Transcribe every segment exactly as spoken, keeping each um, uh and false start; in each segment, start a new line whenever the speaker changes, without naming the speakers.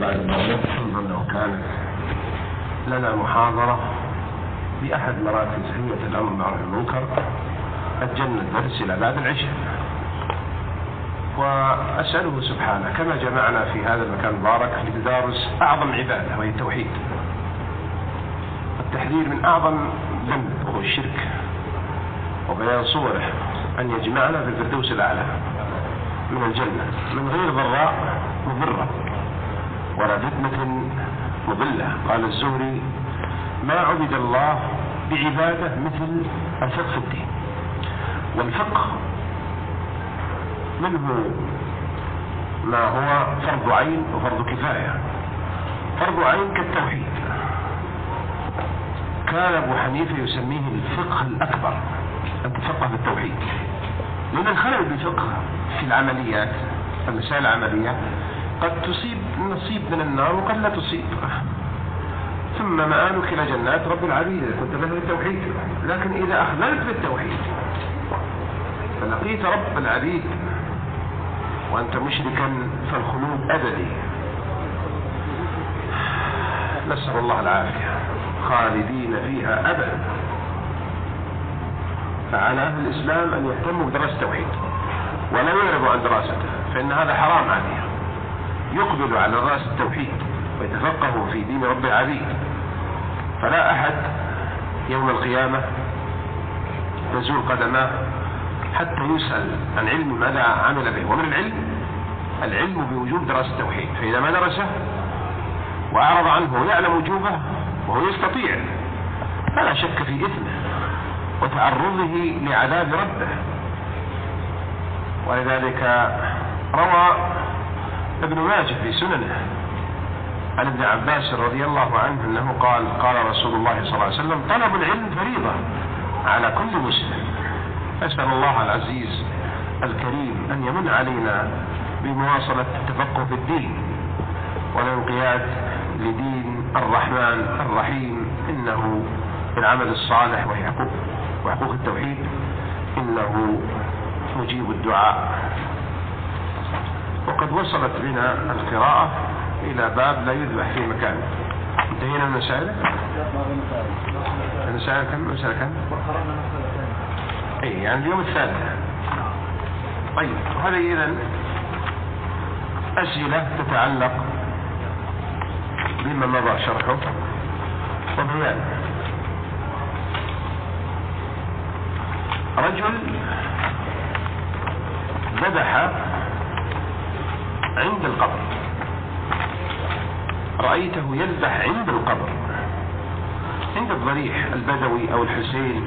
بعد ما نحن أنه كانت لنا محاضرة بأحد مراكز هيئة الأمر بالمعروف والمنكر أجلنا الدرس إلى بعد العشاء، وأسأله سبحانه كما جمعنا في هذا المكان المبارك لتدارس أعظم عبادة وهي التوحيد، التحذير من أعظم ذنب وهو الشرك، وبيان صوره، أن يجمعنا في الفردوس الأعلى من الجنة من غير ضراء مضرة ولا فتنة مضلة. قال الزهري: ما عبد الله بعبادة مثل الفقه في الدين. والفقه منه ما هو فرض عين وفرض كفاية. فرض عين كالتوحيد، كان أبو حنيفة يسميه الفقه الأكبر، أن تفقه في التوحيد، لأن الخلل بالفقه في العمليات المسائل العملية قد تصيب نصيب من النار وقد لا تصيب، ثم مآلك إلى جنات رب العبيد إذا كنت فاهم التوحيد. لكن إذا أخذلت بالتوحيد فلقيت رب العبيد وأنت مشركا فالخلود أبدي، نسأل الله العافية، خالدين فيها أبدا. فعلى أهل الإسلام أن يهتموا بدراسة التوحيد ولا يعرضوا عن دراسته، فإن هذا حرام عليه. يقبل على دراسة التوحيد ويتفقهوا في دين رب العبيد، فلا أحد يوم القيامة تزول قدماه حتى يسأل عن علم ماذا عمل به. ومن العلم العلم بوجوب دراسة التوحيد، فإذا ما درسه وأعرض عنه ويعلم وجوبه وهو يستطيع فلا شك في إثمه وتعرضه لعذاب ربه. ولذلك روى ابن ماجه في سننه عن ابن عباس رضي الله عنه أنه قال: قال رسول الله صلى الله عليه وسلم: طلب العلم فريضة على كل مسلم. أسأل الله العزيز الكريم أن يمن علينا بمواصلة التفقه في الدين والانقياد لدين الرحمن الرحيم، إنه بالعمل الصالح وهي حقوق وحقوق التوحيد إنه مجيب الدعاء. وقد وصلت بنا القراءة إلى باب لا يذبح في مكان. انتهينا من المسائل؟ المسائل كم؟ المسائل كم؟ أي يعني اليوم الثالث. طيب، هذا إذن أسئلة تتعلق بما مضى شرحه وبيانه. رجل ذبح عند القبر، رأيته يذبح عند القبر، عند الضريح البدوي أو الحسين،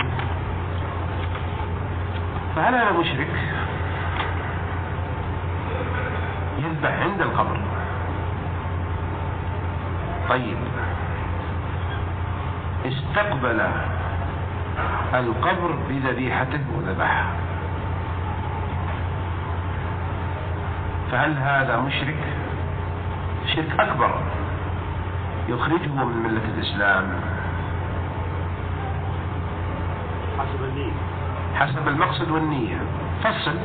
فهل هذا مشرك؟ يذبح عند القبر. طيب، استقبل القبر بذبيحته وذبحها، فهل هذا مشرك؟ شرك أكبر يخرجه من ملة الإسلام
حسب النية،
حسب المقصد والنية. فصل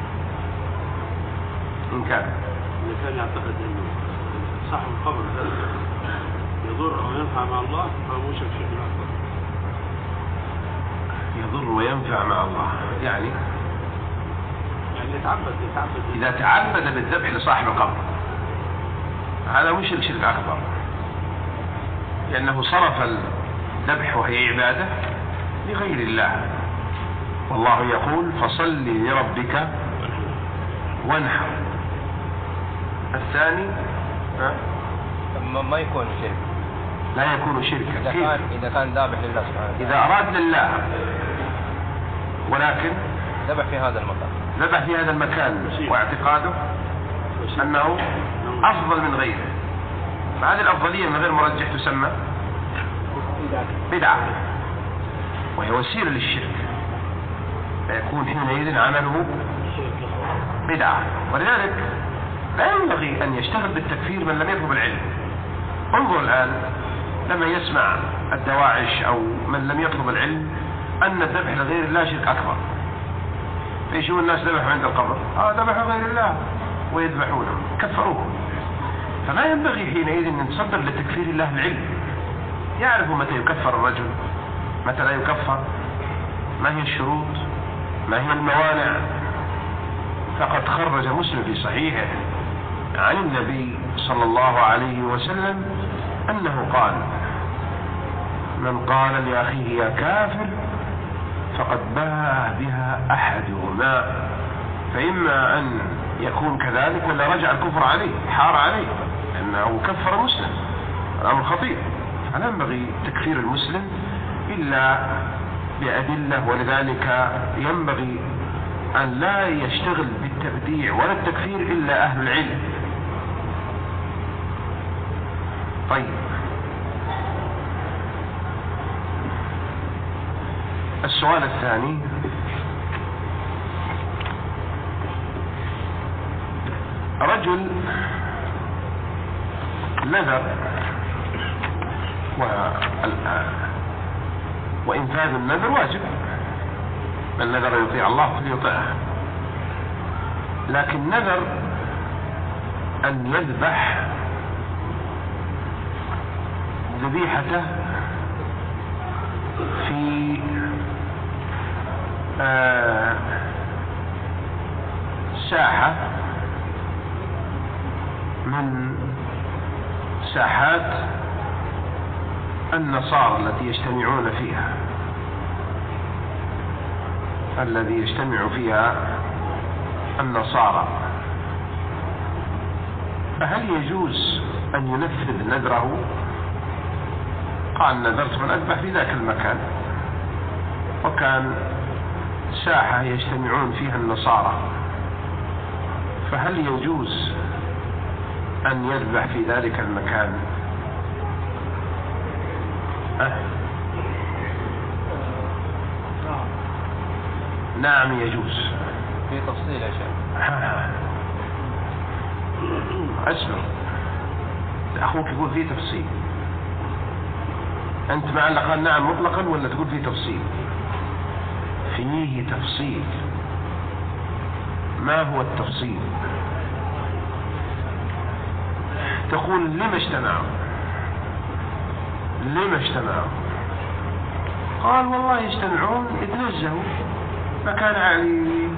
إن كان
إذا كان يعتقد أنه صاحب القبر هذا يضر أو ينفع مع الله فهو مشرك شرك أكبر.
يضر وينفع مع الله يعني
يعني يتعبد يتعبد
إذا تعبد بالذبح لصاحب القبر هذا مشرك شرك أكبر، لأنه صرف الذبح وهي عبادة لغير الله، والله يقول: فصل لربك وانحر. الثاني
ما يكون شرك،
لا يكون شركا
إذا كان إذا كان ذابح لله سبحانه وتعالى،
إذا أراد لله ولكن
ذبح في هذا المكان،
ذبح في هذا المكان واعتقاده أنه أفضل من غيره، فهذه الأفضلية من غير مرجح تسمى بدعة وهي وسيلة للشرك، فيكون حينئذ عمله بدعة. ولذلك لا ينبغي أن يشتغل بالتكفير من لم يطلب العلم. انظر الآن لما يسمع الدواعش أو من لم يطلب العلم أن الذبح لغير الله شرك أكبر، فيشوفوا الناس ذبحوا عند القبر، آه ذبحوا غير الله ويذبحونه، كفروه. فلا ينبغي حينئذ أن نتصدر لتكفير الله العلم، يعرف متى يكفر الرجل متى لا يكفر، ما هي الشروط، ما هي الموانع. فقد خرج مسلم في صحيحه عن النبي صلى الله عليه وسلم أنه قال: من قال لأخيه يا كافر فقد باء بها أحدهما، فإما أن يكون كذلك ولا رجع الكفر عليه، حار عليه أنه كفر مسلم، الأمر خطير. فلا ينبغي تكفير المسلم إلا بأدلة، ولذلك ينبغي أن لا يشتغل بالتبديع ولا التكفير إلا أهل العلم. طيب، السؤال الثاني: رجل نذر وإنفاذ النذر واجب، من نذر يطيع الله فليطيعه، لكن نذر أن يذبح ذبيحته في آه ساحة من ساحات النصارى التي يجتمعون فيها الذي يجتمع فيها النصارى، فهل يجوز أن ينفذ نذره؟ قال: نذرت أن أذبح في ذاك المكان، وكان ساحة يجتمعون فيها النصارى، فهل يجوز أن يذبح في ذلك المكان؟ أه؟ نعم يجوز.
في تفصيل يا شيخ.
اسمع، أخوك يقول فيه تفصيل، أنت مع اللي قال نعم مطلقا ولا تقول فيه تفصيل؟ فيه تفصيل. ما هو التفصيل؟ تقول: لما اجتمعوا لما اجتمعوا قال: والله يجتمعون يتنزهوا، مكان عالي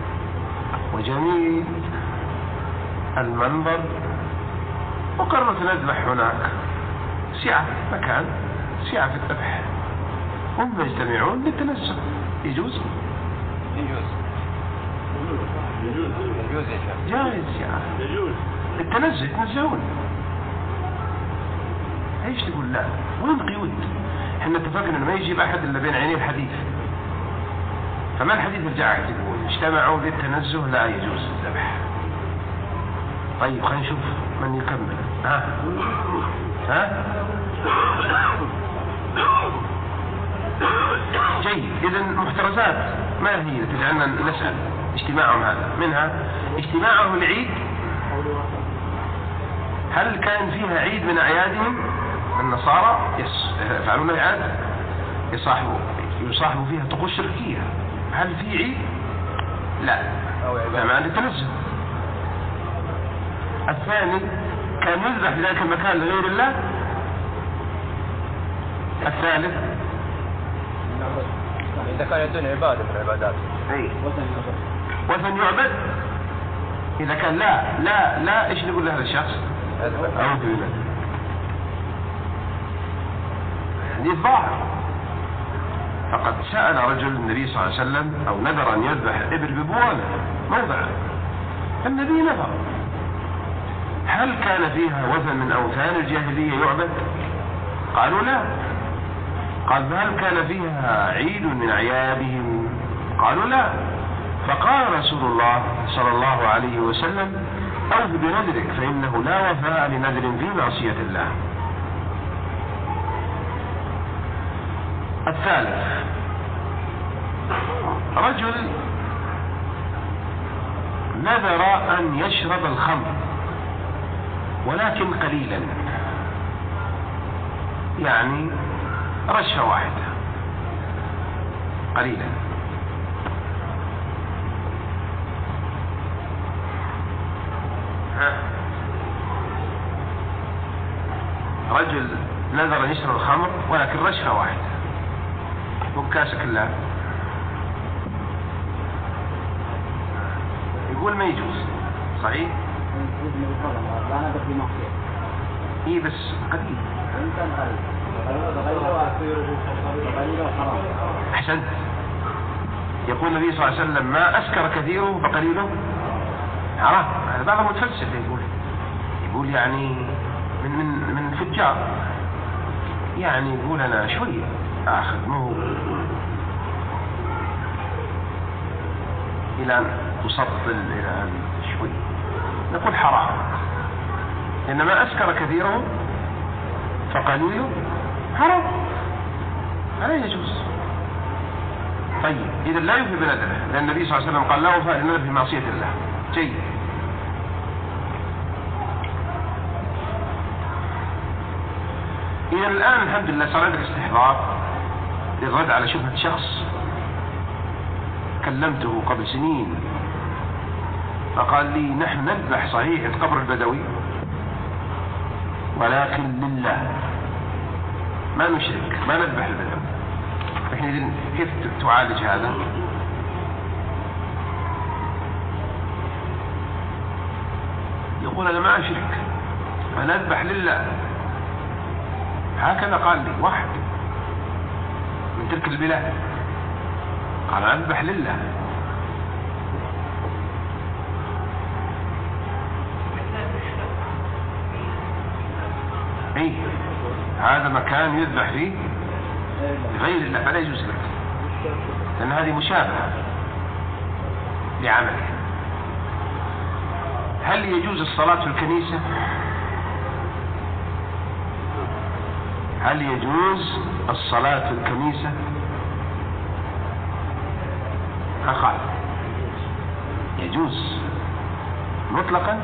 وجميل المنظر، وقررت نذبح هناك، سعة مكان، سعة في الذبح، هم يجتمعون للتنزه، يجوز؟
يجوز يجوز يا شيخ،
جائز سعة
يجوز
التنزه، يتنزهون. ايش تقول لا؟ وين قيود؟ احنا اتفقنا انه ما يجيب احد الا بين عيني الحديث، فما الحديث الجاعد تقول اجتمعوا للتنزه لا يجوز الذبح. طيب خلينا نشوف من يكمل. ها ها جيد. اذا محترزات ما هي تجعلنا نسأل اجتماعهم هذا؟ منها اجتماعه العيد، هل كان فيها عيد من اعيادهم النصارى يفعلون العيد، يصاحبوا يصاحبوا فيها طقوس شركية، هل في عيد؟ لا، فما عند التنزه. الثاني كان يذبح في ذلك المكان لغير الله. الثالث
إذا كان يدون عبادة من العبادات،
أي وثن يعبد. إذا كان لا لا لا إيش نقول لهذا الشخص؟ أعوذ بالله. حديث ظاهر. فقد سأل رجل النبي صلى الله عليه وسلم أو نذر أن يذبح إبل ببوانة موضعه، النبي نذر. هل كان فيها وثن من أوثان الجاهلية يعبد؟ قالوا لا. قال: هل كان فيها عيد من أعيادهم؟ قالوا لا. فقال رسول الله صلى الله عليه وسلم: أوف بنذرك فإنه لا وفاء لنذر في معصية الله. الثالث رجل نذر أن يشرب الخمر ولكن قليلا، يعني رشة واحدة قليلا، ها رجل نذر أن يشرب الخمر ولكن رشفة واحدة مو بكاسة كلها، يقول ما يجوز. صحيح؟ إيه بس قليل. أحسنت. يقول النبي صلى الله عليه وسلم ما أسكر كثيره فقليله حرام. بعضهم متفلسف يقول يقول يعني من من من فجار، يعني يقول أنا شوية آخذ مو إلى أن أسطل إلى أن شوي، نقول حرام، إنما أسكر كثيره فقليله حرام، هذا يجوز. طيب إذا لا يوفي بنذره، لأن النبي صلى الله عليه وسلم قال لا وفاء للنذر في معصية الله. جيد. إذا الآن الحمد لله صار عندك استحضار للرد على شبهة شخص كلمته قبل سنين فقال لي نحن نذبح صحيح القبر البدوي ولكن لله، ما نشرك، ما نذبح البدوي. فحينئذ كيف تعالج هذا؟ يقول أنا ما أشرك، أنا أذبح لله. هكذا قال لي واحد من تلك البلاد، قال أنا أذبح لله. اي هذا مكان يذبح فيه لغير الله فلا يجوز لك، لأن هذه مشابهة لعمله. هل يجوز الصلاة في الكنيسة؟ هل يجوز الصلاة في الكنيسة؟ أقال يجوز مطلقا.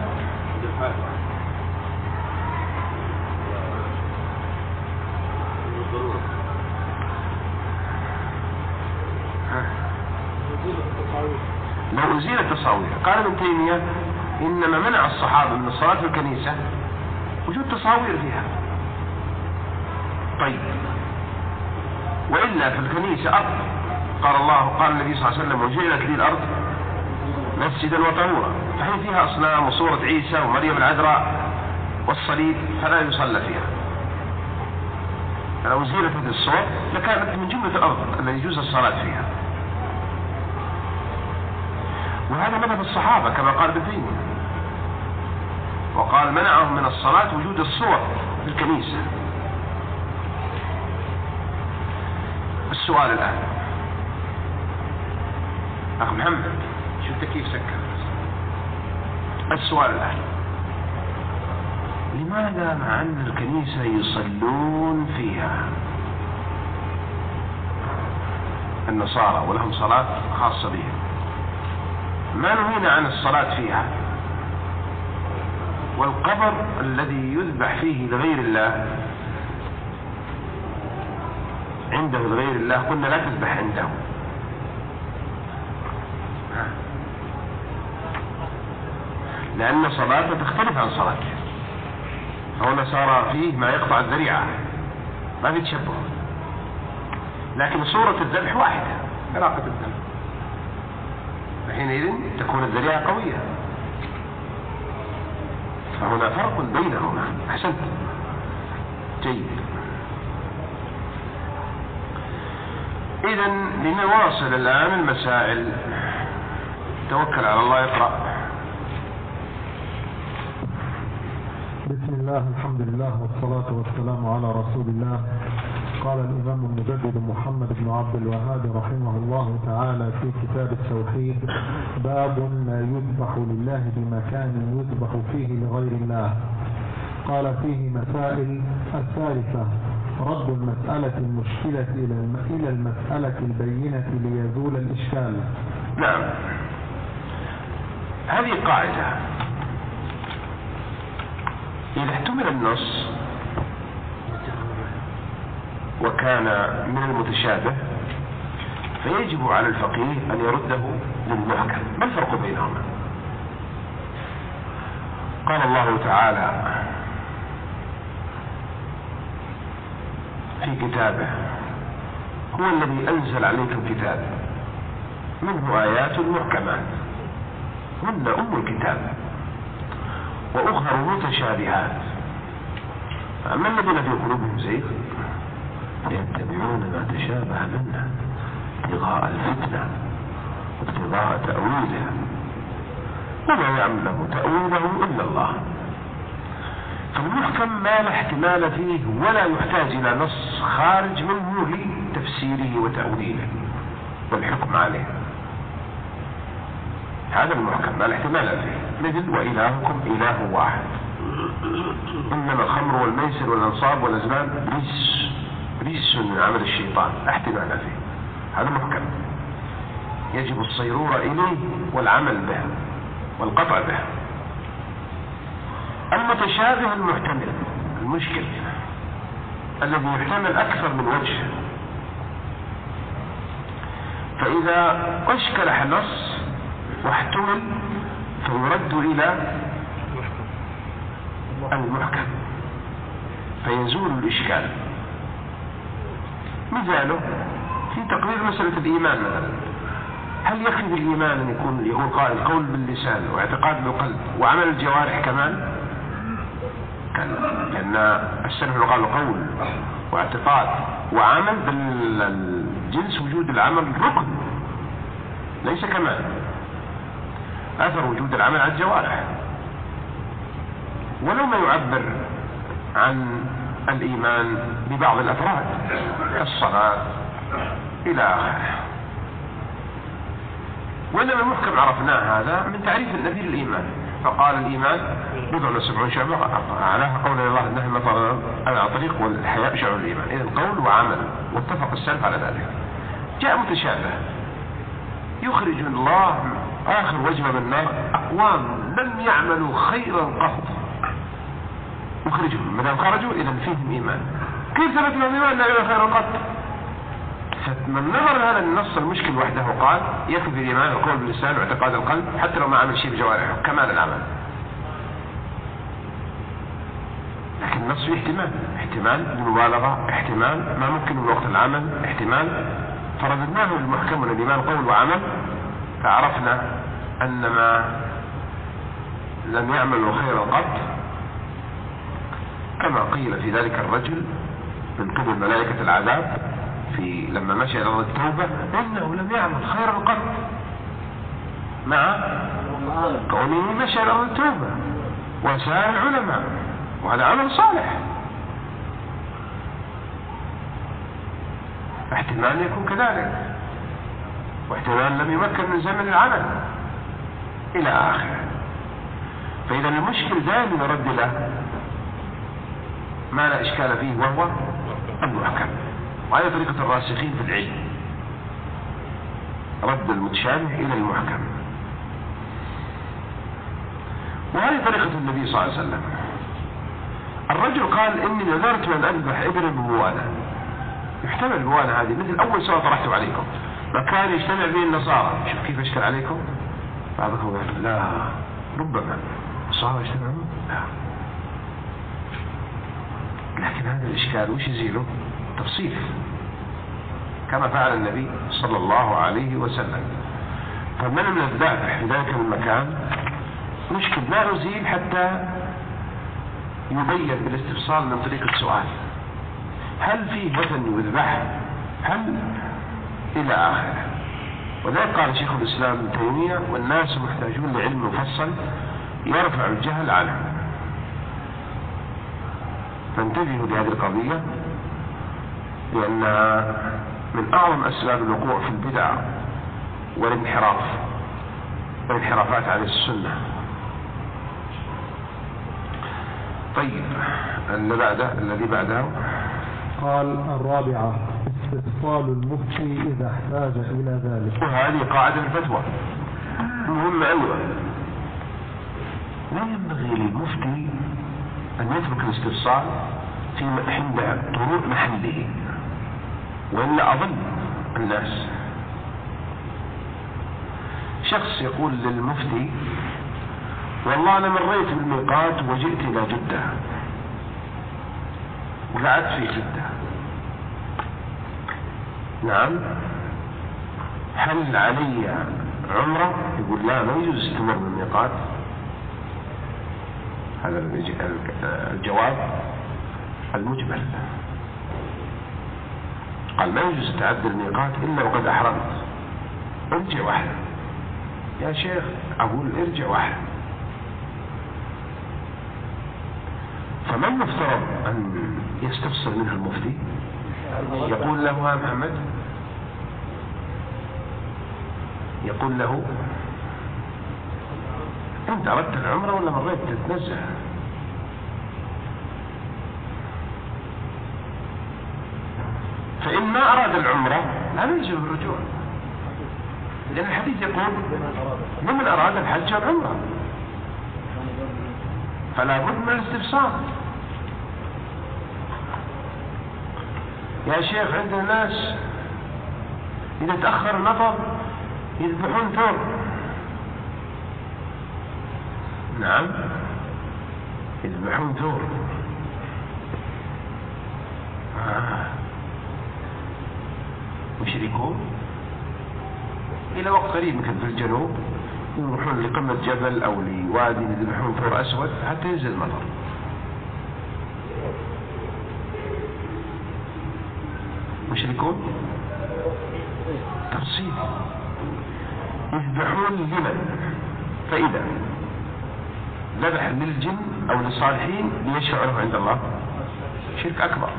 لو أزيل التصاوير، قال ابن تيمية إنما منع الصحابة من الصلاة في الكنيسة وجود تصاوير فيها. طيب وإلا في الكنيسة أرض، قال الله قال النبي صلى الله عليه وسلم وجعلت لي الأرض مسجدا وطهورا، فحين فيها أصنام وصورة عيسى ومريم العذراء والصليب فلا يصلى فيها. فلو أزيلت هذه الصور لكانت من جملة الأرض التي يجوز الصلاة فيها. وهذا مذهب الصحابة كما قال ابن تيمية، وقال منعهم من الصلاة وجود الصور في الكنيسة. السؤال الآن أخ محمد، شفت كيف سكر؟ السؤال الآن لماذا مع أن الكنيسة يصلون فيها النصارى ولهم صلاة خاصة بهم، ما نهينا عن الصلاة فيها، والقبر الذي يذبح فيه لغير الله عنده لغير الله قلنا لا تذبح عنده؟ لأن صلاته تختلف عن صلاته، هنا صار فيه ما يقطع الذريعة، ما في تشبه، لكن صورة الذبح واحدة علاقة الدم، فحينئذ تكون الذريعة قوية، فهنا فرق بينهما. أحسنت. جيد. إذن لنواصل الآن المسائل. توكل على الله، يقرأ.
بسم الله، الحمد لله والصلاة والسلام على رسول الله. قال الإمام المجدد محمد بن عبد الوهاب رحمه الله تعالى في كتاب التوحيد: باب ما يذبح لله بمكان يذبح فيه لغير الله. قال فيه مسائل. الثالثة رد المسألة المشكلة إلى المسألة البينة ليزول الإشكال.
نعم، هذه قاعدة، إذا احتمل النص وكان من المتشابه فيجب على الفقيه أن يرده للمحكم. ما الفرق بينهما؟ قال الله تعالى: في كتابه هو الذي أنزل عليكم كتاب منه آيات محكمات هن أم الكتاب وأخر متشابهات أما الذين في قلوبهم زيغ يتبعون ما تشابه منه ابتغاء الفتنة وابتغاء تأويله وما يعلم تأويله إلا الله. فالمحكم ما لا احتمال فيه ولا يحتاج إلى نص خارج منه لتفسيره وتأويله والحكم عليه. هذا المحكم ما لا احتمال فيه، مثل وإلهكم إله واحد، إنما الخمر والميسر والأنصاب والأزلام رجس رجس من عمل الشيطان، لا احتمال فيه، هذا محكم يجب الصيرورة إليه والعمل به والقطع به. المتشابه المحتمل المشكل الذي يحتمل أكثر من وجه، فإذا أشكل النص واحتمل فيرد إلى المحكم فيزول الإشكال. مثاله في تقرير مسألة الإيمان مثلا، هل يكفي بالإيمان أن يكون يقول قائل قول باللسان واعتقاد بالقلب وعمل الجوارح كمان؟ كان لأن السلف قالوا قول واعتقاد وعمل بالجنس وجود العمل ركن ليس كمان، أثر وجود العمل على الجوارح. ولو ما يعبر عن الإيمان ببعض الأفراد كالصلاة إلى آخره. وإنما المحكم عرفناه هذا من تعريف النبي للإيمان، فقال الإيمان بضع وسبعون شعبة أعلاها قول الله إنه مطر على طريق والحياء شعب الإيمان، إذن قول وعمل، واتفق السلف على ذلك. جاء متشابه يخرج الله آخر وجبة من النار أقوام لم يعملوا خيرا قط يخرجهم، مدام خرجوا إذن فيهم إيمان. كيف ثبت لهم إيمان لا يعمل خيرا قط؟ فمن نظر هذا النص المشكل وحده قال يكفي الإيمان القول باللسان واعتقاد القلب حتى لو ما عمل شيء بجوارحه كمال العمل. لكن النص فيه احتمال، احتمال بالمبالغة، احتمال ما ممكن من وقت العمل، احتمال فرددناه المحكم من الإيمان قول وعمل، فعرفنا أن ما لم يعمل خيرا قط كما قيل في ذلك الرجل من قبل ملائكة العذاب في لما مشى إلى التوبة إنه لم يعمل خيرا قط، مع كونه مشى إلى التوبة وسائر العلماء، وهذا عمل صالح. احتمال يكون كذلك، واحتمال لم يمكن من زمن العمل إلى آخره. فإذا المشكل دائما يرد له ما لا إشكال فيه وهو المحكم، وهذه طريقة الراسخين في العلم، رد المتشابه إلى المحكم. وهذه طريقة النبي صلى الله عليه وسلم. الرجل قال إني نذرت أن أذبح ابن بوانة، يحتمل البوانة هذه مثل أول سورة طرحت عليكم مكان يجتمع به النصارى، شوف كيف أشكل عليكم بعضكم يقول لا ربما النصارى يجتمعون، لا، لكن هذا الإشكال وش يزيله؟ تفصيل كما فعل النبي صلى الله عليه وسلم. فمن من الذبح في ذلك المكان مشكل لا نزيل حتى يبين بالاستفصال من طريق السؤال هل فيه وثن يذبح، هل إلى آخره. وذلك قال شيخ الإسلام ابن تيمية والناس محتاجون لعلم مفصل يرفع الجهل عنه. فانتبهوا لهذه القضية لأنها من أعظم أسباب الوقوع في البدع والانحراف والانحرافات عن السنة. طيب اللي بعده الذي بعده
قال الرابعة استفصال المفتي إذا احتاج إلى ذلك.
وهذه قاعدة الفتوى مهمة أيضا، لا ينبغي للمفتي أن يترك الاستفصال في عند طروق محله، وإلا أظن الناس. شخص يقول للمفتي والله أنا مريت بالميقات وجئت إلى جدة وقعدت في جدة نعم. هل علي عمرة؟ يقول لا، ما يجوز استمر بالميقات. هذا الجواب المجمل. قال ما يجوز تعدي الميقات إلا وقد أحرمت. ارجع واحد يا شيخ، أقول ارجع واحد. فما المفترض أن يستفسر منه المفتي؟ يقول له يا محمد، يقول له أنت أردت العمرة ولا مريت تتنزه؟ فإن ما أراد العمرة لا يلزم الرجوع، لأن الحديث يقول من أراد الحج والعمرة، فلا بد من الاستفسار. يا شيخ عندنا ناس إذا تأخر المطر يذبحون ثور. نعم، يذبحون ثور. آه. مشركون إلى وقت قريب مثل في الجنوب يروحون لقمة جبل أو لوادي يذبحون ثور أسود حتى ينزل المطر. مشركون تفصيل يذبحون لمن؟ فإذا ذبح للجن أو للصالحين ليشفعوا له عند الله شرك أكبر.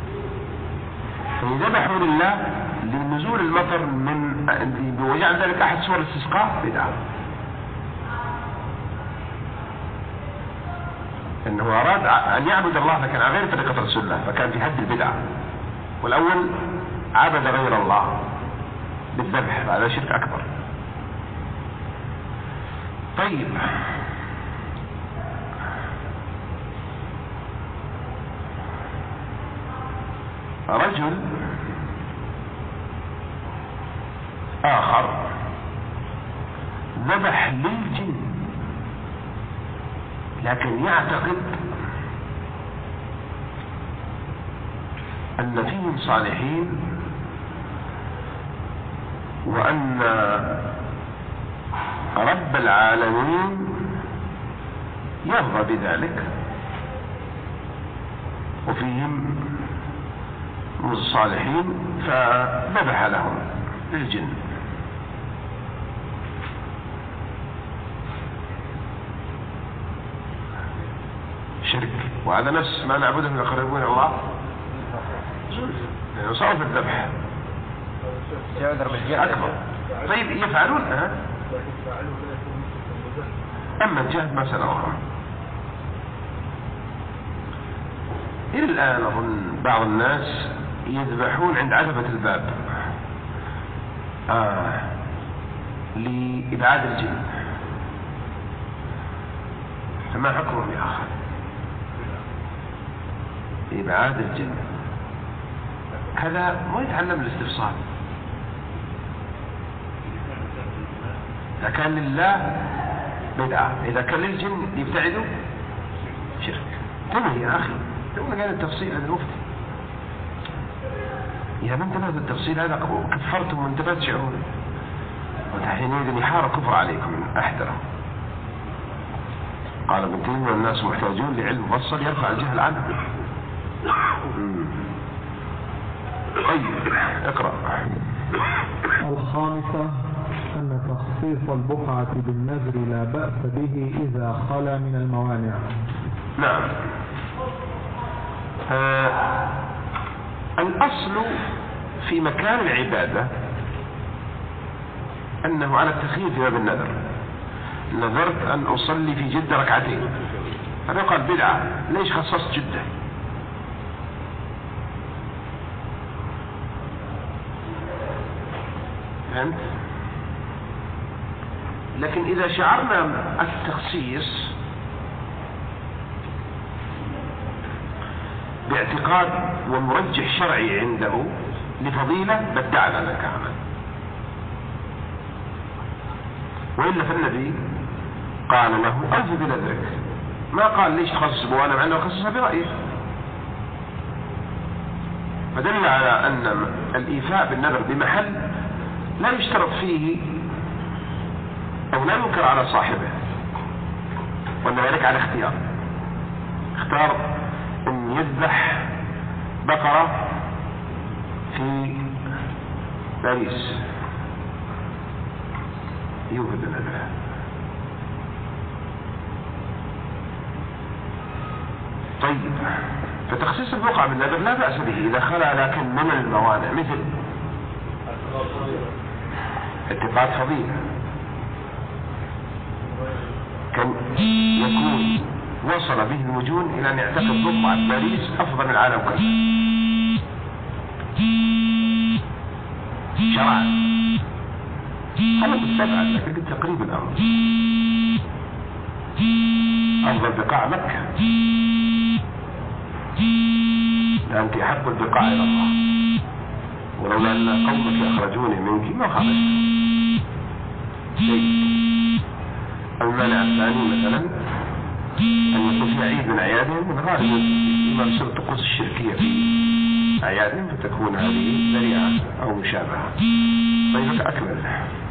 فإذا ذبحوا لله لنزول المطر من وجعل ذلك أحد صور الاستسقاء بدعة، إنه أراد أن يعبد الله لكن على غير طريقة رسول الله، فكان في حد البدعة. والأول عبد غير الله بالذبح، هذا شرك أكبر. طيب رجل آخر ذبح للجن لكن يعتقد أن فيهم صالحين وأن رب العالمين يرضى بذلك وفيهم الصالحين، فذبح لهم للجن. شرك، وهذا نفس ما نعبده من يقربون الله يعني صارف الذبح أكبر. طيب يفعلون أه؟ أما الجهد مسألة أخرى. إلى الآن أظن بعض الناس يذبحون عند عتبة الباب آه لإبعاد الجن، فما حكمهم يا أخي؟ إبعاد الجن هذا ما يتعلم الاستفصال. إذا كان لله بدعة، إذا كان للجن يبتعدوا شرك. تمام يا أخي، تقول لك هذا التفصيل هذا المفتي. إذا ما انتبهت التفصيل هذا كفرتم وانتبهت شعور، وحينئذ يحار كفر عليكم أحذره. قال ابن تيمية الناس محتاجون لعلم مفصل يرفع الجهل عنه. طيب اقرأ.
الخامسة أن تخصيص البقعة بالنذر لا بأس به إذا خلا من الموانع.
نعم. آه الأصل في مكان العبادة أنه على التخيير في باب النذر. نذرت أن أصلي في جدة ركعتين، هذا قال بدعة، ليش خصصت جدة؟ فهمت؟ لكن إذا شعرنا التخصيص باعتقاد ومرجح شرعي عنده لفضيلة بدعنا لك عمل، وإلا فالنبي قال له أوف بنذرك، ما قال ليش تخصص بوانا مع أنه خصصها برأيه. فدل على أن الإيفاء بالنذر بمحل لا يشترط فيه أو لا ينكر على صاحبه، وأن ذلك على اختيار. اختار أن يذبح بقرة في باريس يوفي بالنذر. طيب، فتخصيص البقعة بالنذر لا بأس به إذا خلا لكن من الموانع، مثل اتقاد فضيلة، كان يكون وصل به الوجود إلى أن يعتقد بقعة باريس أفضل من العالم كله شرعا. هذا بالطبع لكن بالتقريب الأمر أفضل بقاع مكة، أنت أحب البقاع إلى الله، ولولا أن قومك أخرجوني منك ما خرجت. المانع الثاني مثلا أن يكون في عيد من أعيادهم من غالب يمارسون الطقوس الشركية في أعيادهم، فتكون هذه ذريعة أو مشابهة. طيب أكمل.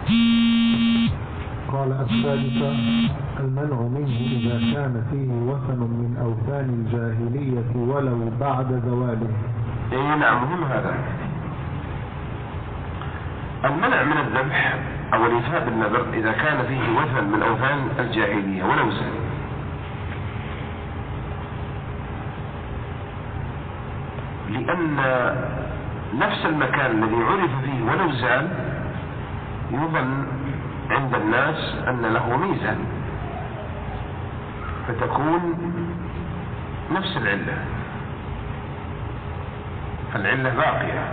قال الثالثة: المنع منه إذا كان فيه وثن من أوثان الجاهلية ولو بعد زواله.
إيه نعم، مهم هذا. المنع من الذبح أو الإيفاء بالنذر إذا كان فيه وثن من أوثان الجاهلية ولو زال، لأن نفس المكان الذي عرف فيه ولو زال يظن عند الناس أن له ميزة، فتكون نفس العلة، فالعلة باقية.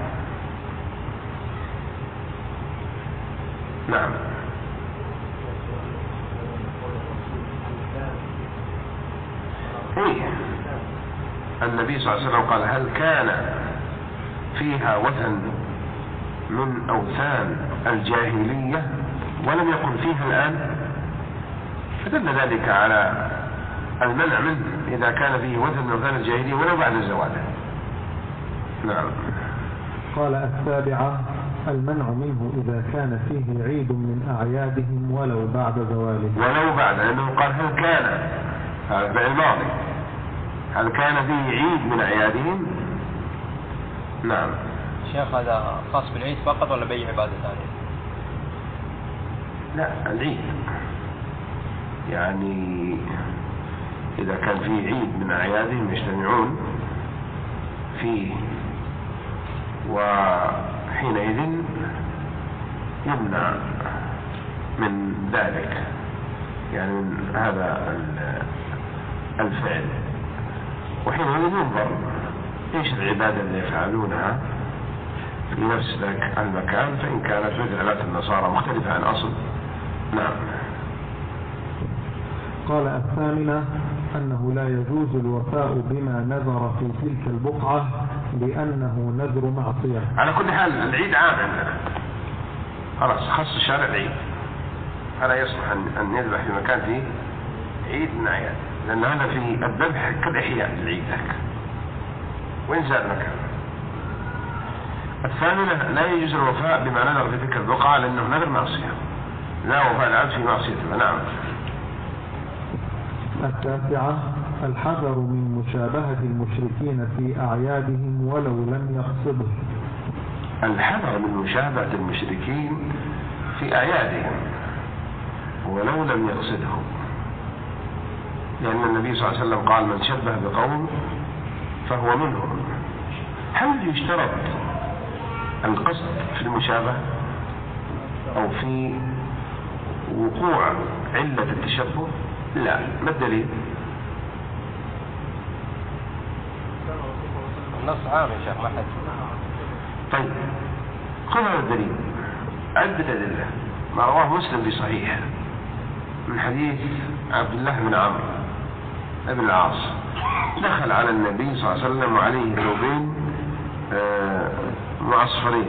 نعم. إيه، النبي صلى الله عليه وسلم قال: هل كان فيها وثن من أوثان الجاهلية ولم يكن فيها الآن، فدل ذلك على المنع منه إذا كان فيه وثن من أوثان الجاهلية ولو بعد زواله. نعم.
قال السابعة: المنع منه إذا كان فيه عيد من أعيادهم ولو بعد زواله.
ولو بعد، لأنه قال هل كان، هذا فعل الماضي، هل كان فيه عيد من أعيادهم. نعم.
شيخ هذا خاص بالعيد فقط ولا بأي عبادة ثانية؟
لا، العيد يعني إذا كان فيه عيد من أعيادهم يجتمعون فيه، وحينئذ يمنع من ذلك، يعني من هذا الفعل، وحينئذ ينظر ايش العبادة اللي يفعلونها في نفس ذاك المكان، فإن كانت مثل عبادة النصارى مختلفة عن أصل. نعم.
قال الثامنة: أنه لا يجوز الوفاء بما نذر في تلك البقعة لأنه نذر معصية.
على كل حال العيد عام عندنا، خلاص خص الشارع العيد، هذا يصلح أن يذبح في مكان فيه عيد من أعياد، لأن هذا في الذبح كالإحياء للعيد ذاك وإن زاد مكان. الثامنة: لا يجوز الوفاء بما نذر في تلك البقعة لأنه نذر معصية، لا وفاء العبد في معصية الله. نعم.
التاسعة: الحذر من مشابهة المشركين في أعيادهم ولو لم يقصده.
الحذر من مشابهة المشركين في أعيادهم ولو لم يقصده، لأن النبي صلى الله عليه وسلم قال: من شبه بقوم فهو منهم. هل يشترط القصد في المشابهة أو في وقوع علة التشبه؟ لا. ما الدليل؟
النص عام يا شيخ، ما حد.
طيب خذ هذا الدليل، عدة أدلة. ما رواه مسلم في صحيح من حديث عبد الله بن عمرو بن العاص، دخل على النبي صلى الله عليه وسلم وعليه ثوبين معصفرين،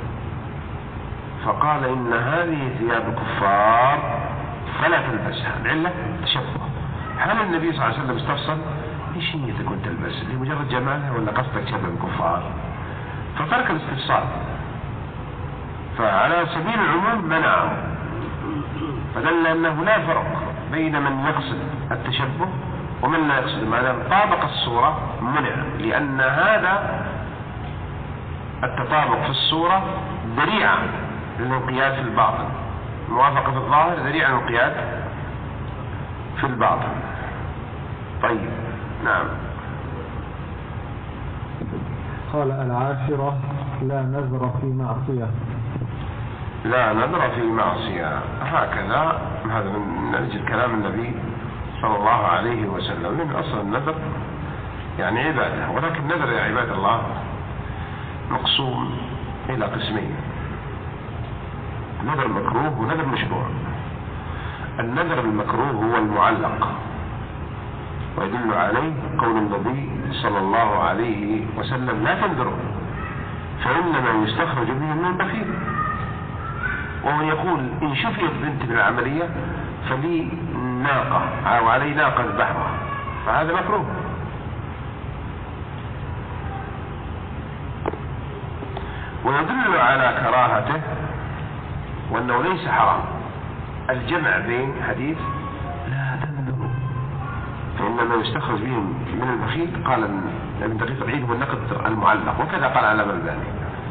فقال: إن هذه ثياب كفار فلا تلبسها. العلة تشبه. هل النبي صلى الله عليه وسلم استفصل ايش نيتك وانت تلبس؟ لمجرد جمالها ولا قصدك شبه الكفار؟ فترك الاستفصال، فعلى سبيل العموم منعه، فدل أنه لا فرق بين من يقصد التشبه ومن لا يقصد. ما دام طابق الصورة منع، لأن هذا التطابق في الصورة ذريعة للانقياد في الباطن، الموافقة في الظاهر ذريعة للانقياد في الباطن. طيب نعم.
قال العاشرة لا نذر في معصية.
لا نذر في معصية، هكذا هذا من أجل كلام النبي صلى الله عليه وسلم، من أصل النذر يعني عبادة، ولكن النذر يا عباد الله مقسوم إلى قسمين: نذر مكروه ونذر مشروع. النذر المكروه هو المعلق، ويدل عليه قول النبي صلى الله عليه وسلم: لا تنذروا فإنما يستخرج به من البخيل. وهو يقول: إن شفيت بنت بالعملية فلي ناقة أو علي ناقة اذبحها، فهذا مكروه. ويدل على كراهته وأنه ليس حرام الجمع بين حديث لا تنذروا فإنما يستخرج به من البخيل، قال ابن دقيق العيد والنقد المعلق، وكذا قال على الألباني.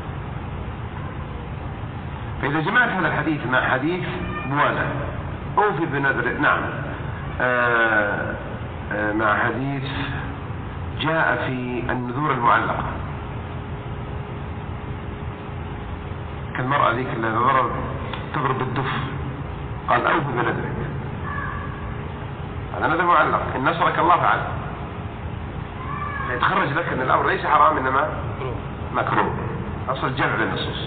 فإذا جمعت هذا الحديث مع حديث بوانا أوفي بنذر، نعم، آآ آآ مع حديث جاء في النذور المعلقة كالمرأة ذيك اللي ضرب تضرب بالدف، قال أوفي بنذرك، هذا نذر معلق، إن نصرك الله فعل، فيتخرج لك أن الأمر ليس حرام إنما مكروه. أصل جمع للنصوص.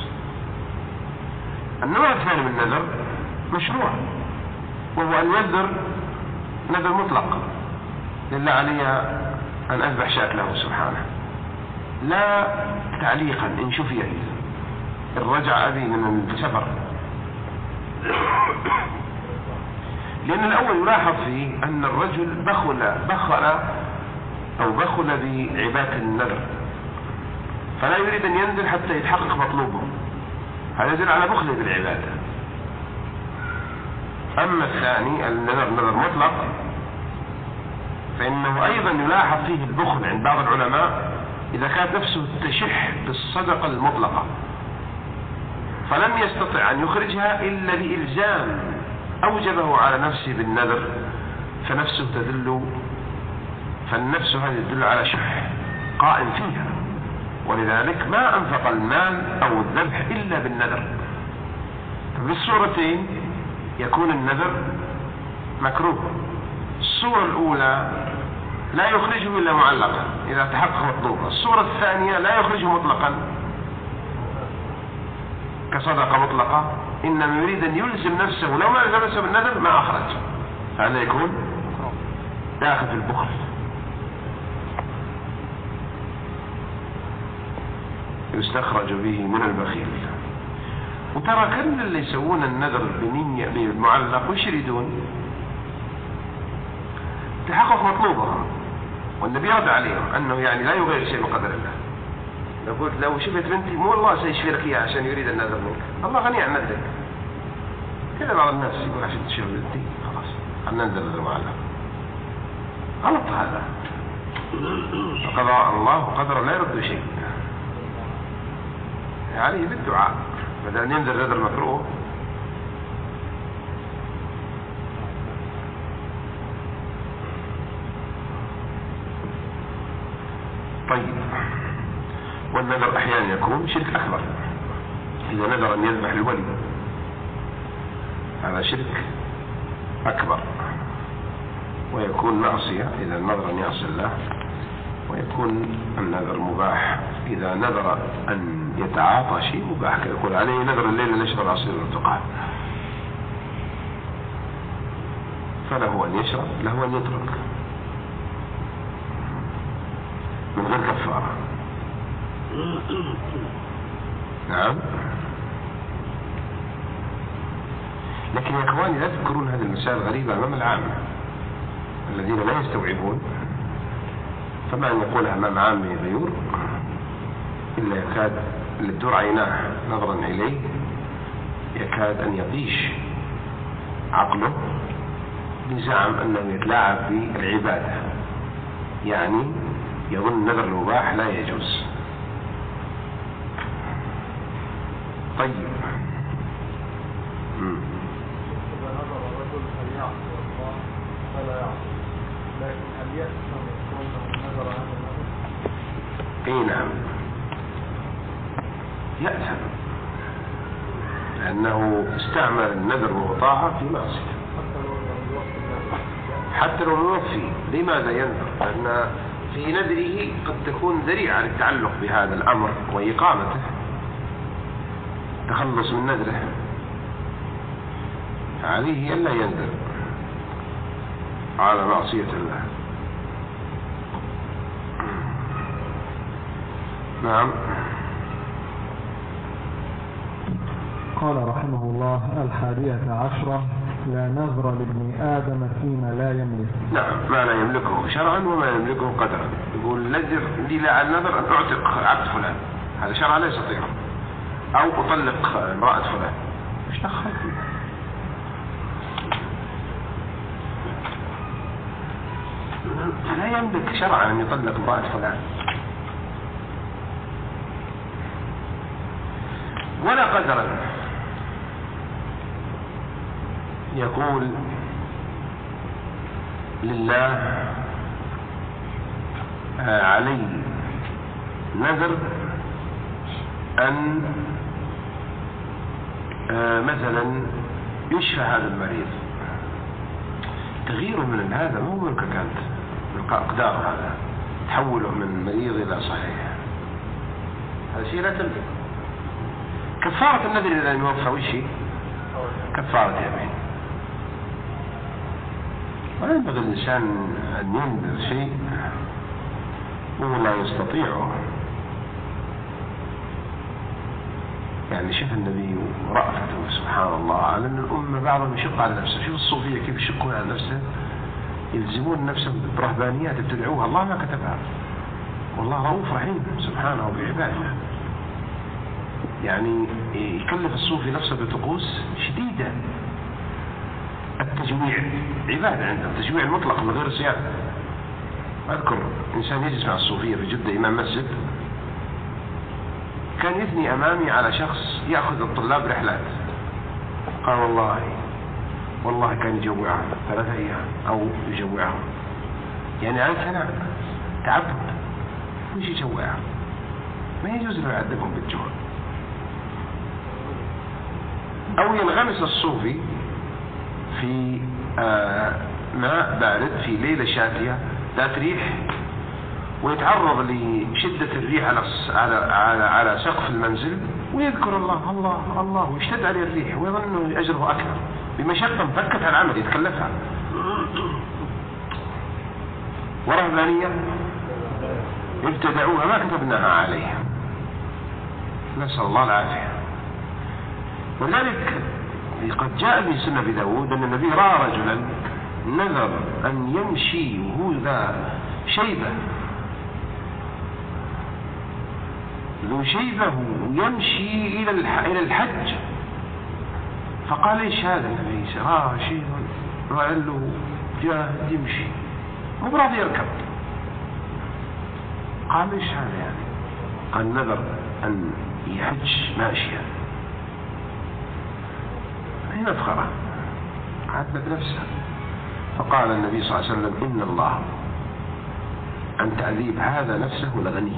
النوع الثاني من النذر مشروع، وهو أن ينذر نذر مطلق: لله علي أن أذبح شاة له سبحانه، لا تعليقا إن شفيت، إن رجع أبي من السفر. لأن الأول يلاحظ فيه أن الرجل بخل بخل أو بخل بعبادة النذر، فلا يريد أن ينذر حتى يتحقق مطلوبه، هذا يدل على بخله بالعبادة. أما الثاني النذر نذر مطلق فإنه أيضا يلاحظ فيه البخل عند بعض العلماء إذا كانت نفسه تشح بالصدقة المطلقة فلم يستطع أن يخرجها إلا بإلزام أوجبه على نفسه بالنذر، فنفسه تدل فالنفس هذه تدل على شح قائم فيها، ولذلك ما أنفق المال أو الذبح إلا بالنذر. بالصورتين يكون النذر مكروه. الصورة الأولى لا يخرجه إلا معلقا إذا تحقق مطلوبه، الصورة الثانية لا يخرجه مطلقا كصدقة مطلقة، إنما يريد أن يلزم نفسه، لو ما يلزم نفسه بالنذر ما أخرج، فهذا يكون داخل في البخل. يستخرج به من البخيل. وترى كل اللي يسوون النذر بنية بالمعلق وش يريدون؟ تحقق مطلوبهم، والنبي رد عليهم أنه يعني لا يغير شيء من قدر الله. لو قلت لو شفت بنتي مو الله سيشفي لك إياها عشان يريد النذر منك، الله غني عن نذرك. كذا بعض الناس يقول عشان تشوف بنتي خلاص خلنا ننذر المعلق، غلط هذا. قضاء الله وقدر لا يرد شيء، عليه بالدعاء بدل أن ينذر نذر مكروه. طيب، والنذر أحيانا يكون شرك أكبر، إذا نذر أن يذبح الولي هذا شرك أكبر، ويكون معصية إذا نذر أن يعصي الله، ويكون النذر مباح إذا نذر أن يتعاطى شيء مباح، يقول عليه نذر الليل أن يشرب عصير البرتقال، فله أن يشرب له أن يترك من غير كفارة. نعم. لكن يا اخواني لا تذكرون هذه المسائل الغريبة امام العامة الذين لا يستوعبون، فما ان يقولها امام عامة غيور إلا يكاد اللي تدور عيناه نظرا إليه يكاد أن يطيش عقله بزعم أنه يتلاعب بالعبادة، يعني يظن النذر المباح لا يجوز. طيب مم.
إذا نظر الرجل هل يعصي الله فلا يعصي، لكن هل يأثم كونه نظر هذا النظر؟
اي نعم يأثم، لأنه استعمل النذر وهو طاعة في معصية حتى لو يوفي. لماذا ينذر؟ لأن في نذره قد تكون ذريعة للتعلق بهذا الأمر وإقامته، تخلص من نذره، عليه ألا ينذر على معصية الله. نعم.
قال رحمه الله: الحادية عشرة: لا نذر لابن آدم فيما لا يملك.
نعم، ما لا يملكه شرعا وما يملكه قدرا. يقول نذر لي لا النذر أن أعتق عبد فلان، هذا شرعا لا يستطيع، أو أطلق امرأة فلان، مش دخل فيه. لا يملك شرعا أن يطلق امرأة فلان ولا قدرا. يقول لله علي نذر أن مثلا يشفى هذا المريض، تغييره من هذا مو ملكك أنت، ملك أقدار، هذا تحوله من مريض إلى صحيح، هذا شيء لا تملك. كفارة النذر إذا لم يوفى وشي كفارة يمين. ولا ينبغي الإنسان أن ينذر شيء وهو لا يستطيعه. يعني شوف النبي ورأفته سبحان الله على أن الأمة بعضهم يشق على نفسه. شوف الصوفية كيف يشقون على نفسه، يلزمون نفسهم برهبانيات ابتدعوها الله ما كتبها، والله رؤوف رحيم سبحانه بعباده. يعني يكلف الصوفي نفسه بطقوس شديدة. التجويع عبادة عندهم، التجويع المطلق من غير صيام. أذكر إنسان يجلس مع الصوفية في جدة إمام مسجد، كان يثني أمامي على شخص يأخذ الطلاب رحلات، قال والله والله كان يجوعهم ثلاثة أيام أو يجوعهم، يعني على ثناء تعبد، وش يجوعهم؟ ما يجوز له يعذبهم بالجوع. أو ينغمس الصوفي في آه ماء بارد في ليلة شاتية ذات ريح، ويتعرض لشدة الريح على على على, على سقف المنزل، ويذكر الله الله الله، ويشتد عليه الريح، ويظن أنه أجره أكثر بمشقة مفكت على العمل يتكلفها. ورهبانية ابتدعوها ما كتبناها عليها، نسأل الله العافية. ولذلك قد جاء في سنة أبي داود أن النبي رأى رجلا نذر أن يمشي وهو ذا شيبة ذو شيبة يمشي إلى إلى الحج، فقال إيش هذا النبي؟ رأى شيء رأى له جاهد يمشي مو براضي يركب، قال إيش هذا يعني؟ قال نذر أن يحج ماشيا. هي مفخرة عاتبت نفسها. فقال النبي صلى الله عليه وسلم إن الله عن تعذيب هذا نفسه لغني،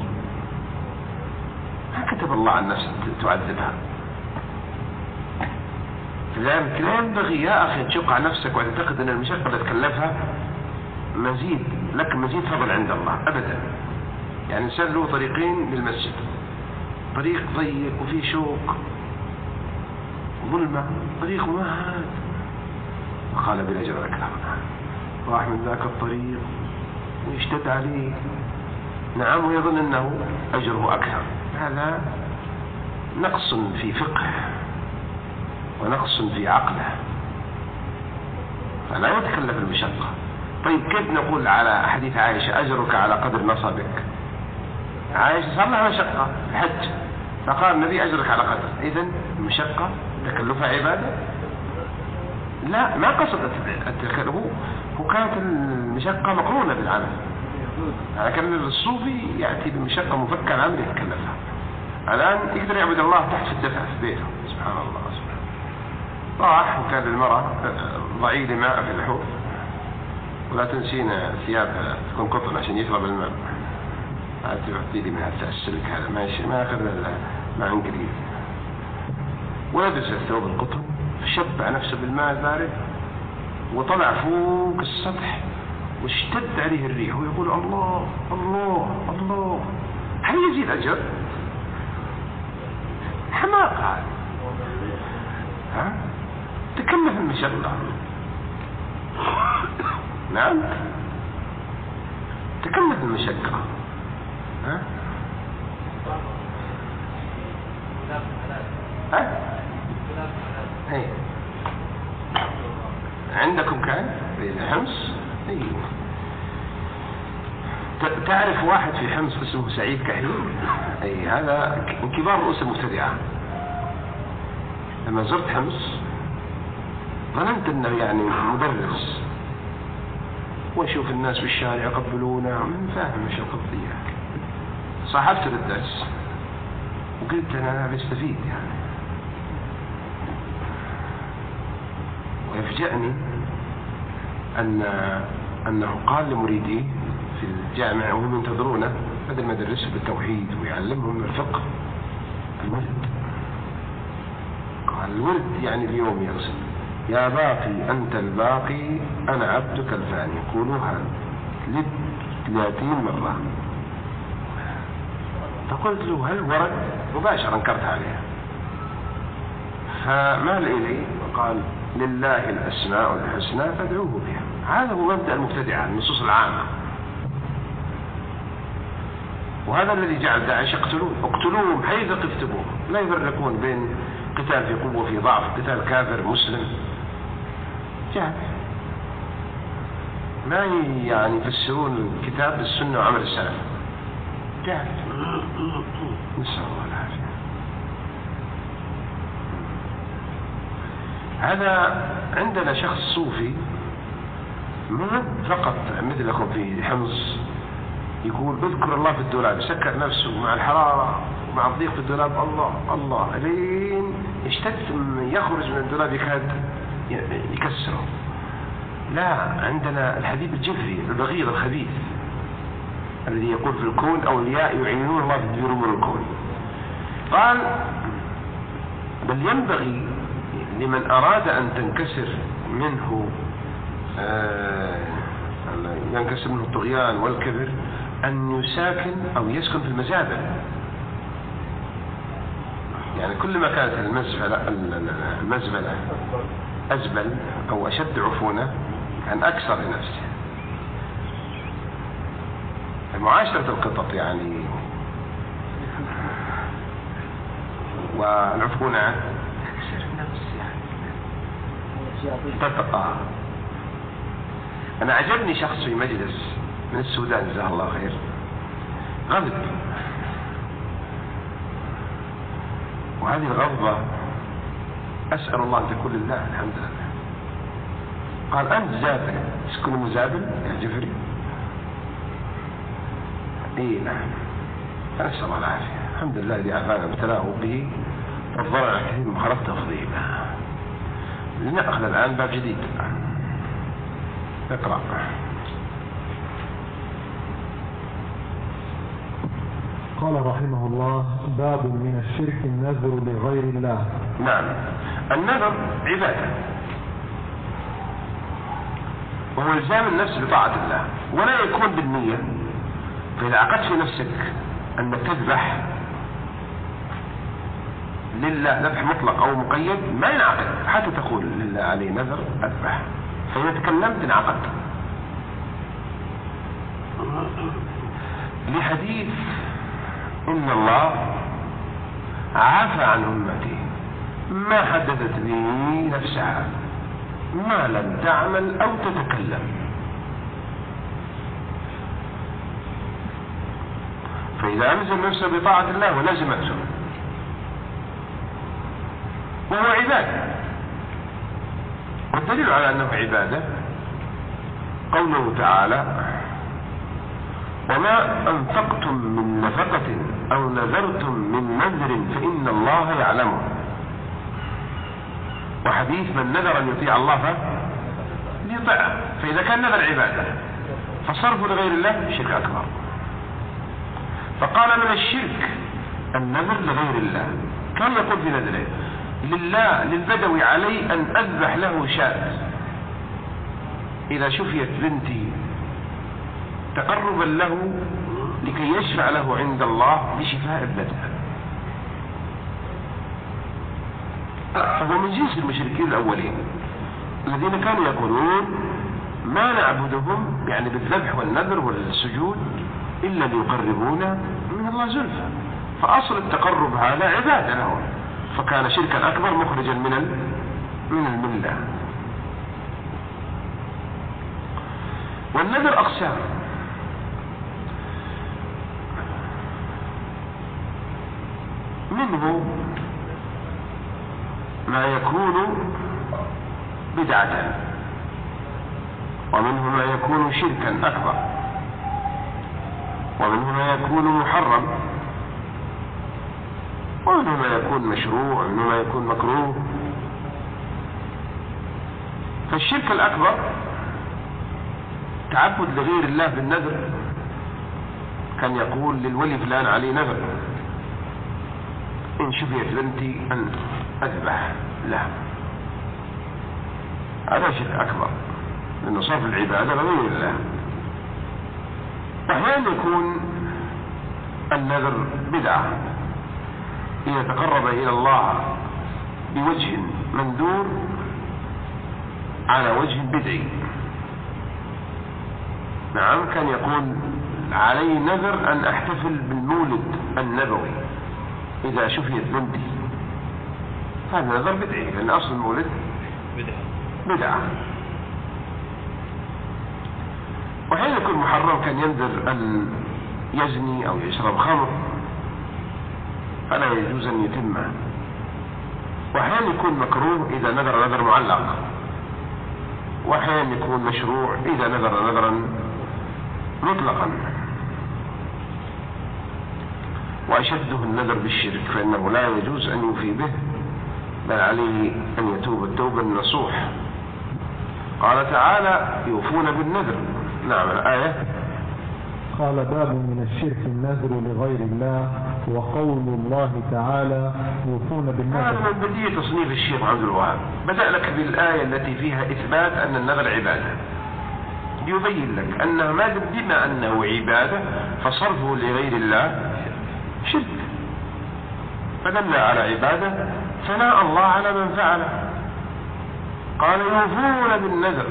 ما كتب الله عن نفسه تعذبها. لذلك لا ينبغي يا أخي تشق على نفسك وتعتقد أن المشقة اللي تكلفها مزيد لك، مزيد فضل عند الله أبدا. يعني الإنسان له طريقين للمسجد، طريق ضيق وفيه شوك ظلمة، طريق مهد وقال بالأجر أكثر، راح من ذاك الطريق ويشتد عليه، نعم، ويظن أنه أجره أكثر. هذا نقص في فقه ونقص في عقله، فلا يتكلف المشقة. طيب كيف نقول على حديث عائشة أجرك على قدر نصبك؟ عايشة صار لها مشقة الحج، فقال النبي أجرك على قدر. إذن المشقة تكلفها عبادة؟ لا، ما قصد التكلف، هو كانت المشقة مقرونة بالعمل، لكن الصوفي يأتي بمشقة مفكة عن عمل يتكلفها. الآن يقدر يعبد الله تحت في الدفع في بيته، سبحان الله. سبحان الله. راح وكان للمرأة ضعيل ماء في الحوض، ولا تنسينا ثياب تكون قطن عشان يشرب الماء. أعطي لي من هذا السلك هذا ماشي، ما أخذ مع إنجليزي. ولبس الثوب القطن، شبع نفسه بالماء البارد، وطلع فوق السطح واشتد عليه الريح ويقول الله الله الله. هل يزيد أجر؟ حماقة هذا. ها؟ تكلف المشقة. نعم، تكلف المشقة. ها؟ ها؟ هي. عندكم كان في حمص؟ ايوه. تعرف واحد في حمص اسمه سعيد كحيل؟ اي، هذا من كبار رؤوس المبتدعة. لما زرت حمص ظننت انه يعني مدرس، واشوف الناس بالشارع يقبلونه، من فاهم ايش القضية. صاحبت للدرس وقلت انا بستفيد يعني. ويفجأني أن أنه قال لمريديه في الجامعة وهم ينتظرونه بدل ما يدرسهم بالتوحيد ويعلمهم الفقه الورد. قال الورد يعني اليوم يقصد يا باقي أنت الباقي أنا عبدك الفاني، قولوها ثلاثين مرة. فقلت له هل ورد؟ مباشرة انكرت عليها. فمال إلي وقال لله الأسماء الحسنى فادعوه بها. هذا هو مبدأ المبتدعة، النصوص العامة. وهذا الذي جعل داعش يقتلون، اقتلوهم حيث قفتموهم، لا يفرقون بين قتال في قوة وفي ضعف، قتال كافر مسلم، جهل. ما يعني يفسرون الكتاب بالسنة وعمل السلف، جهل. نسأل الله العافية. هذا عندنا شخص صوفي ما فقط مثلكم في حمص يقول اذكر الله في الدولاب، سكر نفسه مع الحرارة ومع الضيق في الدولاب الله الله لين يشتد يخرج من الدولاب يكاد يكسره. لا، عندنا الحبيب الجفري البغيض الخبيث الذي يقول في الكون أولياء يعينون الله في أمور الكون. قال بل ينبغي لمن أراد أن تنكسر منه آه ينكسر منه الطغيان والكبر أن يساكن أو يسكن في المزابل. يعني كل ما كانت المزبلة المزبلة أزبل أو أشد عفونة كان أكثر لنفسه. معاشرة القطط يعني والعفونة تكسر النفس يعني تتقى. أنا عجبني شخص في مجلس من السودان جزاه الله خير، غضب، وهذه الغضبة أسأل الله أن تكون لله الحمد لله. قال أنت ذاتك تسكن مزابل يا جفري؟ إيه نعم. أسأل الله العافية. الحمد لله الذي عافانا ابتلاه به فضلنا على كثير من خلق تفضيله. لنأخذ الآن باب جديد. اقرأ.
قال رحمه الله باب من الشرك النذر لغير الله.
نعم، النذر عبادة وهو الزام النفس بطاعة الله ولا يكون بالنية. فإذا عقدت في نفسك أنك تذبح لله ذبح مطلق أو مقيد ما ينعقد حتى تقول لله عليه نذر أذبح، فإذا تكلمت انعقد. لحديث إن الله عفى عن أمتي ما حدثت به نفسها ما لم تعمل أو تتكلم. فإذا ألزم نفسه بطاعة الله ولزمته وهو عبادة. والدليل على أنه عبادة قوله تعالى: وما أنفقتم من نفقة أو نذرتم من نذر فإن الله يعلمه. وحديث: من نذر أن يطيع الله فليطيعه. فإذا كان نذر عبادة فصرفه لغير الله شرك أكبر. فقال: من الشرك النذر لغير الله. كان يقول في نذره: لله للبدوي علي أن أذبح له شاة إذا شفيت بنتي تقربا له لكي يشفع له عند الله بشفاء ابنتها. فهو من جنس المشركين الأولين الذين كانوا يقولون: ما نعبدهم يعني بالذبح والنذر والسجود إلا ليقربونا من الله زلفى. فأصل التقرب هذا عبادة لهم، فكان شركا أكبر مخرجا من من الملة. والنذر أقسام: منه ما يكون بدعة، ومنه ما يكون شركا أكبر، ومنه ما يكون محرم، ومنه ما يكون مشروع، ومنه ما يكون مكروه. فالشرك الأكبر تعبد لغير الله بالنذر. كان يقول للولي فلان علي نذر إن شفيت بنتي أن أذبح له. هذا شرك أكبر لأنه صرف العبادة لغير الله. أحيانا يكون النذر بدعة إذا تقرب إلى الله بوجه مندور على وجه بدعي. نعم، كان يقول: علي نذر أن أحتفل بالمولد النبوي إذا شفيت بنتي. هذا نذر بدعي لأن أصل المولد بدعة. وحين يكون محرم كان ينذر أن يزني أو يشرب خمر فلا يجوز أن يتمه. وأحيانا يكون مكروه إذا نذر نذر معلق، وأحيانا يكون مشروع إذا نذر نذرا مطلقا. وأشده النذر بالشرك فإنه لا يجوز أن يوفي به، بل عليه أن يتوب التوبة النصوح. قال تعالى: يوفون بالنذر. نعم، الآية:
قال: باب من الشرك النذر لغير الله، وقول الله تعالى: يوفون بالنذر.
هذا من بديهة تصنيف الشيخ عبد الوهاب. بدأ لك بالآية التي فيها إثبات أن النذر عبادة، ليبين لك أنه ما بما أنه عبادة فصرفه لغير الله شرك. فدل على عبادة ثناء الله على من فعله. قال: يوفون بالنذر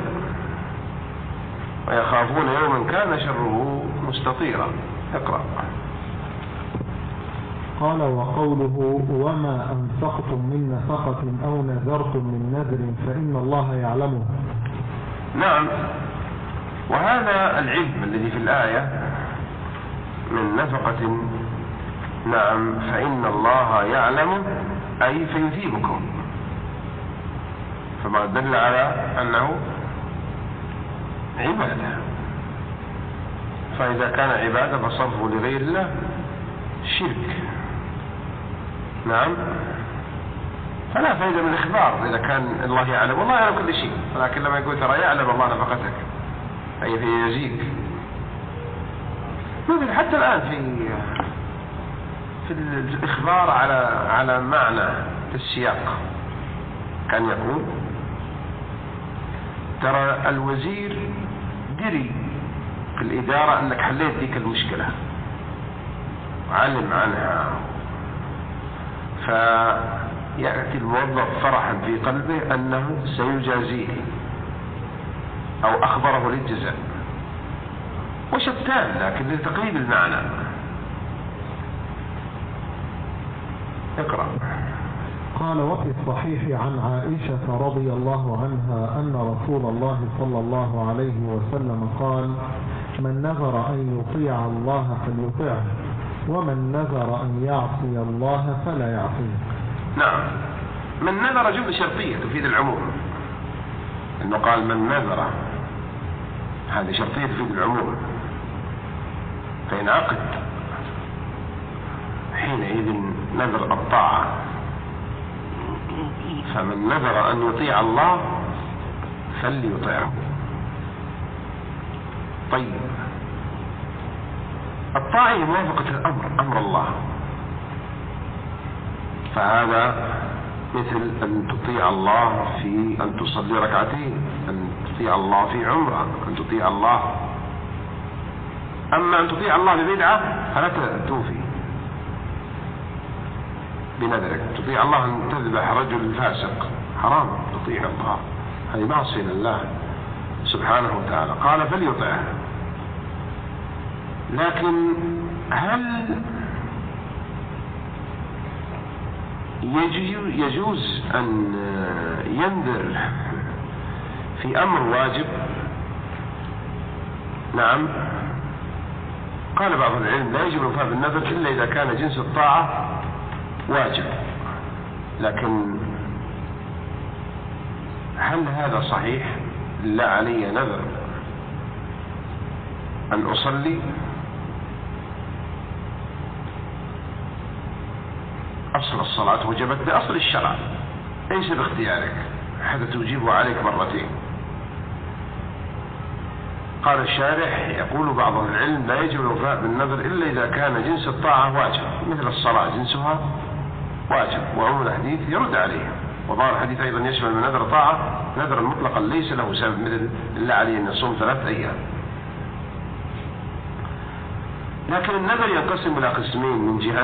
ويخافون يوما كان شره مستطيرا. اقرأ.
قال: وقوله: وما أنفقتم من نفقة أو نذرتم من نذر فإن الله يعلمه.
نعم، وهذا العلم الذي في الآية من نفقة، نعم، فإن الله يعلم أي فيثيبكم، فما دل على أنه عبادة. فإذا كان عبادة فصرفه لغير الله شرك. نعم، فلا فائدة من الإخبار إذا كان الله يعلم. والله يعلم كل شيء، ولكن لما يقول ترى يعلم الله نفقتك أي فيجزيك. مثل حتى الآن في في الإخبار على على معنى في السياق كان يقول: ترى الوزير دري في الإدارة أنك حليت ذيك المشكلة وعلم عنها، فيأتي الموظف فرحا في قلبه أنه سيجازيه أو أخبره للجزاء، وشتان لكن لتقريب المعنى. اقرأ.
قال: وفي الصحيح عن عائشة رضي الله عنها أن رسول الله صلى الله عليه وسلم قال: من نذر أن يطيع الله فليطيعه، ومن نذر أن يعصي الله فلا يعصيه.
نعم، من نذر جملة شرطية تفيد العموم، انه قال من نذر، هذه شرطية تفيد العموم، فينعقد حينئذ نذر الطاعة. فمن نذر أن يطيع الله فليطيعه. طيب، الطاعة هي موافقة الأمر، أمر الله، فهذا مثل أن تطيع الله في أن تصلي ركعتين، أن تطيع الله في عمرة، أن تطيع الله. أما أن تطيع الله ببدعة فلا توفي بنذرك. تطيع الله أن تذبح رجل فاسق، حرام تطيع الله، هذه معصية لله سبحانه وتعالى. قال فليطيعه. لكن هل يجوز أن ينذر في أمر واجب؟ نعم، قال بعض العلم لا يجب الوفاء بالنذر إلا إذا كان جنس الطاعة واجب. لكن هل هذا صحيح؟ لا علي نذر أن أصلي، أصل الصلاة وجبت بأصل الشرع، ليس باختيارك حتى توجبه عليك مرتين. قال الشارح يقول بعض العلم لا يجب الوفاء بالنذر إلا إذا كان جنس الطاعة واجب، مثل الصلاة جنسها واجب، وعموم الحديث يرد عليه. وظاهر الحديث أيضا يشمل من نذر طاعة نذرا مطلقا ليس له سبب، مثل إلا عليه أن يصوم ثلاث أيام. لكن النذر ينقسم إلى قسمين، من جهة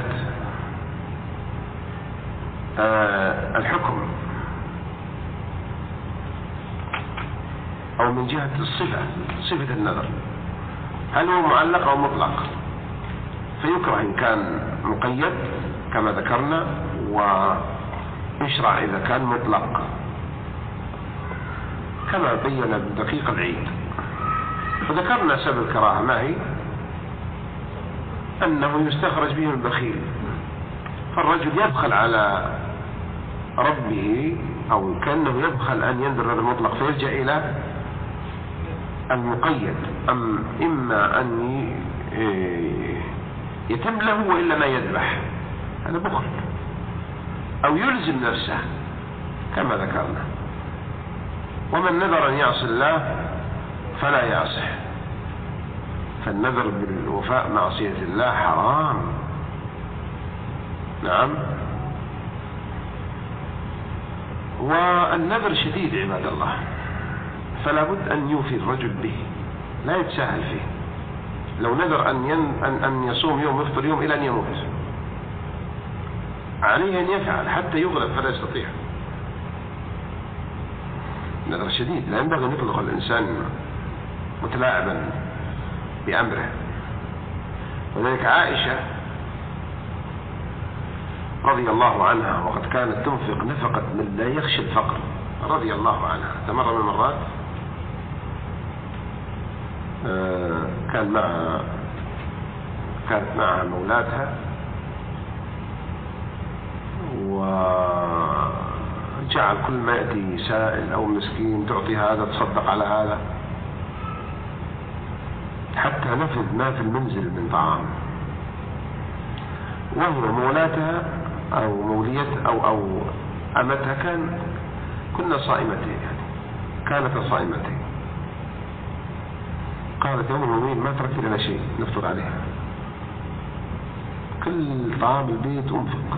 آه الحكم أو من جهة الصفة، صفة النذر، هل هو معلق أو مطلق؟ فيكره إن كان مقيد كما ذكرنا، ويشرع إذا كان مطلق كما بين بدقيق العيد. وذكرنا سبب الكراهة ما هي؟ أنه يستخرج به البخيل، فالرجل يبخل على ربه، أو كأنه يبخل أن ينذر هذا المطلق فيرجع إلى المقيد، أم إما أن يتم له وإلا ما يذبح، هذا بخل، أو يلزم نفسه كما ذكرنا. ومن نذر أن يعصي الله فلا يعصح، فالنذر بالوفاء معصية الله حرام. نعم، والنذر شديد عباد الله، فلا بد أن يوفي الرجل به، لا يتساهل فيه. لو نذر أن, ين... أن... أن يصوم يوم يفطر يوم إلى أن يموت، عليه أن يفعل حتى يغلب فلا يستطيع. نذر شديد، لا ينبغي أن يطلق الإنسان متلاعبا بأمره. وذلك عائشة رضي الله عنها، وقد كانت تنفق نفقة من لا يخشى الفقر رضي الله عنها. مرة من المرات كان معها كانت معها مولاتها، وجعل كل ما يأتي سائل أو مسكين تعطي هذا، تصدق على هذا، حتى نفذ ما في المنزل من طعام. وهي مولاتها أو مولية أو أو أمتها كان كنا صائمتين، يعني كانت صائمتين. قالت يوم يومين ما تركت لنا شيء نفطر عليها، كل طعام البيت أنفق.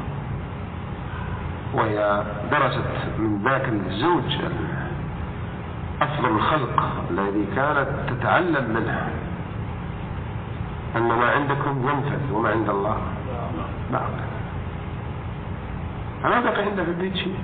وهي درست من ذاك الزوج أفضل الخلق الذي كانت تتعلم منه أن ما عندكم ينفذ وما عند الله باق. أنا بقى عندها في البيت شيء،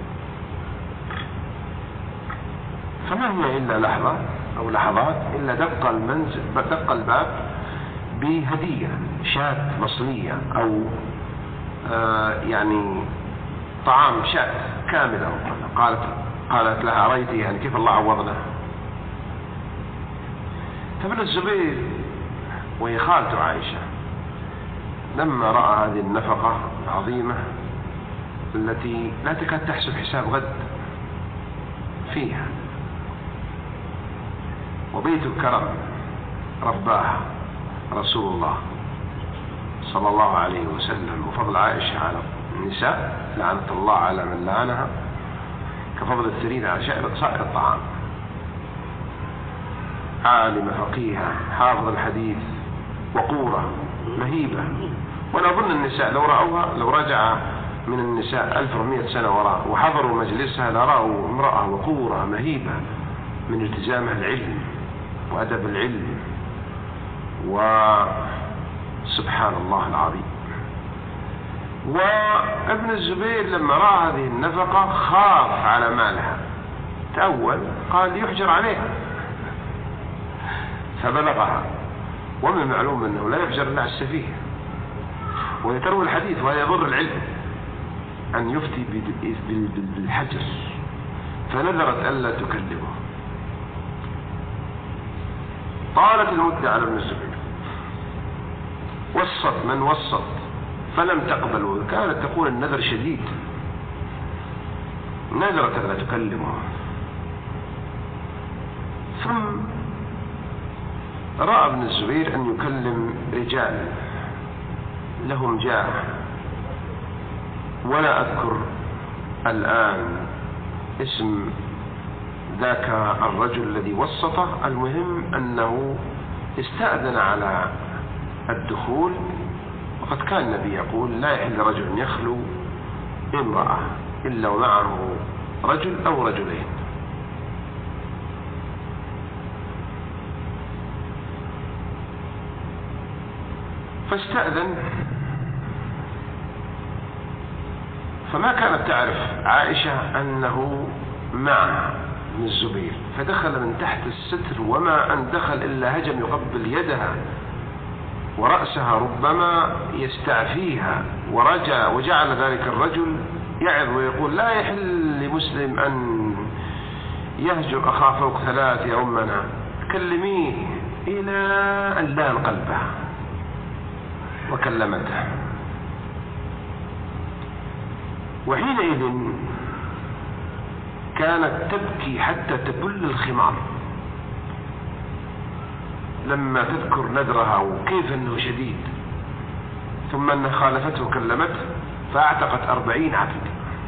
فما هي إلا لحظة أو لحظات إلا دق المنزل دق الباب بهدية، شاة مصرية أو آه يعني طعام شاة كاملة. قالت قالت لها أريتي يعني كيف الله عوضنا. فابن الزبير وهي خالته عائشة لما رأى هذه النفقة العظيمة التي لا تكاد تحسب حساب غد فيها، وبيت الكرم رباه رسول الله صلى الله عليه وسلم، وفضل عائشة على النساء لعنة الله على من لعنها كفضل الثريد على سائر الطعام، عالمة فقيهة حافظ الحديث وقورة مهيبة. وأنا أظن النساء لو رأوها، لو رجع من النساء ألف ومئة سنة وراء وحضروا مجلسها لرأوا امرأة وقورة مهيبة من التزامها العلم وأدب العلم، وسبحان الله العظيم. وابن الزبير لما رأى هذه النفقة خاف على مالها، تأول قال يحجر عليها، فبلغها. ومن المعلوم أنه لا يحجر إلا على السفيه، ويتروي الحديث وهذا يضر العلم أن يفتي بالحجر، فنذرت ألا تكلمه. طالت المدة على ابن الزبير، وسط من وسط فلم تقبل، وكانت تقول النذر شديد، نذرت ألا تكلمه. ثم رأى ابن الزبير أن يكلم رجال لهم جاه، ولا أذكر الآن اسم ذاك الرجل الذي وسطه، المهم أنه استأذن على الدخول، وقد كان النبي يقول لا يحل رجل يخلو امرأة إلا ومعه رجل أو رجلين. فاستأذن، فما كانت تعرف عائشة أنه معها ابن الزبير، فدخل من تحت الستر، وما أن دخل إلا هجم يقبل يدها ورأسها ربما يستعفيها، ورجع وجعل ذلك الرجل يعظ ويقول لا يحل لمسلم أن يهجر أخاه فوق ثلاث يا أمنا، كلميه، إلى أن لان قلبها وكلمته. وحينئذ كانت تبكي حتى تبل الخمار لما تذكر نذرها وكيف أنه شديد، ثم أن خالفته وكلمته فاعتقت أربعين عبد،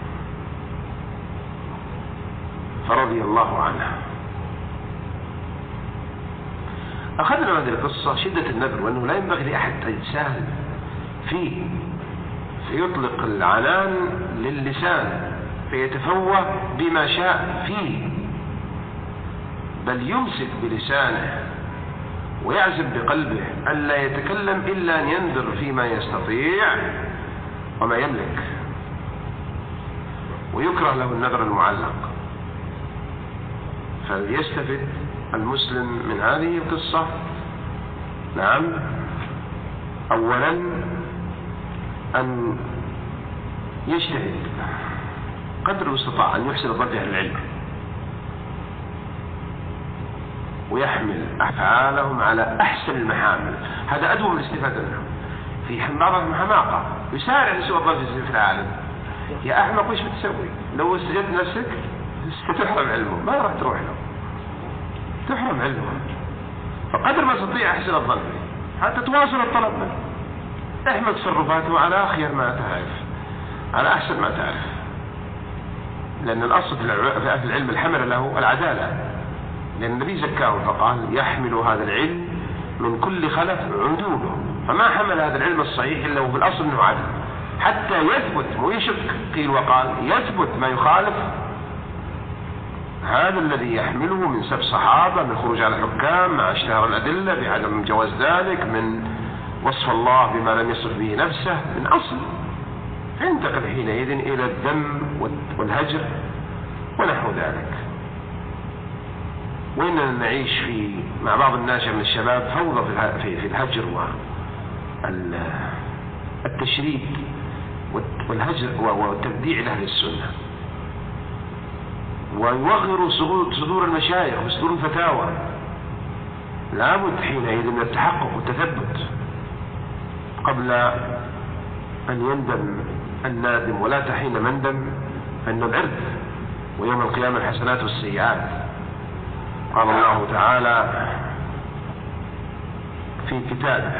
فرضي الله عنها. أخذنا هذه القصة شدة النذر، وأنه لا ينبغي لأحد أن يتساهل فيه، فيطلق العنان للسان فيتفوه بما شاء فيه، بل يمسك بلسانه ويعزم بقلبه ألا يتكلم إلا أن ينذر فيما يستطيع وما يملك، ويكره له النذر المعلق. فليستفد المسلم من هذه القصة. نعم، أولا أن يجتهد قدر المستطاع أن يحسن ظن أهل العلم، ويحمل أفعالهم على أحسن المحامل، هذا أدوم الاستفادة منهم. في بعضهم حماقة يسارع لسوء الظن في العالم، يا أحمق وش بتسوي؟ لو استجدت نفسك ستحرم علمه، ما راح تروح له، تحرم علمه. فقدر ما تستطيع أحسن الظن حتى تواصل الطلب منه، احمل تصرفاته على خير ما تعرف، على أحسن ما تعرف، لأن الأصل في أهل العلم الحمل له العدالة، لأن النبي زكاه فقال يحمل هذا العلم من كل خلف عدوله، فما حمل هذا العلم الصحيح إلا وفي الأصل أنه عدل، حتى يثبت ويشك قيل وقال، يثبت ما يخالف هذا الذي يحمله من سب صحابة، من خروج على الحكام مع اشتهار الأدلة بعدم جواز ذلك، من وصف الله بما لم يصف به نفسه من أصل، فينتقل حينئذ إلى الذم والهجر ونحو ذلك. وإننا نعيش في مع بعض الناس من الشباب فوضى في الهجر والتشريد والهجر والتبديع لأهل السنة، ويوغر صدور المشايخ وصدور الفتاوى. لابد حينئذ من التحقق والتثبت قبل أن يندم النادم ولا تحين مندم، فإن العرض ويوم القيامة الحسنات والسيئات. قال الله تعالى في كتابه: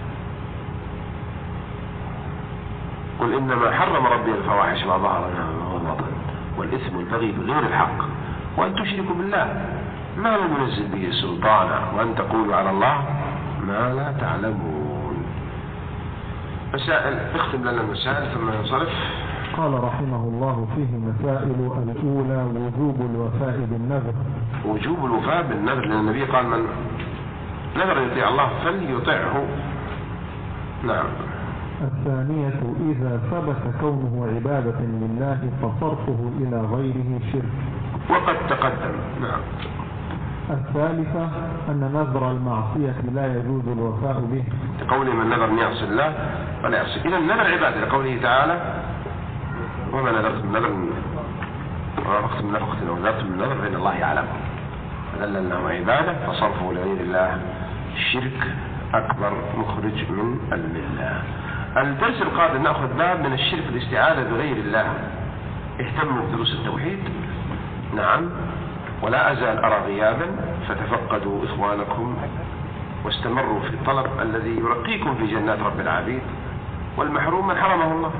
قل إنما حرم ربي الفواحش ما ظهر منها وما بطن والإثم والبغي بغير الحق وأن تشركوا بالله ما لم ينزل به سلطانا وأن تقولوا على الله ما لا تعلمون. مسائل، اختم لنا المسائل ثم ننصرف.
قال رحمه الله فيه مسائل: الأولى وجوب الوفاء بالنذر.
وجوب الوفاء بالنذر، لأن النبي قال: من نذر يطيع الله فليطيعه. نعم.
الثانية إذا ثبت كونه عبادة لله فصرفه إلى غيره شرك،
وقد تقدم. نعم.
الثالثة أن نذر المعصية لا يجوز الوفاء به،
لقوله: من نذر أن يعصي الله فلا يعصي. إذا النذر عبادة، لقوله تعالى: وما نذرت من نذر وما نفقت من نفقة ونذرت من نذر فإن الله يعلم، فدل أنه عبادة فصرفه لغير الله الشرك أكبر مخرج من الملة. الدرس القادم نأخذ باب من الشرك الاستعاذة بغير الله. اهتموا بدروس التوحيد. نعم. ولا أزال أرى غيابا، فتفقدوا إخوانكم واستمروا في الطلب الذي يرقيكم في جنات رب العبيد، والمحروم من حرمه الله.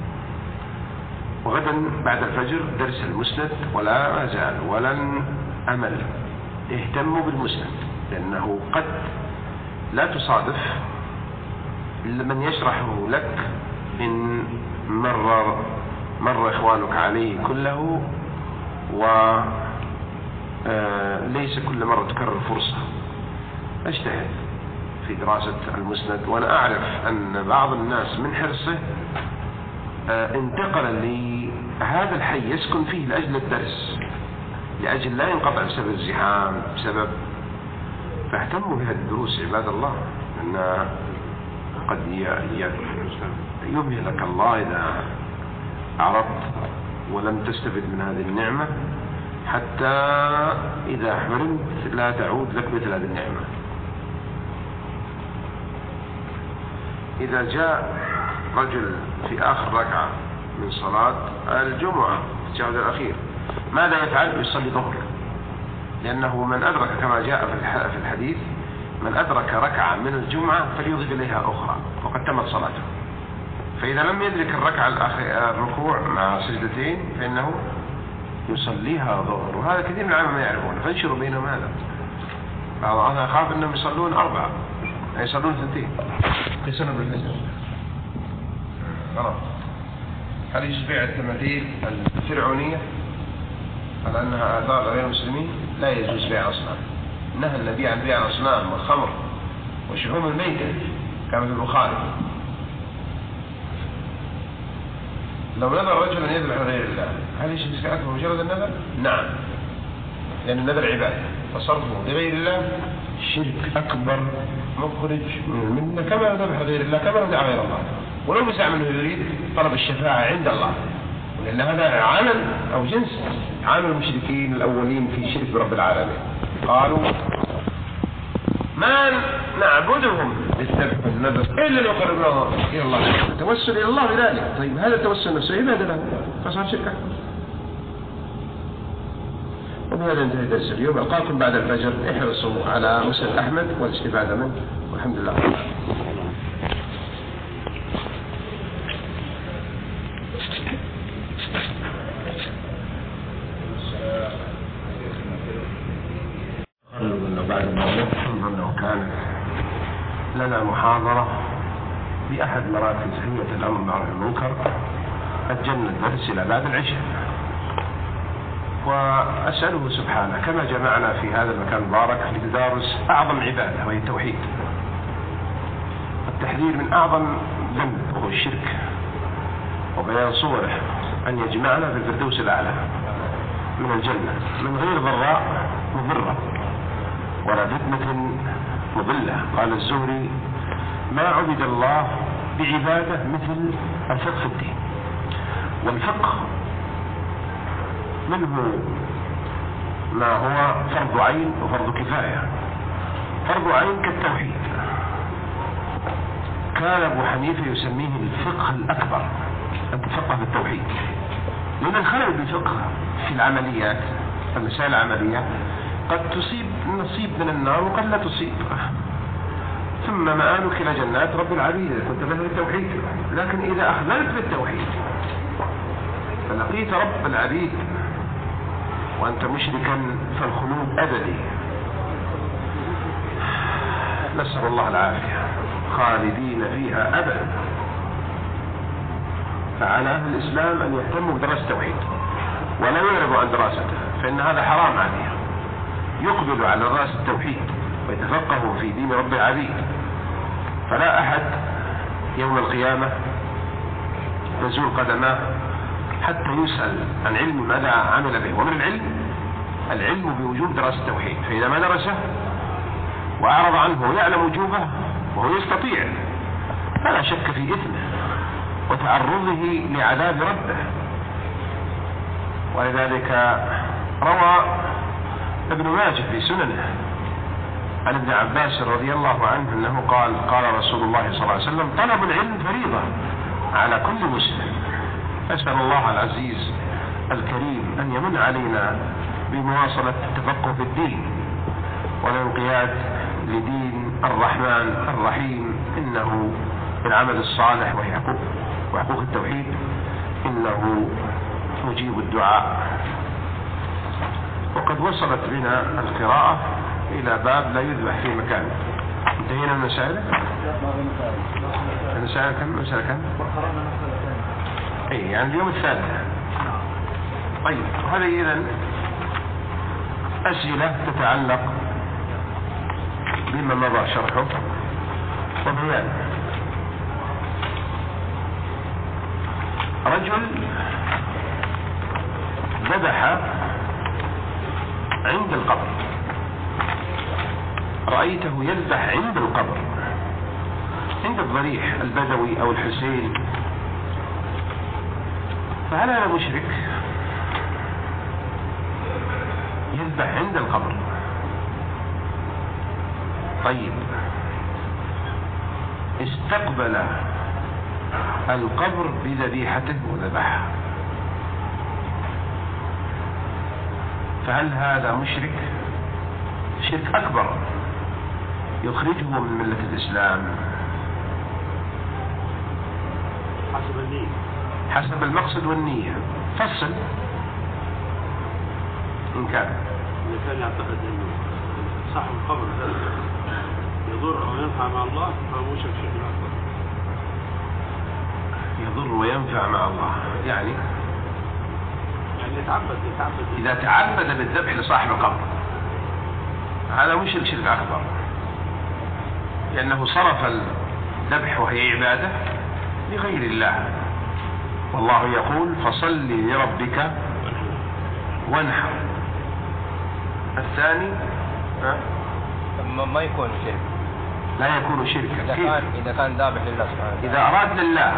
وغدا بعد الفجر درس المسند، ولا أزال ولن أمل. اهتموا بالمسند، لأنه قد لا تصادف من يشرحه لك إن مر مر إخوانك عليه كله، وليس كل مرة تكرر فرصة. اجتهد في دراسة المسند. وأنا أعرف أن بعض الناس من حرصه انتقل لهذا الحي يسكن فيه لأجل الدرس، لأجل لا ينقطع بسبب الزحام بسبب. فاهتموا بهذه الدروس عباد الله، أن قد يمهلك الله إذا أعرضت ولم تستفد من هذه النعمة، حتى إذا حرمت لا تعود لك مثل هذه النعمة. إذا جاء رجل في آخر ركعة من صلاة الجمعة في الشهر الأخير، ماذا يفعل؟ يصلي ظهر، لأنه من أدرك كما جاء في الحديث: من أدرك ركعة من الجمعة فليضيف إليها أخرى وقد تمت صلاته. فإذا لم يدرك الركعة الركوع مع سجدتين فإنه يصليها ظهر. وهذا كثير من العامة ما يعرفون، فانشروا بينهم هذا. بعض أنا أخاف أنهم يصلون أربعة، يصلون ثنتين يصلون بالفجر. خلاص. هل يجوز بيع التماثيل الفرعونية على أنها آثار غير المسلمين؟ لا يجوز بيع أصلا. نهى النبي عن بيع الأصنام والخمر وشحوم الميتة كما في البخاري. لو نذر رجل أن يذبح غير الله، هل يجوز أكبر مجرد النذر؟ نعم، لأن النذر عبادة، فصرفه لغير الله شرك أكبر مخرج من الملة، كما ذبح غير الله، كما دعا غير الله، ولو بسع منه يريد طلب الشفاعة عند الله، لأن هذا عمل أو جنس عمل المشركين الأولين في شرك برب العالمين. قالوا: ما نعبدهم للذبح والنذر إلا ليقربونا إلى الله، التوسل إلى الله بذلك. طيب هذا التوسل نفسه عبادة له، فصار شركا. وبهذا انتهى درس اليوم. ألقاكم بعد الفجر. احرصوا على مسند أحمد والاستفادة منه، والحمد لله. بعد ما نفهم أنه كان لنا محاضرة بأحد مراكز هيئة الأمر بالمعروف والمنكر، أجلنا الدرس إلى بعد العشاء، وأسأله سبحانه كما جمعنا في هذا المكان المبارك لتدارس أعظم عبادة وهي التوحيد، التحذير من أعظم ذنب وهو الشرك، وبيان صوره، أن يجمعنا في الفردوس الأعلى من الجنة من غير ضراء مضرة ولا فتنة مضلة. قال الزهري: ما عبد الله بعبادة مثل الفقه في الدين. والفقه منه ما هو فرض عين وفرض كفاية. فرض عين كالتوحيد، كان أبو حنيفة يسميه الفقه الأكبر، أن تفقه في التوحيد، لأن الخلل بالفقه في العمليات المسائل العملية قد تصيب نصيب من النار وقد لا تصيب، ثم مآلك إلى جنات رب العبيد إذا كنت فاهم التوحيد. لكن إذا أخذلت بالتوحيد فلقيت رب العبيد وأنت مشركا فالخلود أبدي، نسأل الله العافية، خالدين فيها أبدا. فعلى أهل الإسلام أن يهتموا بدراسة التوحيد ولا يعرضوا عن دراسته، فإن هذا حرام عليهم. يقبلوا على دراسة التوحيد ويتفقهوا في دين رب العبيد، فلا أحد يوم القيامة تزول قدماه حتى يسأل عن علم ماذا عمل به. ومن العلم العلم بوجوب دراسة التوحيد، فإذا ما درسه وأعرض عنه ويعلم وجوبه وهو يستطيع فلا شك في إثمه وتعرضه لعذاب ربه. ولذلك روى ابن ماجه في سننه عن ابن عباس رضي الله عنه أنه قال قال رسول الله صلى الله عليه وسلم: طلب العلم فريضة على كل مسلم. أسأل الله العزيز الكريم أن يمن علينا بمواصلة التفقه في الدين والانقياد لدين الرحمن الرحيم، إنه بالعمل الصالح وحقوق وحقوق التوحيد إنه مجيب الدعاء. وقد وصلت بنا القراءة إلى باب لا يذبح في مكان. انتهينا من المسائل؟ المسائل كم؟ المسائل كم؟ اي يعني اليوم الثالث. طيب هذه إذن أسئلة تتعلق بما مضى شرحه وبيان. رجل ذبح عند القبر، رأيته يذبح عند القبر، عند الضريح البدوي أو الحسين، فهل هذا مشرك؟ يذبح عند القبر. طيب استقبل القبر بذبيحته وذبحها، فهل هذا مشرك؟ شرك أكبر يخرجه من ملة الإسلام
حسب النية،
حسب المقصد والنية. فصل إن كان
إذا كان يعتقد أنه صاحب القبر هذا يضر أو ينفع مع الله فهو مشرك شرك أكبر.
يضر وينفع مع الله يعني
يعني يتعبد يتعبد
إذا تعبد بالذبح لصاحب القبر هذا مشرك شرك أكبر، لأنه صرف الذبح وهي عبادة لغير الله، والله يقول: فصل لربك وانحر. الثاني
ما يكون شرك،
لا يكون شركا.
إذا كان إذا كان ذابح لله سبحانه وتعالى،
إذا أراد لله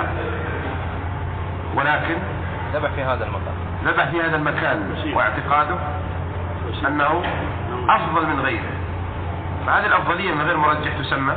ولكن
ذبح في هذا المكان،
ذبح في هذا المكان واعتقاده أنه أفضل من غيره، فهذه الأفضلية من غير مرجح تسمى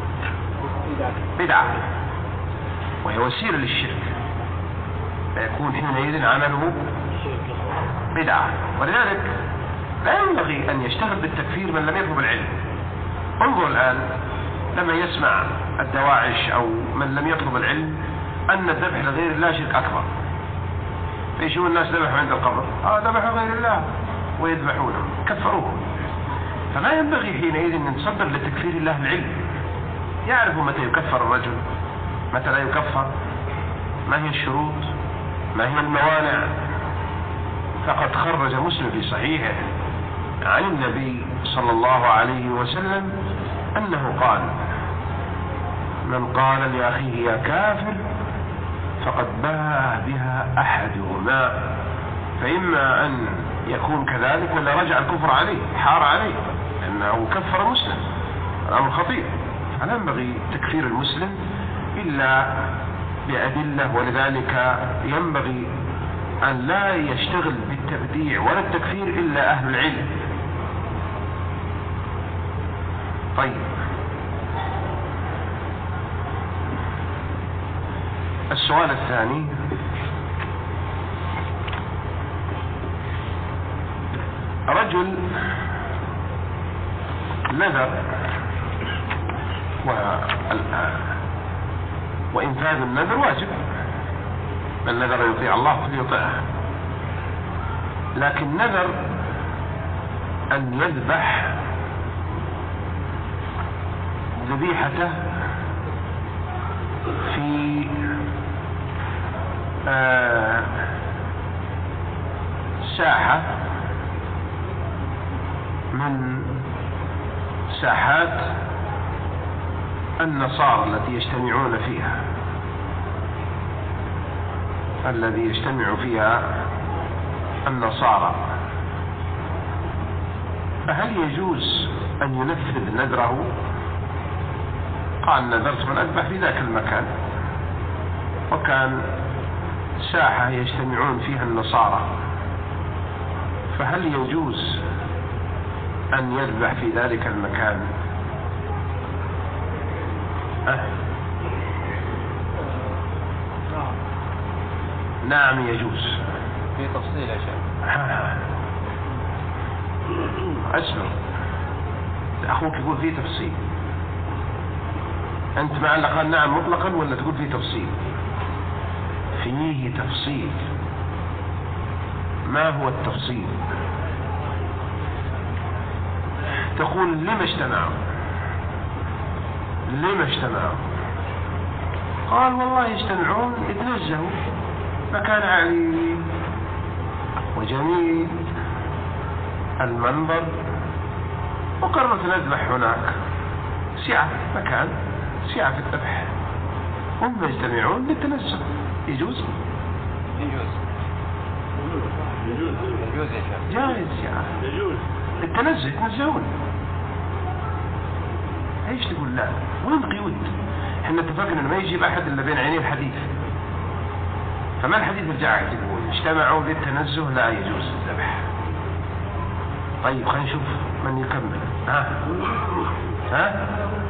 بدعة وهي وسيلة للشرك، فيكون حينئذ عمله بدعة. ولذلك لا ينبغي أن يشتغل بالتكفير من لم يطلب العلم. انظر الآن لما يسمع الدواعش أو من لم يطلب العلم أن الذبح لغير الله شرك أكبر، فيشوف الناس ذبحوا عند القبر، آه ذبحوا غير الله ويذبحونه، كفروه. فما ينبغي حينئذ أن نتصدر لتكفير الله العلم، يعرف متى يكفر الرجل متى لا يكفر، ما هي الشروط، ما هي الموانع. فقد خرج مسلم في صحيحه عن النبي صلى الله عليه وسلم أنه قال: من قال لأخيه يا كافر فقد باء بها أحدهما، فإما أن يكون كذلك ولا رجع الكفر عليه، حار عليه لأنه كفر مسلم، الأمر خطير. فلا ينبغي تكفير المسلم إلا بأدلة، ولذلك ينبغي أن لا يشتغل بالتبديع ولا التكفير إلا أهل العلم. طيب السؤال الثاني: رجل نذر وإنفاذ النذر واجب، من نذر يطيع الله فليطيعه، لكن نذر أن يذبح ذبيحته في آه ساحة من ساحات النصارى التي يجتمعون فيها الذي يجتمع فيها النصارى، فهل يجوز أن ينفذ نذره؟ قال: نذرت من أذبح في ذاك المكان، وكان ساحة يجتمعون فيها النصارى، فهل يجوز أن يذبح في ذلك المكان؟ أه؟ نعم يجوز.
في تفصيل يا شيخ.
اسمع، أخوك يقول فيه تفصيل، أنت مع اللي قال نعم مطلقا ولا تقول فيه تفصيل؟ فيه تفصيل. ما هو التفصيل؟ تقول: لما اجتمعوا؟ لما اجتمعوا؟ قال: والله يجتمعون يتنزهوا، مكان عالي وجميل المنظر، وقررت نذبح هناك، سعة مكان، سعة في الذبح، هم يجتمعون للتنزه. يجوز؟
يجوز يجوز يا شيخ.
جائز يعني،
يجوز
التنزه، يتنزهون. ايش تقول لا؟ وين قيود؟ احنا اتفقنا انه ما يجيب احد الا بين عيني الحديث، فما الحديث الجاعد يقول اجتمعوا للتنزه لا يجوز الذبح. طيب خلينا نشوف من يكمل. ها ها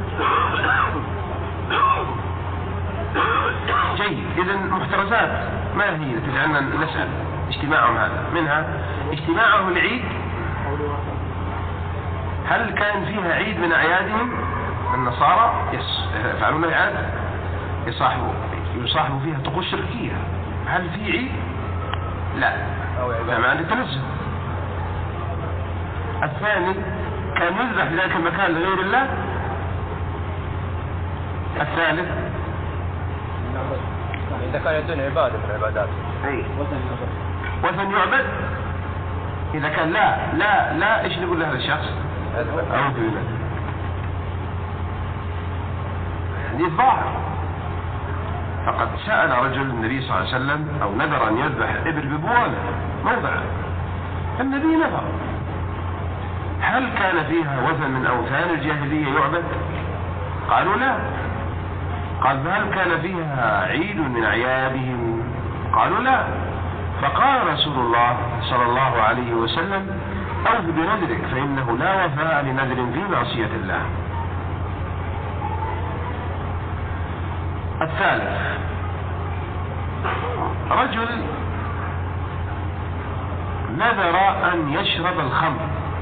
جيد. اذا محترزات ما هي تجعلنا نسأل اجتماعهم هذا؟ منها اجتماعه العيد، هل كان فيها عيد من اعيادهم النصارى يفعلون العيد، يصاحبوا يصاحبوا فيها طقوس شركية، هل في عيد؟ لا، فما عند التنزه. الثاني كان يذبح في ذلك المكان لغير الله. الثالث
إذا كان يدون عبادة من العبادات،
أي وثن يعبد. إذا كان لا لا لا إيش نقول لهذا الشخص؟ أعوذ بالله. حديث ظاهر. فقد سأل رجل النبي صلى الله عليه وسلم أو نذر أن يذبح إبل ببوانة موضع، النبي نذر، هل كان فيها وثن من أوثان الجاهلية يعبد؟ قالوا لا. قال: فهل كان فيها عيد من أعيادهم؟ قالوا لا. فقال رسول الله صلى الله عليه وسلم: أوف بنذرك فإنه لا وفاء لنذر في معصية الله. الثالث رجل نذر أن يشرب الخمر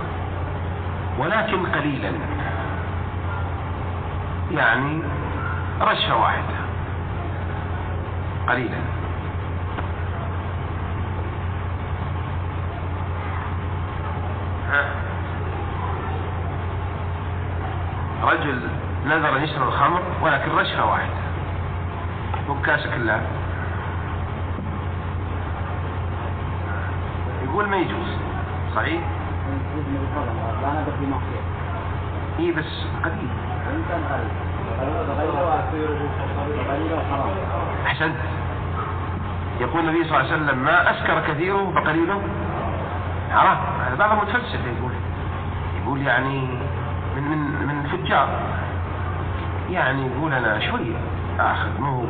ولكن قليلا، يعني رشة واحدة قليلا. ها. رجل نذر أن يشرب الخمر ولكن رشة واحدة، مو بكاسة كلها، يقول ما يجوز. صحيح؟ ايه بس قليل. احسنت. يقول النبي صلى الله عليه وسلم: ما اسكر كثيره فقليله حرام. بعضهم متفلسف يقول يقول يعني من من من فجار، يعني يقول انا شويه اخذ مو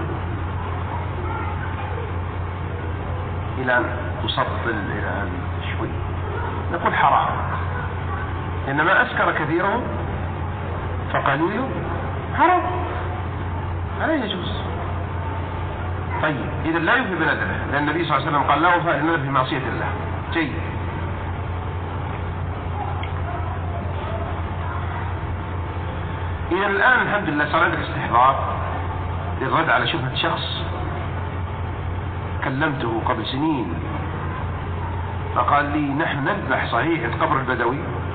الى ان تصطل الى ان شوي، نقول حرام، انما اسكر كثيره فقليله حرام، لا يجوز. طيب إذا لا يوفي بنذره، لأن النبي صلى الله عليه وسلم قال لا وفاء للنذر في معصية الله. جيد. إذا الآن الحمد لله صار عندك استحضار للرد على شبهة شخص كلمته قبل سنين فقال لي نحن نذبح صحيح القبر البدوي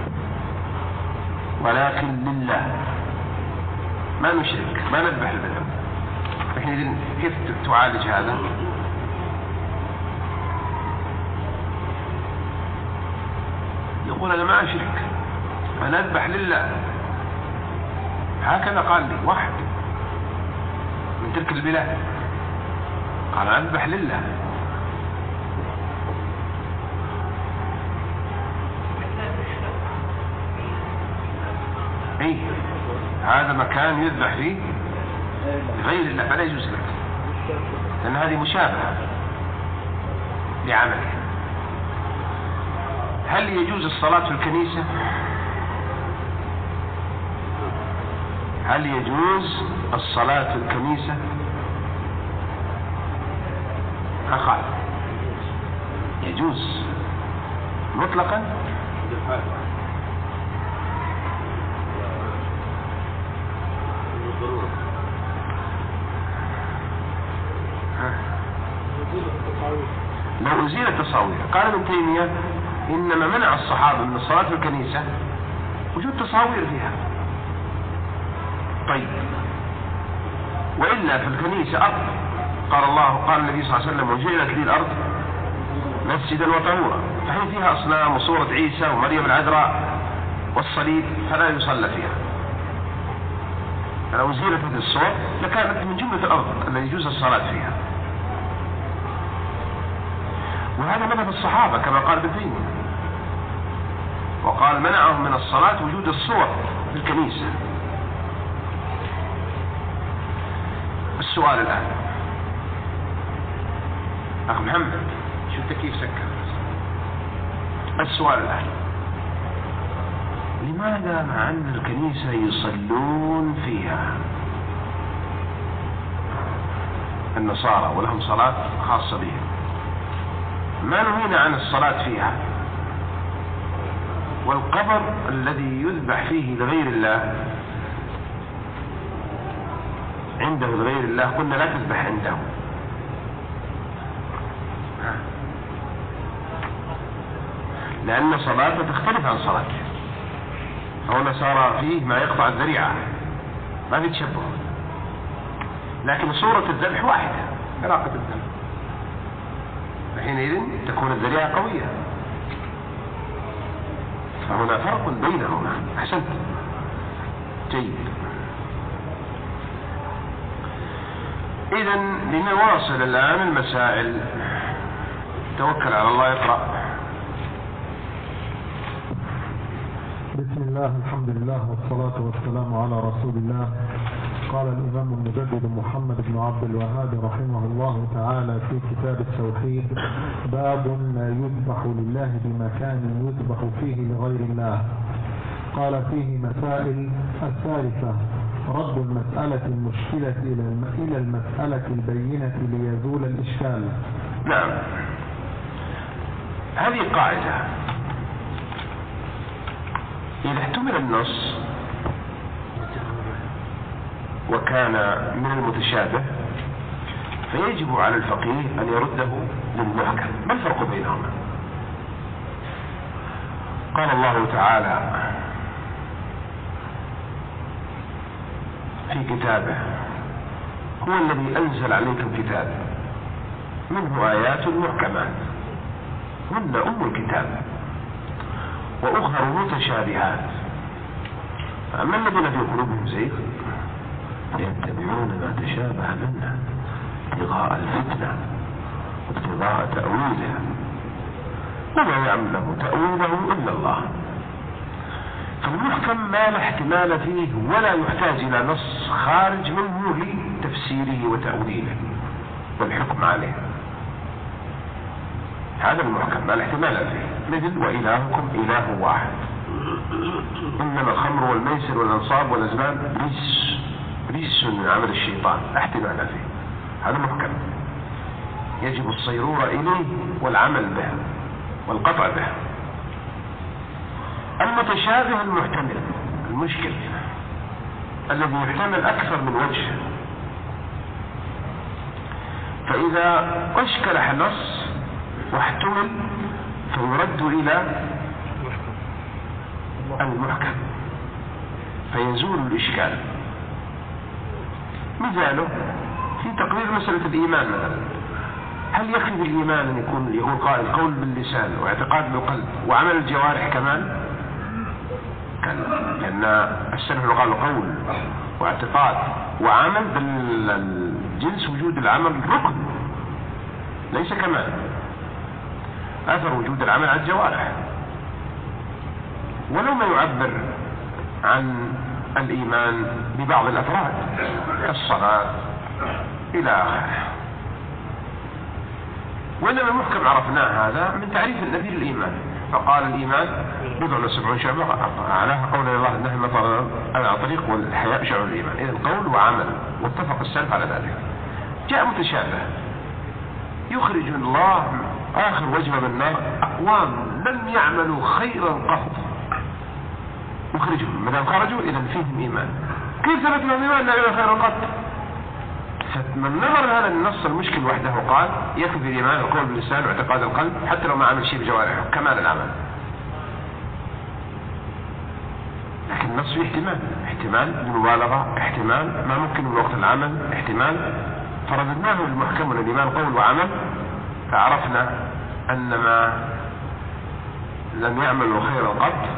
ولكن لله، ما نشرك، ما نذبح البدوي. فحينئذ كيف تعالج هذا؟ يقول أنا ما أشرك، أنا أذبح لله. هكذا قال لي واحد من تلك البلاد، قال أنا أذبح لله. اي هذا مكان يذبح فيه لغير الله فلا يجوز لك، لأن هذه مشابهة لعمله. هل يجوز الصلاة في الكنيسة؟ هل يجوز الصلاة في الكنيسة؟ أقال يجوز مطلقا. لو أزيل التصاوير. قال ابن تيمية إنما منع الصحابة من الصلاة في الكنيسة وجود تصاوير فيها. طيب وإلا في الكنيسة أرض، قال الله قال النبي صلى الله عليه وسلم وجعلت لي الأرض مسجدا وطهورا، فحين فيها أصنام وصورة عيسى ومريم العذراء والصليب فلا يصلى فيها. فلو أزيلت هذه الصور لكانت من جملة الأرض التي يجوز الصلاة فيها. وهذا مذهب الصحابة كما قال ابن تيمية، وقال منعهم من الصلاة وجود الصور في الكنيسة. السؤال الآن أخ محمد، شفت كيف سكر؟ السؤال الآن لماذا مع أن الكنيسة يصلون فيها النصارى ولهم صلاة خاصة بهم، ما نهينا عن الصلاة فيها، والقبر الذي يذبح فيه لغير الله عنده لغير الله قلنا لا تذبح عنده؟ لأن صلاته تختلف عن صلاته، هنا صار فيه ما يقطع الذريعة، ما في تشبه، لكن صورة الذبح واحدة، علاقة الذبح، فحينئذ تكون الذريعة قوية، فهنا فرق بينهما. أحسنت، جيد. إذن لنواصل الآن المسائل. توكل على الله، يقرأ.
بسم الله، الحمد لله والصلاة والسلام على رسول الله. قال الإمام المجدد محمد بن عبد الوهاب رحمه الله تعالى في كتاب التوحيد: باب ما يذبح لله بمكان يذبح فيه لغير الله. قال فيه مسائل. الثالثة رد المسألة المشكلة إلى المسألة البينة ليزول الإشكال.
نعم، هذه قاعدة، إذا احتمل النص وكان من المتشابه فيجب على الفقيه أن يرده للمحكم. ما الفرق بينهما؟ قال الله تعالى في كتابه: هو الذي أنزل عليكم كتاب منه آيات محكمات هن أم الكتاب وأخر متشابهات، فأما الذين في قلوبهم زيغ يتبعون ما تشابه منه ابتغاء الفتنة وابتغاء تأويله وما يعلم تأويله إلا الله. فالمحكم ما لا احتمال فيه ولا يحتاج إلى نص خارج منه لتفسيره وتأويله والحكم عليه. هذا المحكم ما لا احتمال فيه، مثل وإلهكم إله واحد، إنما الخمر والميسر والأنصاب والأزلام رجس رجس من عمل الشيطان، لا احتمال فيه، هذا محكم. يجب الصيرورة إليه والعمل به والقطع به. المتشابه المحتمل، المشكل الذي يحتمل أكثر من وجه، فإذا أشكل النص واحتمل فيرد إلى المحكم فيزول الإشكال. مثاله في تقرير مسألة الإيمان مثلا، هل يكفي بالإيمان أن يكون يقول قائل قول باللسان واعتقاد بالقلب وعمل الجوارح كمان؟ كان لأن السلف قالوا قول واعتقاد وعمل، بالجنس وجود العمل ركن ليس كمان، أثر وجود العمل على الجوارح. ولو ما يعبر عن الإيمان ببعض الأفراد كالصلاة إلى آخره. وإنما المحكم عرفناه هذا من تعريف النبي للإيمان، فقال الإيمان بضع وسبعون شعبة، أعلاها قول الله إنه مطر على طريق والحياء شعب الإيمان، إذن قول وعمل، واتفق السلف على ذلك. جاء متشابه يخرج الله آخر وجه من النار أقوام لم يعملوا خيرا قط، يخرجهم، مدام خرجوا إذن فيهم إيمان. كيف ثبت لهم إيمان لا يعملوا خيرا قط؟ فمن نظر هذا النص المشكل وحده قال يكفي الإيمان القول باللسان واعتقاد القلب حتى لو ما عمل شيء بجوارحه كمال العمل. لكن النص فيه احتمال، احتمال بالمبالغة، احتمال ما ممكن من وقت العمل، احتمال فرددناه للمحكم من الإيمان قول وعمل، فعرفنا أن ما لم يعملوا خيرا قط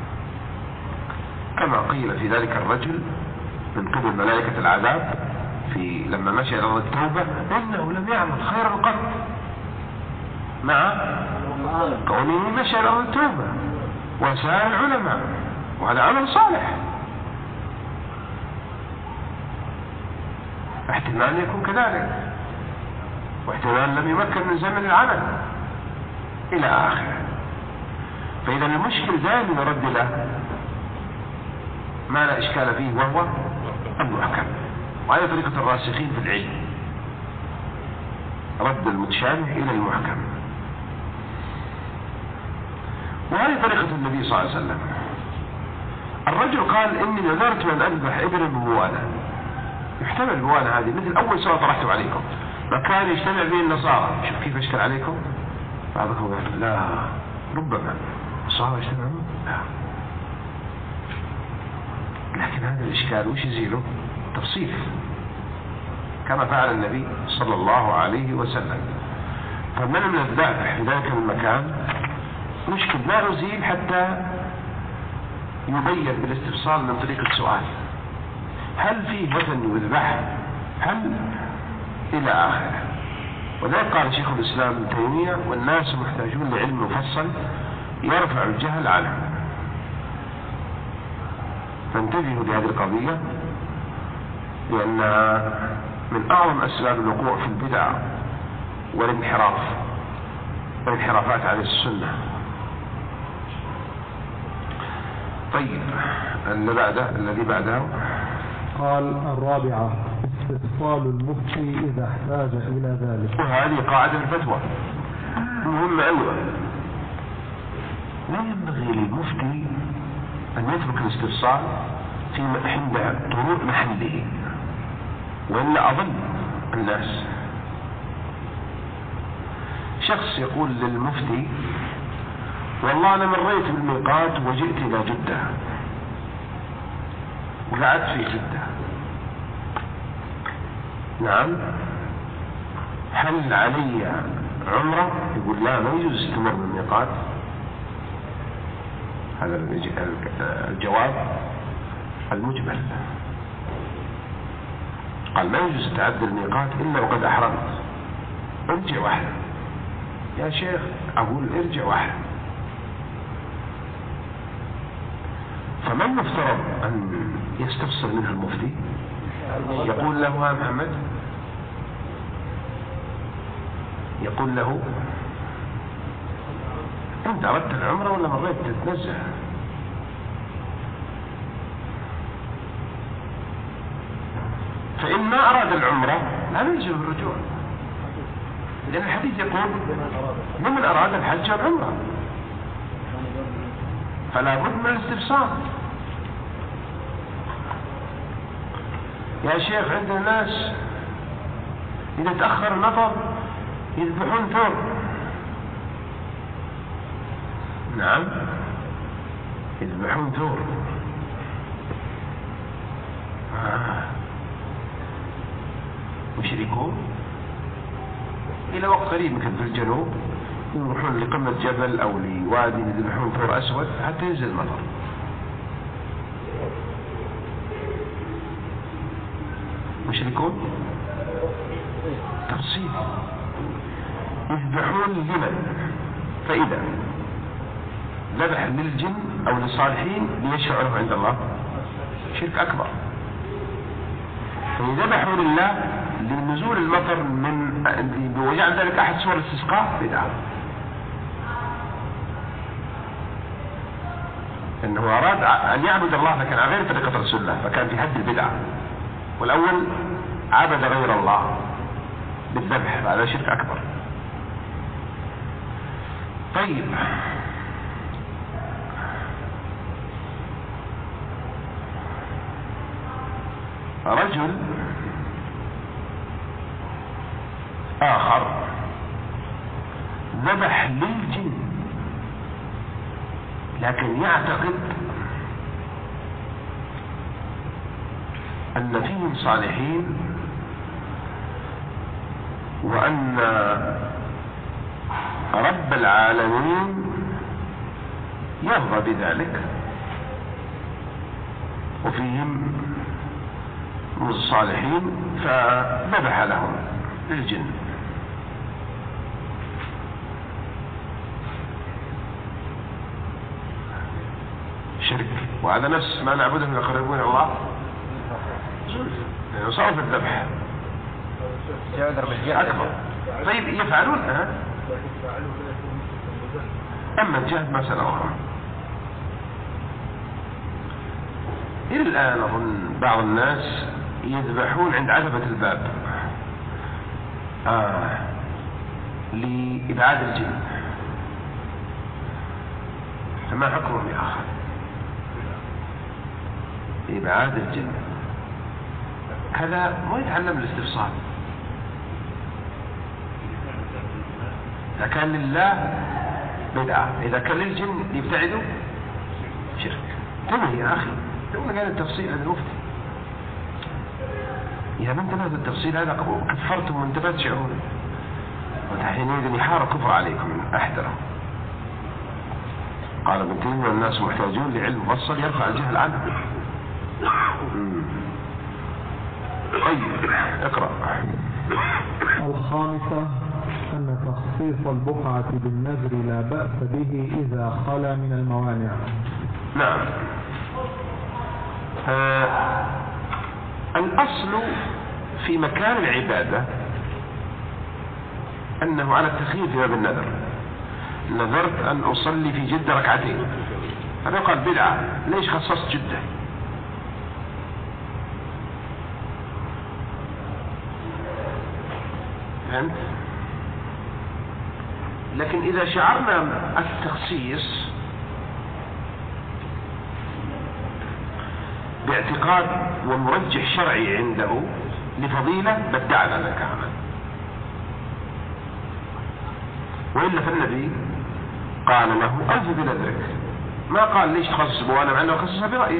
كما قيل في ذلك الرجل من قبل ملائكة العذاب في لما مشى إلى التوبة إنه لم يعمل خيرا قط، مع كونه مشى إلى التوبة وسائر العلماء، وهذا عمل صالح. احتمال يكون كذلك، واحتمال لم يمكن من زمن العمل إلى آخره. فإذا المشكل دائما يرد له ما لا إشكال فيه وهو المحكم، وهذه طريقة الراسخين في العلم، رد المتشابه إلى المحكم. وهذه طريقة النبي صلى الله عليه وسلم. الرجل قال إني نذرت أن أذبح ابن بوانة، يحتمل البوانة هذه مثل أول سورة طرحت عليكم، مكان يجتمع به النصارى، شوف كيف أشكل عليكم. بعضكم قال لا، ربما النصارى يجتمعون، لا، لكن هذا الإشكال وش يزيله؟ تفصيل كما فعل النبي صلى الله عليه وسلم. فمن من الذبح في ذلك المكان مشكل لا نزيل حتى يبين بالاستفصال من طريق السؤال هل فيه وثن يذبح، هل إلى آخره. وذلك قال شيخ الإسلام ابن تيمية والناس محتاجون لعلم مفصل يرفع الجهل عنه. فانتبهوا لهذه القضية لأنها من أعظم أسباب الوقوع في البدع والانحراف والانحرافات عن السنة. طيب اللي بعده الذي بعده
قال الرابعة استفصال المفتي إذا احتاج إلى ذلك.
وهذه قاعدة الفتوى مهمة أيضا، لا ينبغي للمفتي أن يترك الاستفصال في عند طروق محله، وإلا أظن الناس. شخص يقول للمفتي والله أنا مريت بالميقات وجئت إلى جدة وقعدت في جدة، نعم، هل علي عمرة؟ يقول لا، ما يجوز تمر بالميقات. هذا الجواب المجمل، قال ما يجوز تعدي الميقات إلا وقد أحرمت، ارجع واحد يا شيخ، أقول ارجع واحد. فما المفترض أن يستفسر منه المفتي؟ يقول له يا محمد، يقول له أنت أردت العمرة ولا مريت تتنزه؟ فإن ما أراد العمرة لا يلزم الرجوع، لأن الحديث يقول لمن أراد الحج والعمرة، فلا بد من الاستفسار. يا شيخ عندنا ناس إذا تأخر المطر يذبحون ثور. نعم يذبحون ثور. آه. مشركون إلى وقت قريب مثل في الجنوب يروحون لقمة جبل أو لوادي يذبحون ثور أسود حتى ينزل المطر. مشركون تفصيل يذبحون لمن؟ فإذا ذبح للجن أو للصالحين ليشفعوا له عند الله شرك أكبر. فإذا ذبحوا لله لنزول المطر من وجعل ذلك أحد صور الاستسقاء بدعة، إنه أراد أن يعبد الله لكن على غير طريقة رسول الله، فكان في حد البدعة. والأول عبد غير الله بالذبح، هذا شرك أكبر. طيب رجل آخر ذبح للجن لكن يعتقد أن فيهم صالحين وأن رب العالمين يرضى بذلك وفيهم الصالحين فذبح لهم للجن. شرك، وهذا نفس ما نعبده من يقربون الله يعني صار في الذبح أكبر. طيب يفعلون أه؟ أما الجهد مسألة أخرى. إلى الآن أظن بعض الناس يذبحون عند عتبة الباب آه. لإبعاد الجن، فما حكمهم يا أخي؟ إبعاد الجن هذا ما يتعلم الاستفصال. إذا كان لله بدعة، إذا كان للجن يبتعدوا شرك. تمام يا أخي، تقول قال التفصيل هذا المفتي إذا ما انتبهت التفصيل هذا كفرتم وانتبهت شعورا، وحينئذ يحار كفر عليكم أحذره. قال ابن تيمية الناس محتاجون لعلم مفصل يرفع الجهل عنه. طيب اقرأ.
الخامسة أن تخصيص البقعة بالنذر لا بأس به إذا خلا من الموانع.
نعم. آه الأصل في مكان العبادة أنه على التخيير في باب النذر. نذرت أن أصلي في جدة ركعتين، هذا قال بدعة، ليش خصصت جدة؟ فهمت؟ لكن إذا شعرنا التخصيص باعتقاد ومرجح شرعي عنده لفضيلة بدعنا ذلك عمل. وإلا فالنبي قال له أوف بنذرك، ما قال ليش تخصص بوانا مع أنه خصصها برأيه.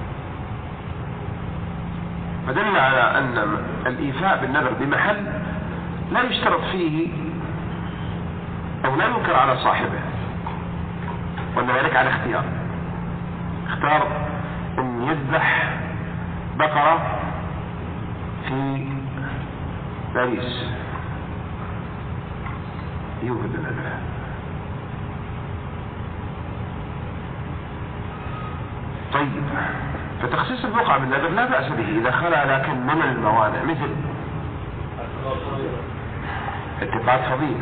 فدل على أن الإيفاء بالنذر بمحل لا يشترط فيه أو لا ينكر على صاحبه، وأن ذلك على اختيار. اختار أن يذبح بقرة في باريس يوفد النذر. طيب فتخصيص البقعة بالنذر لا بأس به إذا خلا لكن من الموانع، مثل اتقاد فضيلة،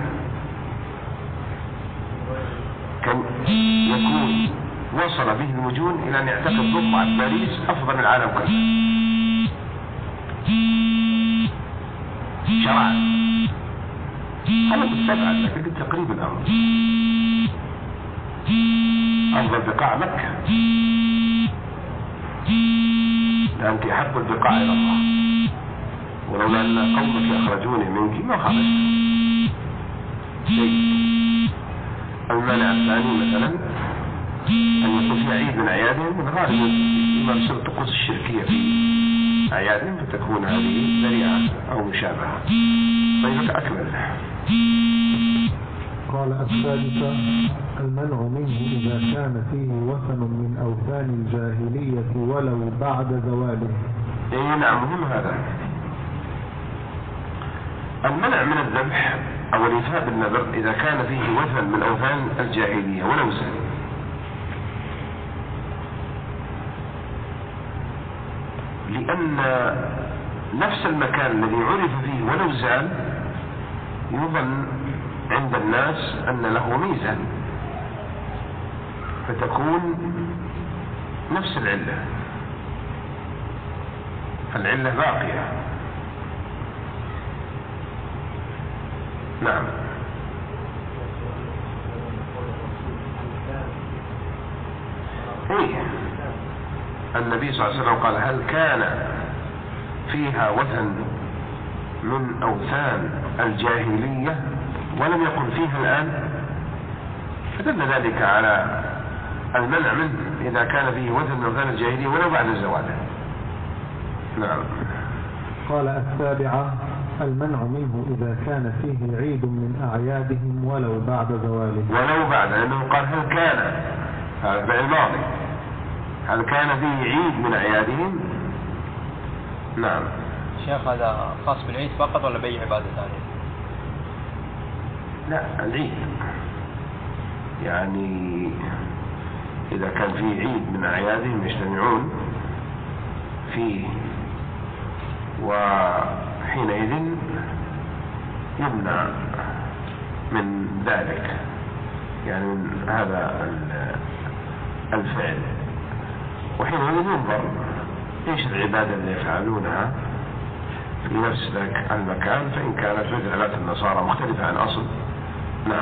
كان يكون وصل به الوجون إلى أن يعتقد بقعة باريس أفضل من العالم كله شرعا، هو بالسبعة لكن بالتقريب الأمر. أفضل بقاع مكة لأنت أحب البقاع إلى الله، ولولا أن قومك أخرجوني منك ما خرجت. المانع الثاني مثلا أن يكون في عيد من أعيادهم من غالب يمارسون الطقوس الشركية في أعيادهم، فتكون هذه ذريعة أو مشابهة. طيب أكمل.
قال الثالثة: المنع منه إذا كان فيه وثن من أوثان الجاهلية ولو بعد زواله.
إيه نعم، مهم هذا. المنع من الذبح أو الإيفاء بالنذر إذا كان فيه وثن من أوثان الجاهلية ولو زال، لأن نفس المكان الذي عرف فيه ولو زال يظن عند الناس أن له ميزة، فتكون نفس العلة، العلة باقية. نعم. إيه النبي صلى الله عليه وسلم قال: هل كان فيها وثن من أوثان الجاهلية ولم يكن فيها الآن، فدل ذلك على المنع منه إذا كان فيه وثن من أوثان الجاهلية ولو بعد زواله. نعم.
قال السابعة: المنع منه إذا كان فيه عيد من أعيادهم ولو بعد زواله.
ولو بعد، لأنه قال هل كان، هذا الفعل الماضي، هل كان فيه عيد من أعيادهم. نعم.
شيخ هذا خاص بالعيد فقط ولا بأي عبادة ثانية؟
لا، العيد يعني إذا كان فيه عيد من أعيادهم يجتمعون فيه، وحينئذ يمنع من ذلك، يعني من هذا الفعل، وحينئذ ينظر ايش العبادة اللي يفعلونها في نفس ذاك المكان، فإن كانت مثل عبادة النصارى مختلفة عن أصل. نعم.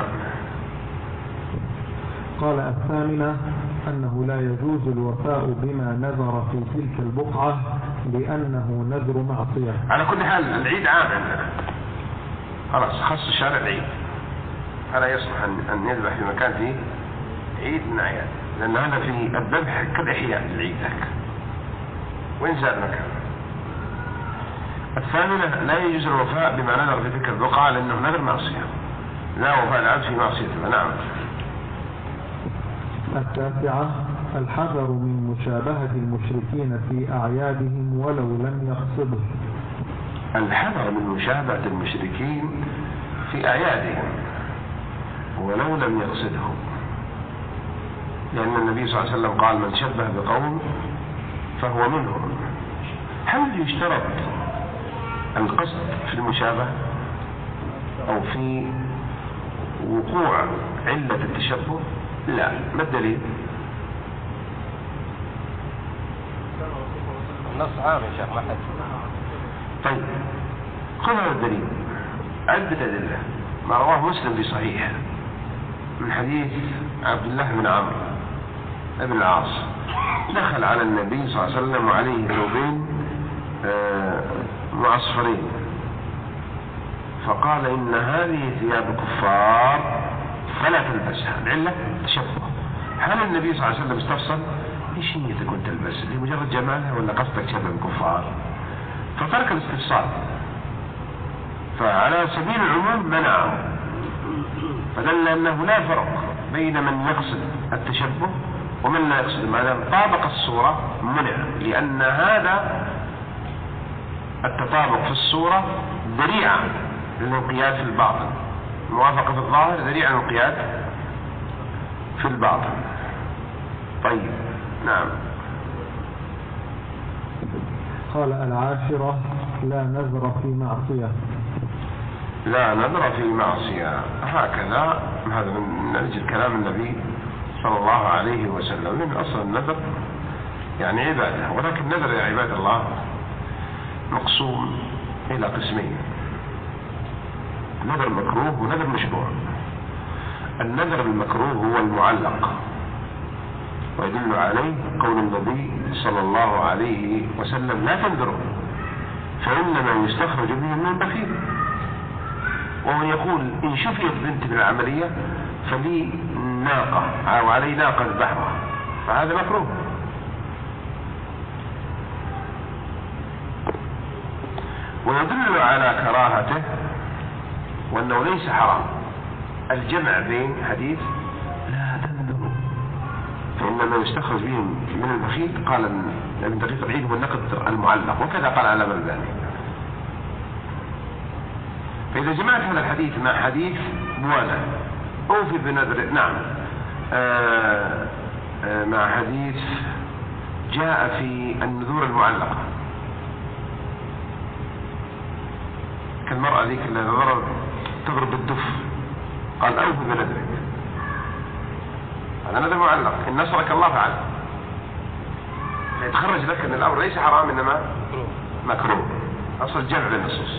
قال الثامنة: أنه لا يجوز الوفاء بما نذر في تلك البقعة لأنه نذر معصية.
على كل حال العيد عام عندنا، خلاص خص الشارع العيد، هذا يصلح أن يذبح في مكان فيه عيد من أعياد، لأن هذا في الذبح كالإحياء للعيد ذاك وإن زاد مكان. الثامنة: لا يجوز الوفاء بما نذر في تلك البقعة لأنه نذر معصية، لا وفاء العبد في معصية الله. نعم.
التاسعة: الحذر من مشابهة المشركين في أعيادهم ولو لم يقصده.
الحذر من مشابهة المشركين في أعيادهم ولو لم يقصده، لأن النبي صلى الله عليه وسلم قال: من شبه بقوم فهو منهم. هل يشترط القصد في المشابهة أو في وقوع علة التشبه؟ لا. ما الدليل؟
النص عام يا شيخ محمد.
طيب خذ هذا الدليل، عدة أدلة. ما رواه مسلم في صحيح من حديث عبد الله بن عمرو بن العاص، دخل على النبي صلى الله عليه وسلم وعليه ثوبين معصفرين، فقال: إن هذه ثياب كفار فلا تلبسها. العلة تشبه. هل النبي صلى الله عليه وسلم استفصل ايش نيتك وانت تلبس؟ لمجرد جمالها ولا قصدك تشبه الكفار؟ فترك الاستفصال، فعلى سبيل العموم منعه، فدل أنه لا فرق بين من يقصد التشبه ومن لا يقصد. ما دام طابق الصورة منع، لأن هذا التطابق في الصورة ذريعة للانقياد في الباطن، الموافقة في الظاهر ذريعة للانقياد في الباطن. طيب. نعم.
قال العاشرة: لا نذر في معصية.
لا نذر في معصية، هكذا هذا من أجل كلام النبي صلى الله عليه وسلم، من أصل النذر يعني عبادة، ولكن النذر يا عباد الله مقسوم إلى قسمين. نذر مكروه ونذر مشروع. النذر المكروه هو المعلق، ويدل عليه قول النبي صلى الله عليه وسلم: لا تنذروا فإنما يستخرج به من البخيل. وهو يقول: إن شفيت بنتي بالعملية فلي ناقة أو علي ناقة اذبحها، فهذا مكروه. ويدل على كراهته وأنه ليس حرام الجمع بين حديث لا تنذروا فإنما يستخرج به من البخيل، قال ابن دقيق العيد والنقد المعلق، وكذا قال على الألباني. فإذا جمعت هذا الحديث مع حديث بوانا أوفي بنذر، نعم آآ آآ مع حديث جاء في النذور المعلقة كالمرأة ذيك اللي ضرب تضرب بالدف، قال أوفي بنذرك، هذا نذر معلق، إن نصرك الله فعل. فيتخرج لك أن الأمر ليس حرام إنما مكروه. أصل جمع للنصوص.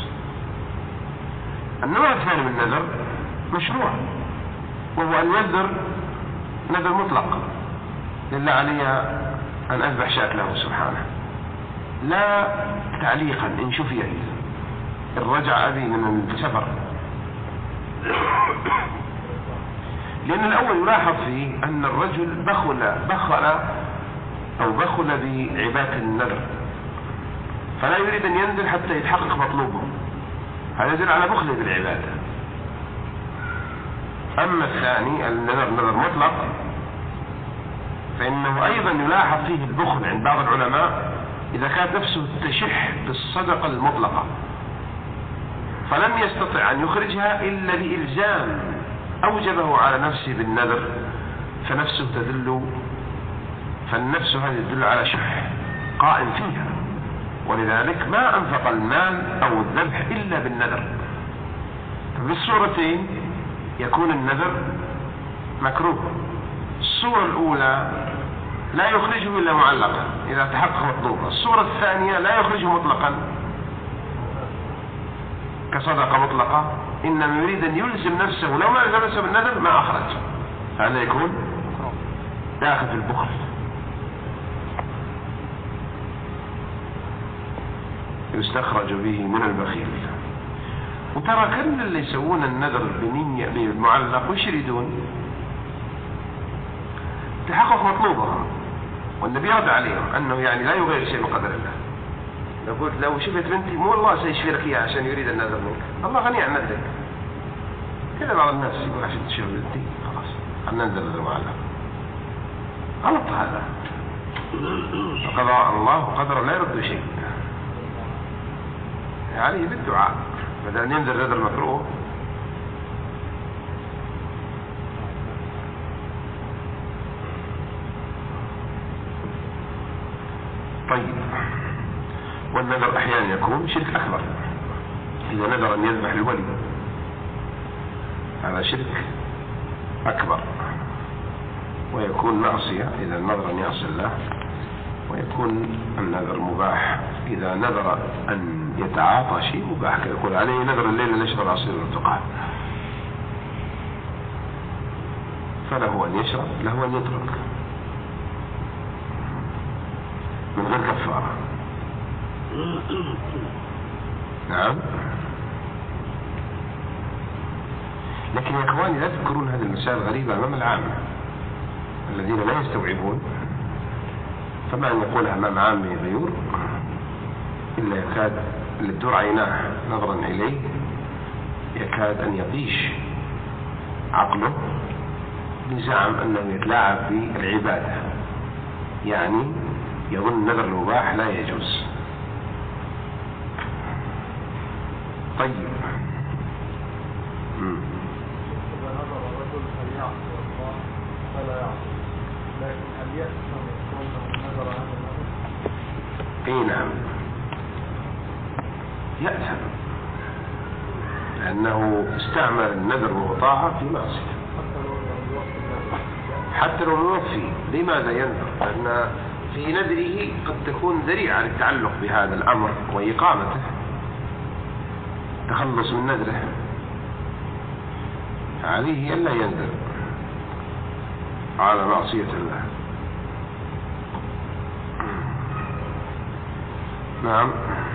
النوع الثاني من النذر مشروع، وهو أن ينذر نذر مطلق: لله علي أن أذبح شاة له سبحانه، لا تعليقا إن شفيت، إن رجع أبي من السفر. لأن الأول يلاحظ فيه أن الرجل بخل بخل أو بخل بعبادة النذر، فلا يريد أن ينذر حتى يتحقق مطلوبه، هذا يدل على بخله بالعبادة. أما الثاني النذر نذر مطلق فإنه أيضا يلاحظ فيه البخل عند بعض العلماء إذا كانت نفسه تشح بالصدقة المطلقة فلم يستطع أن يخرجها إلا بإلزام أوجبه على نفسه بالنذر، فنفسه تدل فالنفس هذه تدل على شح قائم فيها، ولذلك ما أنفق المال أو الذبح إلا بالنذر. بالصورتين يكون النذر مكروه. الصورة الأولى لا يخرجه إلا معلقا إذا تحقق مطلوبه، الصورة الثانية لا يخرجه مطلقا كصدقة مطلقة، إنما يريد أن يلزم نفسه، لو ما يلزم نفسه بالنذر ما أخرج، فهذا يكون داخل في البخل. يستخرج به من البخيل. وترى كل اللي يسوون النذر بنية بالمعلق وش يريدون؟ تحقق مطلوبهم، والنبي رد عليهم أنه يعني لا يغير شيء من قدر الله. لو قلت لو شفت بنتي مو الله سيشفي لك إياها عشان يريد النذر منك، الله غني عن نذرك. كذا بعض الناس يقول عشان تشوف بنتي خلاص خلنا ننزل المعلق، غلط هذا. قضاء الله قدر لا يرد شيء، عليه بالدعاء بدل أن ينذر نذر مكروه. طيب، والنذر أحيانا يكون شرك أكبر، إذا نذر أن يذبح الولي هذا شرك أكبر، ويكون معصية إذا نذر أن يعصي الله، ويكون النذر مباح إذا نذر أن يتعاطى شيء مباح، يقول عليه نذر الليل أن يشرب عصير البرتقال، فله أن يشرب له أن يترك من غير كفارة. نعم. لكن يا اخواني لا تذكرون هذه المسائل الغريبة امام العامة الذين لا يستوعبون، فما ان يقولها امام عامة غيور الا يكاد اللي تدور عيناه نظرا اليه يكاد ان يطيش عقله بزعم انه يتلاعب بالعبادة، يعني يظن النذر المباح لا يجوز. طيب،
إذا نظر الرجل فليعصي الله فلا يعصي، لكن هل يأثم كونه نظر هذا النذر؟
اي نعم يأثم، لأنه استعمل النذر وطاعة في معصية حتى لو يوفي. لماذا ينذر؟ لأن في نذره قد تكون ذريعة للتعلق بهذا الأمر وإقامته، تخلص من نذره. عليه ألا يندم على معصية الله. نعم.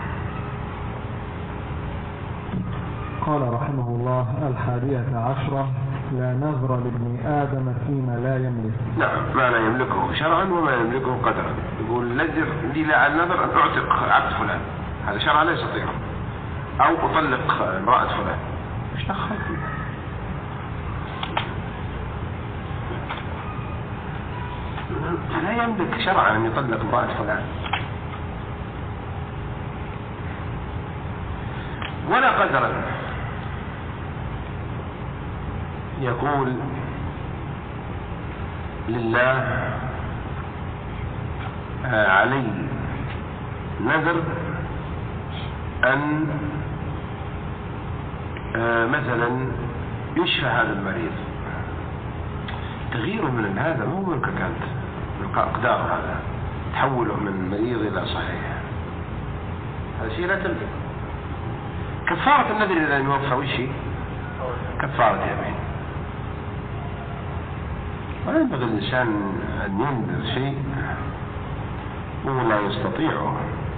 قال رحمه الله: الحادية عشرة: لا نذر لابن آدم فيما لا يملك.
نعم، ما لا يملكه شرعا وما يملكه قدرا. يقول نذر لي لا النذر أن أعتق عبد فلان، هذا شرعا لا يستطيع، أو أطلق امرأة فلان، مش دخل فيه. لا يملك شرعا أن يطلق امرأة فلان ولا قدرا. يقول لله علي نذر أن مثلا يشفى هذا المريض، تغييره من هذا مو ملكك أنت، ملك أقدار، هذا تحوله من مريض إلى صحيح، هذا شيء لا تملك. كفارة النذر إذا لم يوفى وشي كفارة يمين. ولا ينبغي الإنسان أن ينذر شيء وهو لا يستطيعه.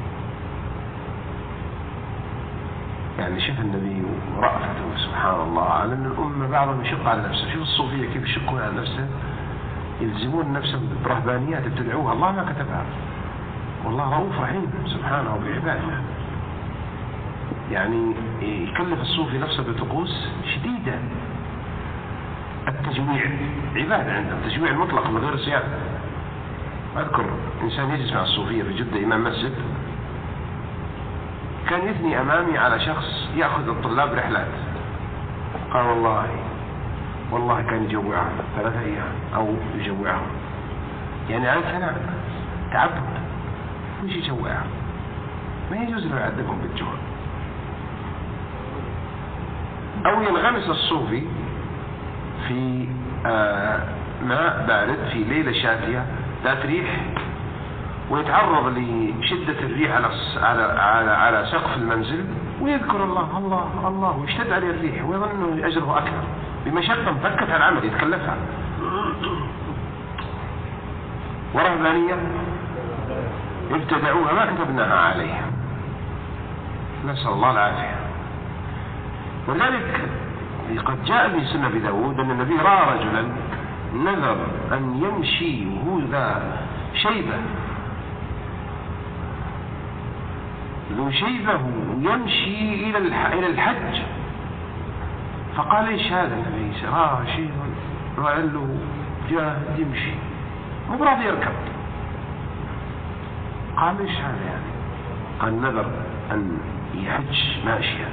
يعني شوف النبي ورأفته سبحان الله على أن الأمة بعضهم يشق على نفسه. شوف الصوفية كيف يشقون على نفسه، يلزمون نفسهم برهبانيات ابتدعوها الله ما كتبها، والله رؤوف رحيم سبحانه بعباده. يعني يكلف الصوفي نفسه بطقوس شديدة. التجويع عبادة عندهم، التجويع المطلق من غير صيام. أذكر إنسان يجلس مع الصوفية في جدة إمام مسجد، كان يثني أمامي على شخص يأخذ الطلاب رحلات، قال والله والله كان يجوعهم ثلاثة أيام أو يجوعهم، يعني على ثناء تعبد، وش يجوعهم؟ ما يجوز له يعذبهم بالجوع. أو ينغمس الصوفي في آه ماء بارد في ليلة شاتية ذات ريح، ويتعرض لشدة الريح على على على على سقف المنزل، ويذكر الله الله الله، ويشتد عليه الريح، ويظن انه اجره اكثر بمشقة مفكت على العمل يتكلفها. ورهبانية ابتدعوها ما كتبناها عليهم، نسأل الله العافية. ولذلك قد جاء في سنة أبي داود أن النبي رأى رجلا نذر أن يمشي وهو ذا شيبة ذو شيبة يمشي إلى إلى الحج، فقال إيش هذا النبي؟ رأى شيء رأى له جاهد يمشي مو براضي يركب، قال إيش هذا يعني؟ قال نذر أن يحج ماشيا.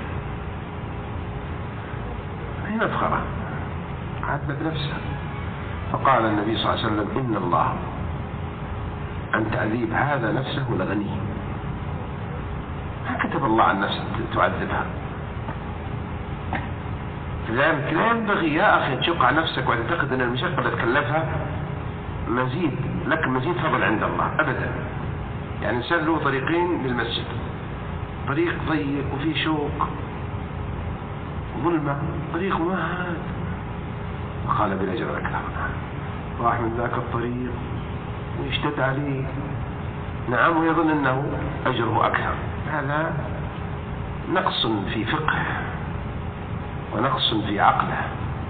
هي مفخرة عذب نفسه. فقال النبي صلى الله عليه وسلم إن الله عن تعذيب هذا نفسه لغني، ما كتب الله عن نفسه تعذبها. لذلك لا ينبغي يا أخي تشق على نفسك وتعتقد أن المشقة اللي تكلفها مزيد لك، مزيد فضل عند الله أبدا. يعني الإنسان له طريقين للمسجد، طريق ضيق وفيه شوك ظلمة، طريق مهد وقال بالأجر أكثر، راح من ذاك الطريق ويشتد عليه، نعم، ويظن أنه أجره أكثر. هذا نقص في فقه ونقص في عقله،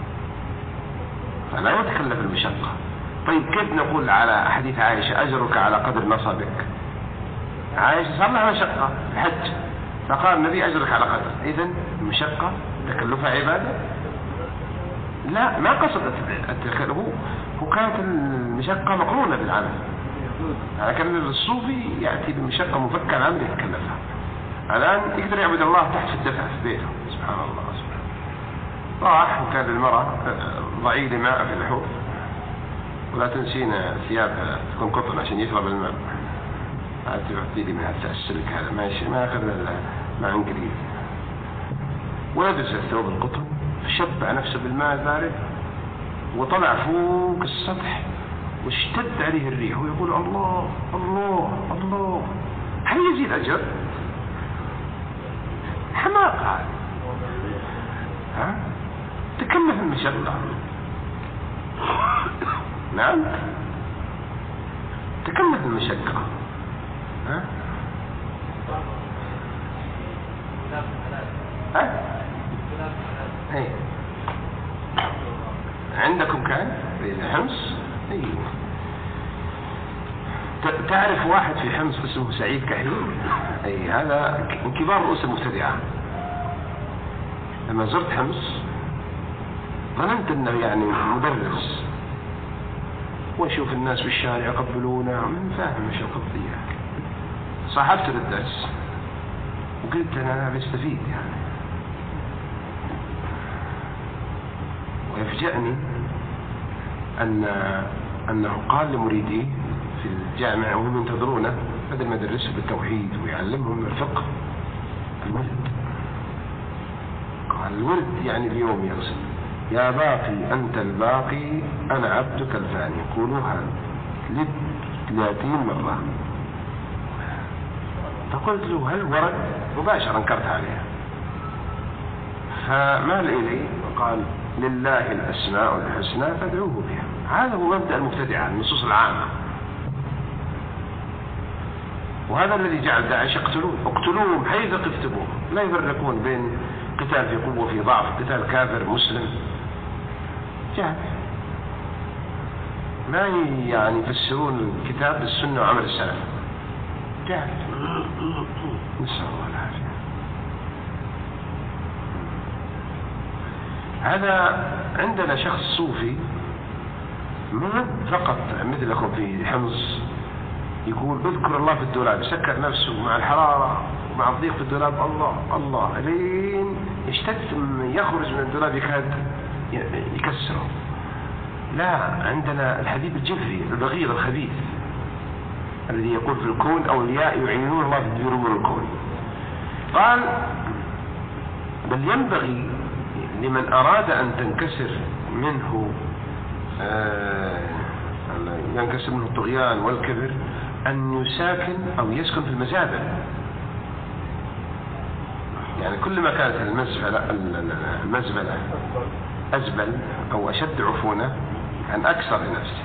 فلا يتكلف المشقة. طيب كيف نقول على حديث عائشة أجرك على قدر نصبك؟ عائشة صار لها مشقة الحج، فقال النبي أجرك على قدر. إذن المشقة تكلفها عبادة؟ لا، ما قصدت التكلف، هو كانت المشقة مقرونة بالعمل، لكن الصوفي يأتي بمشقة مفكة العمل يتكلفها. الآن يقدر يعبد الله تحت في الدفع في بيته، سبحان الله سبحانه. راح وكان للمرأة ضعيل ماء في الحوض، ولا تنسينا ثيابها تكون قطن عشان يشرب الماء، تعطي لي من هذا السلك هذا ماشي ما أخذ ماء انجليزي، ولبس الثوب القطن، شبع نفسه بالماء البارد، وطلع فوق السطح واشتد عليه الريح ويقول الله الله الله. هل يزيد أجر؟ حماقة. ها؟ تكلف المشقة. نعم تكلف المشقة. ها ها ايه عندكم كان في حمص؟ ايه تعرف واحد في حمص اسمه سعيد كحيل؟ اي هذا من كبار رؤوس المبتدعة. لما زرت حمص ظننت انه يعني مدرس واشوف الناس بالشارع يقبلونه، من فاهم ايش القضية. صاحبت للدرس وقلت انا بستفيد يعني. ويفجأني ان انه قال لمريديه في الجامعة وهم ينتظرونه بدل ما يدرسهم بالتوحيد ويعلمهم الفقه الورد. قال الورد يعني اليوم يقصد يا باقي أنت الباقي أنا عبدك الفاني، قولوها ثلاثين مرة. فقلت له هل ورد؟ مباشرة انكرت عليها. فمال إلي وقال لله الأسماء الحسنى فادعوه بها. هذا هو مبدأ المبتدعة، النصوص العامة. وهذا الذي جعل داعش يقتلون، اقتلوهم حيث قفتموهم، لا يفرقون بين قتال في قوة وفي ضعف، قتال كافر مسلم. جهل، ما يعني يفسرون الكتاب بالسنة وعمل السلف. جهل، نسأل الله العافية. هذا عندنا شخص صوفي ما فقط مثلكم في حمص يقول اذكر الله في الدولاب، سكر نفسه مع الحرارة ومع الضيق في الدولاب الله الله لين يشتد يخرج من الدولاب يكاد يكسره. لا، عندنا الحبيب الجفري البغيض الخبيث الذي يقول في الكون أولياء يعينون الله في أمور الكون. قال بل ينبغي لمن أراد أن تنكسر منه آه ينكسر منه الطغيان والكبر أن يساكن أو يسكن في المزابل. يعني كل ما كانت المزبلة المزبلة أزبل أو أشد عفونة كان أكثر لنفسه.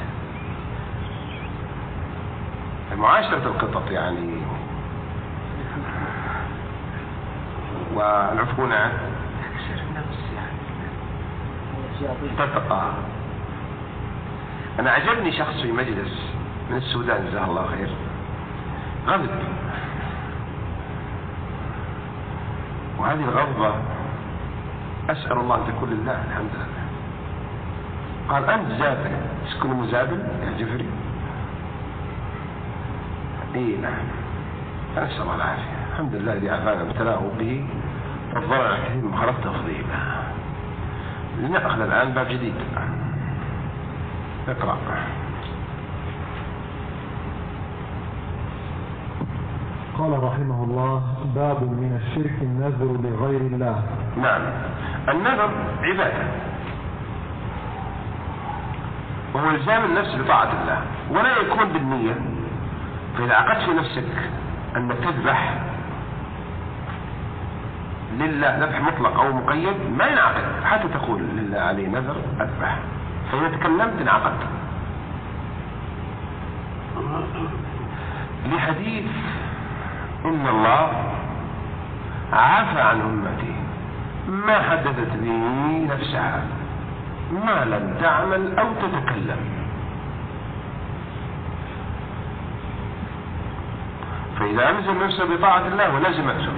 معاشرة القطط يعني والعفونة تكسر النفس يعني تتقى. أنا عجبني شخص في مجلس من السودان جزاه الله خير غضب، وهذه الغضبة أسأل الله أن تكون لله الحمد لله. قال أنت ذاتك تسكن مزابل يا جفري؟ إيه نعم. أسأل الله العافية. الحمد لله الذي عافانا ابتلاه به فضلنا كثير من خلق تفضيله. لنأخذ الآن باب جديد. اقرأ.
قال رحمه الله باب من الشرك النذر لغير الله.
نعم، النذر عبادة وهو الزام النفس بطاعة الله ولا يكون بالنية. فإذا عقدت في نفسك أنك تذبح لله ذبح مطلق أو مقيد ما ينعقد حتى تقول لله عليه نذر أذبح، فإذا تكلمت انعقد. لحديث إن الله عفى عن أمتي ما حدثت به نفسها ما لم تعمل أو تتكلم. فإذا ألزم نفسه بطاعة الله ولزمته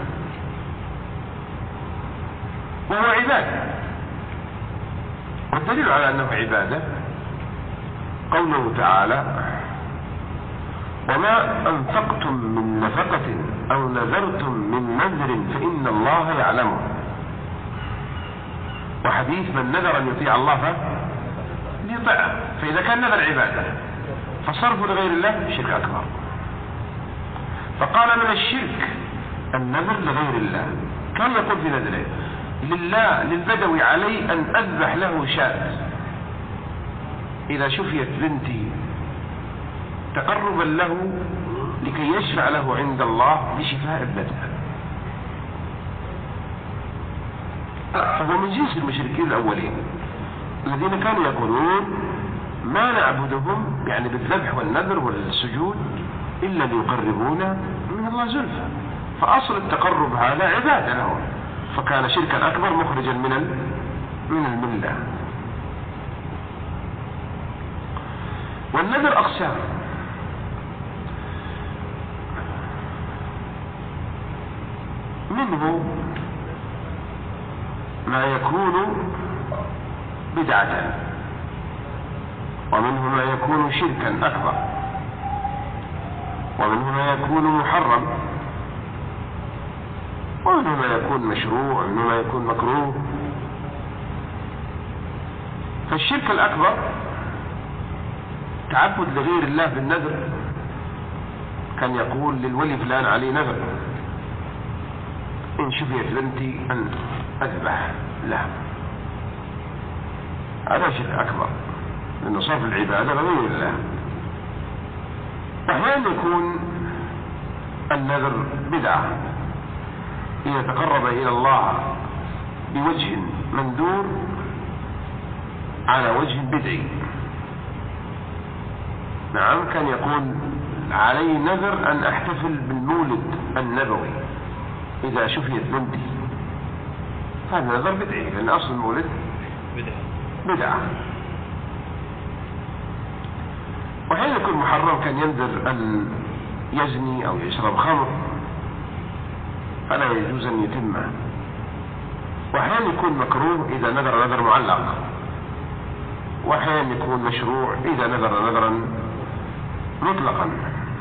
وهو عبادة. والدليل على أنه عبادة قوله تعالى وما أنفقتم من نفقة أو نذرتم من نذر فإن الله يعلمه. وحديث من نذر أن يطيع الله فليطيعه. فإذا كان نذر عبادة فصرفه لغير الله شرك أكبر. فقال من الشرك النذر لغير الله. كان يقول في نذره لله للبدوي علي أن أذبح له شاة إذا شفيت بنتي تقربا له لكي يشفع له عند الله بشفاء ابنتها. فهو من جنس المشركين الأولين. الذين كانوا يقولون ما نعبدهم يعني بالذبح والنذر والسجود إلا ليقربونا من الله زلفى، فأصل التقرب هذا عبادة لهم، فكان شركا أكبر مخرجا من من الملة. والنذر أقسام، منه ما يكون بدعة، ومنه ما يكون شركا أكبر، ومنه ما يكون محرم، ومنه ما يكون مشروع، ومنه ما يكون مكروه. فالشرك الأكبر تعبد لغير الله بالنذر، كان يقول للولي فلان علي نذر إن شفيت بنتي أن أذبح له، هذا شرك أكبر لأنه صرف العبادة لغير الله. أحيانا يكون النذر بدعة إذا تقرب إلى الله بوجه مندور على وجه بدعي. نعم، كان يقول علي نذر أن أحتفل بالمولد النبوي إذا شفيت بنتي، هذا نذر بدعي لأن أصل المولد بدعة. وحين يكون محرم كان ينذر أن يزني أو يشرب خمر فلا يجوز أن يتمه. وأحيانا يكون مكروه إذا نذر نذر معلق، وأحيانا يكون مشروع إذا نذر نذرا مطلقا.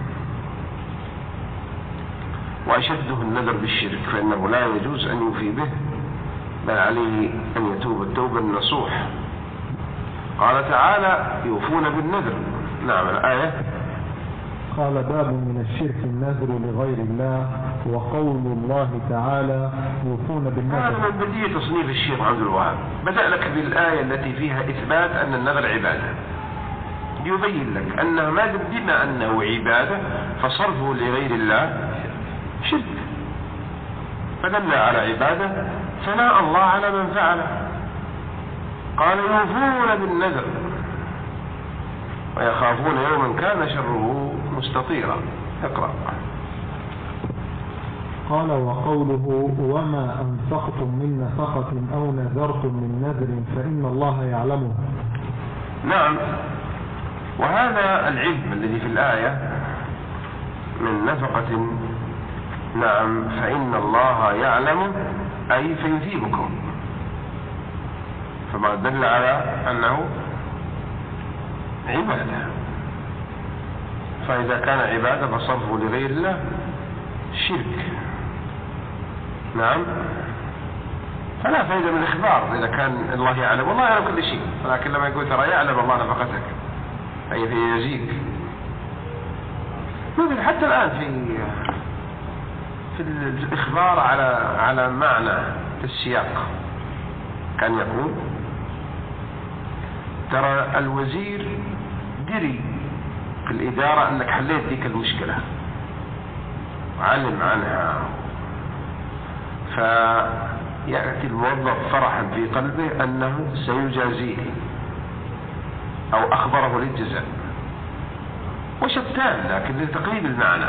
وأشده النذر بالشرك، فإنه لا يجوز أن يوفي به، بل عليه أن يتوب التوبة النصوح. قال تعالى يوفون بالنذر. نعم الآية.
قال باب من الشرك النذر لغير الله، وقول الله تعالى يوفون بالنذر.
هذا من بديهة تصنيف الشيخ عبد الوهاب، بدأ لك بالآية التي فيها إثبات أن النذر عبادة، ليبين لك أنه ما بما أنه عبادة فصرفه لغير الله شرك، فدل على عبادة ثناء الله على من فعله. قال يوفون بالنذر ويخافون يوما كان شره مستطيرا. اقرأ.
قال وقوله وما أنفقتم من نفقة أو نذرتم من نذر فإن الله يعلمه.
نعم، وهذا العلم الذي في الآية من نفقة، نعم، فإن الله يعلم أي فيثيبكم، فما دل على أنه عبادة. فإذا كان عبادة فصرفه لغير الله شرك. نعم، فلا فائدة من الإخبار إذا كان الله يعلم، والله يعلم كل شيء، ولكن لما يقول ترى يعلم الله نفقتك أي فيجزيك. مثل حتى الآن في في الإخبار على على معنى في السياق، كان يقول ترى الوزير دري في الإدارة أنك حليت ذيك المشكلة وعلم عنها، فيأتي الموظف فرحا في قلبه أنه سيجازيه أو أخبره للجزاء، وشتان لكن لتقريب المعنى.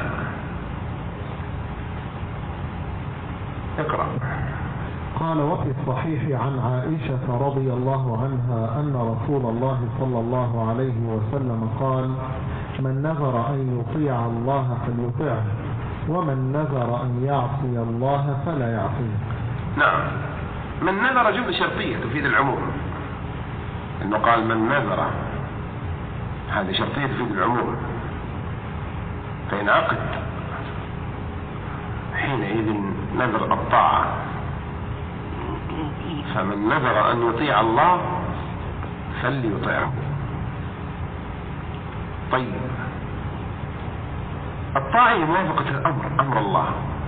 اقرأ.
قال وفي الصحيح عن عائشة رضي الله عنها أن رسول الله صلى الله عليه وسلم قال من نذر أن يطيع الله فليطيعه، ومن نذر أن يعصي الله فلا يعصيه.
نعم، من نذر جملة شرطية تفيد العموم، إنه قال من نذر، هذه شرطية تفيد العموم، فينعقد حينئذ نذر الطاعة. فمن نذر أن يطيع الله فليطيعه. طيب، الطاعة هي موافقة الأمر، أمر الله،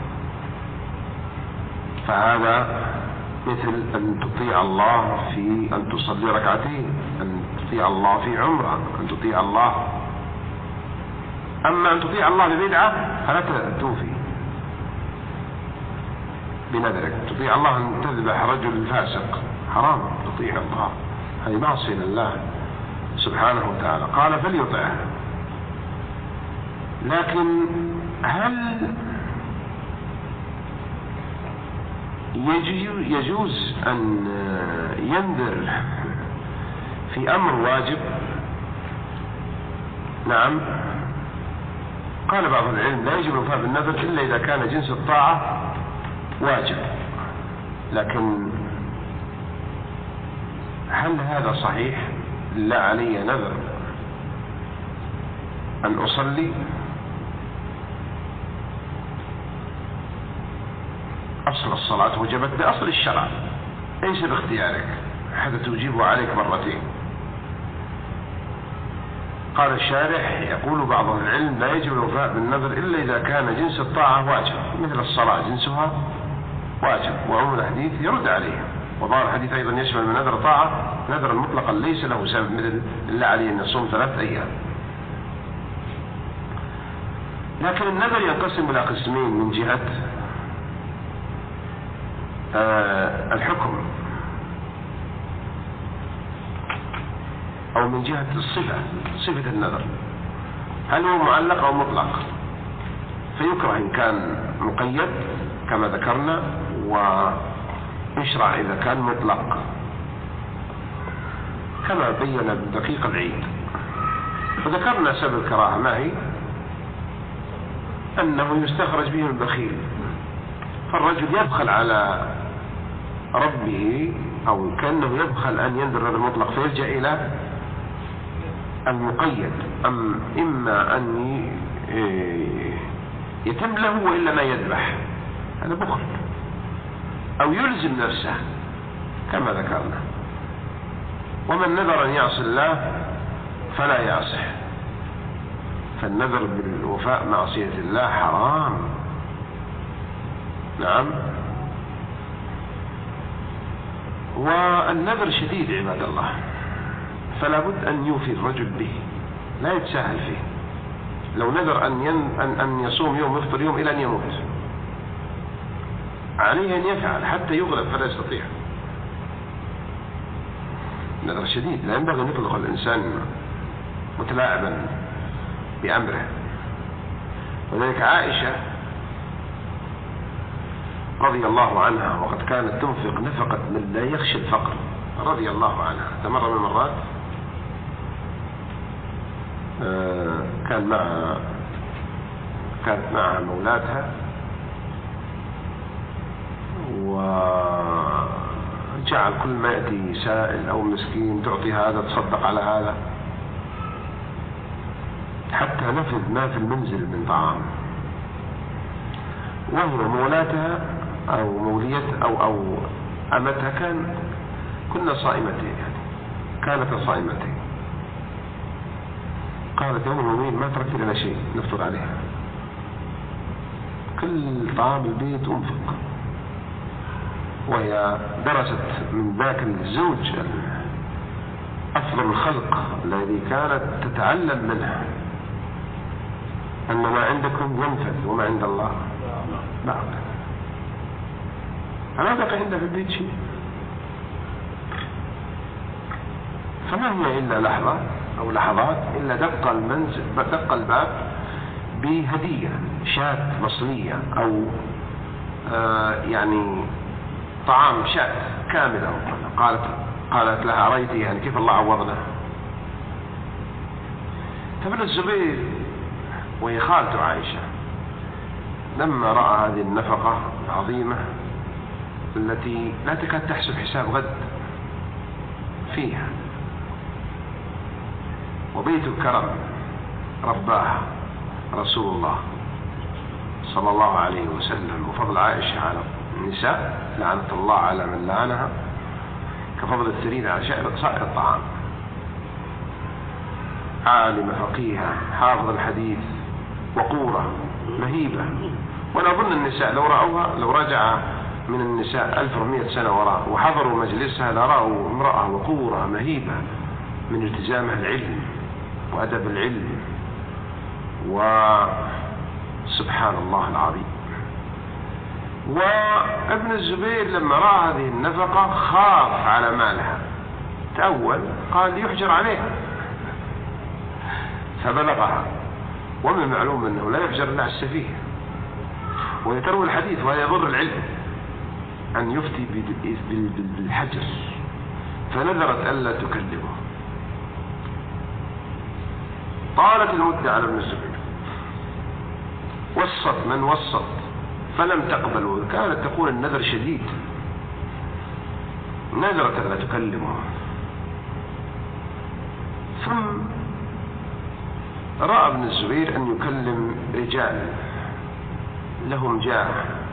فهذا مثل أن تطيع الله في أن تصلي ركعتين، أن تطيع الله في عمرة، أن تطيع الله. أما أن تطيع الله ببدعة فلا توفي بنذرك. تطيع الله أن تذبح رجل فاسق حرام، تطيع الله هذه معصية لله سبحانه وتعالى. قال فليطعه. لكن هل يجوز أن ينذر في أمر واجب؟ نعم. قال بعض العلم لا يجب الوفاء بالنذر إلا إذا كان جنس الطاعة واجب. لكن هل هذا صحيح؟ لا علي نذر أن أصلي، أصل الصلاة وجبت بأصل الشرع ليس باختيارك حتى توجبه عليك مرتين. قال الشارح يقول بعض العلم لا يجب الوفاء بالنذر إلا إذا كان جنس الطاعة واجب، مثل الصلاة جنسها واجب، وعموم الحديث يرد عليه. وظاهر الحديث أيضا يشمل من نذر طاعة نذرا مطلقا ليس له سبب، مثل إلا عليه أن يصوم ثلاث أيام. لكن النذر ينقسم إلى قسمين من جهة آه الحكم أو من جهة الصفة، صفة النذر هل هو معلق أو مطلق؟ فيكره إن كان مقيد كما ذكرنا، ويشرع إذا كان مطلق كما بين بدقيق العيد. وذكرنا سبب الكراهة ما هي؟ أنه يستخرج به البخيل، فالرجل يبخل على ربه أو كأنه يبخل أن ينذر هذا المطلق فيرجع إلى المقيد، أم إما أن يتم له وإلا ما يذبح، هذا بخل، أو يلزم نفسه كما ذكرنا. ومن نذر أن يعصي الله فلا يعصح، فالنذر بالوفاء معصية الله حرام. نعم. والنذر شديد عباد الله، فلا بد أن يوفي الرجل به، لا يتساهل فيه. لو نذر أن, ين... أن... أن يصوم يوم يفطر يوم إلى أن يموت، عليه أن يفعل حتى يغلب فلا يستطيع. نذر شديد، لا ينبغي أن يطلق الإنسان متلاعبا بأمره. وذلك عائشة رضي الله عنها وقد كانت تنفق نفقة من لا يخشى الفقر رضي الله عنها. مرة من المرات كان مع كانت معها مولاتها، وجعل كل ما يأتي سائل أو مسكين تعطي هذا تصدق على هذا، حتى نفذ ما في المنزل من طعام. وهي مولاتها أو مولية أو أو أمتها كان كنا صائمتين، يعني كانت صائمتين. قالت يوم يومين ما تركت لنا شيء نفطر عليها، كل طعام البيت أنفق. وهي درست من ذاك الزوج أفضل الخلق الذي كانت تتعلم منه أن ما عندكم ينفذ وما عند الله باق. أنا بقى عندها في البيت شيء، فما هي إلا لحظة أو لحظات إلا دق المنزل دق الباب بهدية شاة مصرية أو آه يعني طعام شاة كاملة. قالت قالت لها أريتي يعني كيف الله عوضنا. فابن الزبير وهي خالته عائشة لما رأى هذه النفقة العظيمة التي لا تكاد تحسب حساب غد فيها، وبيت الكرم رباها رسول الله صلى الله عليه وسلم، وفضل عائشة على النساء لعنة الله على من لعنها كفضل الثريد على سائر الطعام. عالمة فقيهة حافظ الحديث وقورة مهيبة. وأنا أظن النساء لو رأوها لو رجع من النساء ألف ومئة سنة وراء وحضروا مجلسها لرأوا امرأة وقورة مهيبة من التزامها العلم وأدب العلم، وسبحان الله العظيم. وابن الزبير لما رأى هذه النفقة خاف على مالها تأول قال يحجر عليها فبلغها، ومن المعلوم أنه لا يحجر إلا على السفيه ويتروي الحديث وهذا يضر العلم أن يفتي بالحجر، فنذرت ألا تكلمه. طالت المدة على ابن الزبير، وسط من وسط فلم تقبل، وكانت تقول النذر شديد، نذرت ألا تكلمه. ثم رأى ابن الزبير أن يكلم رجال لهم جاه،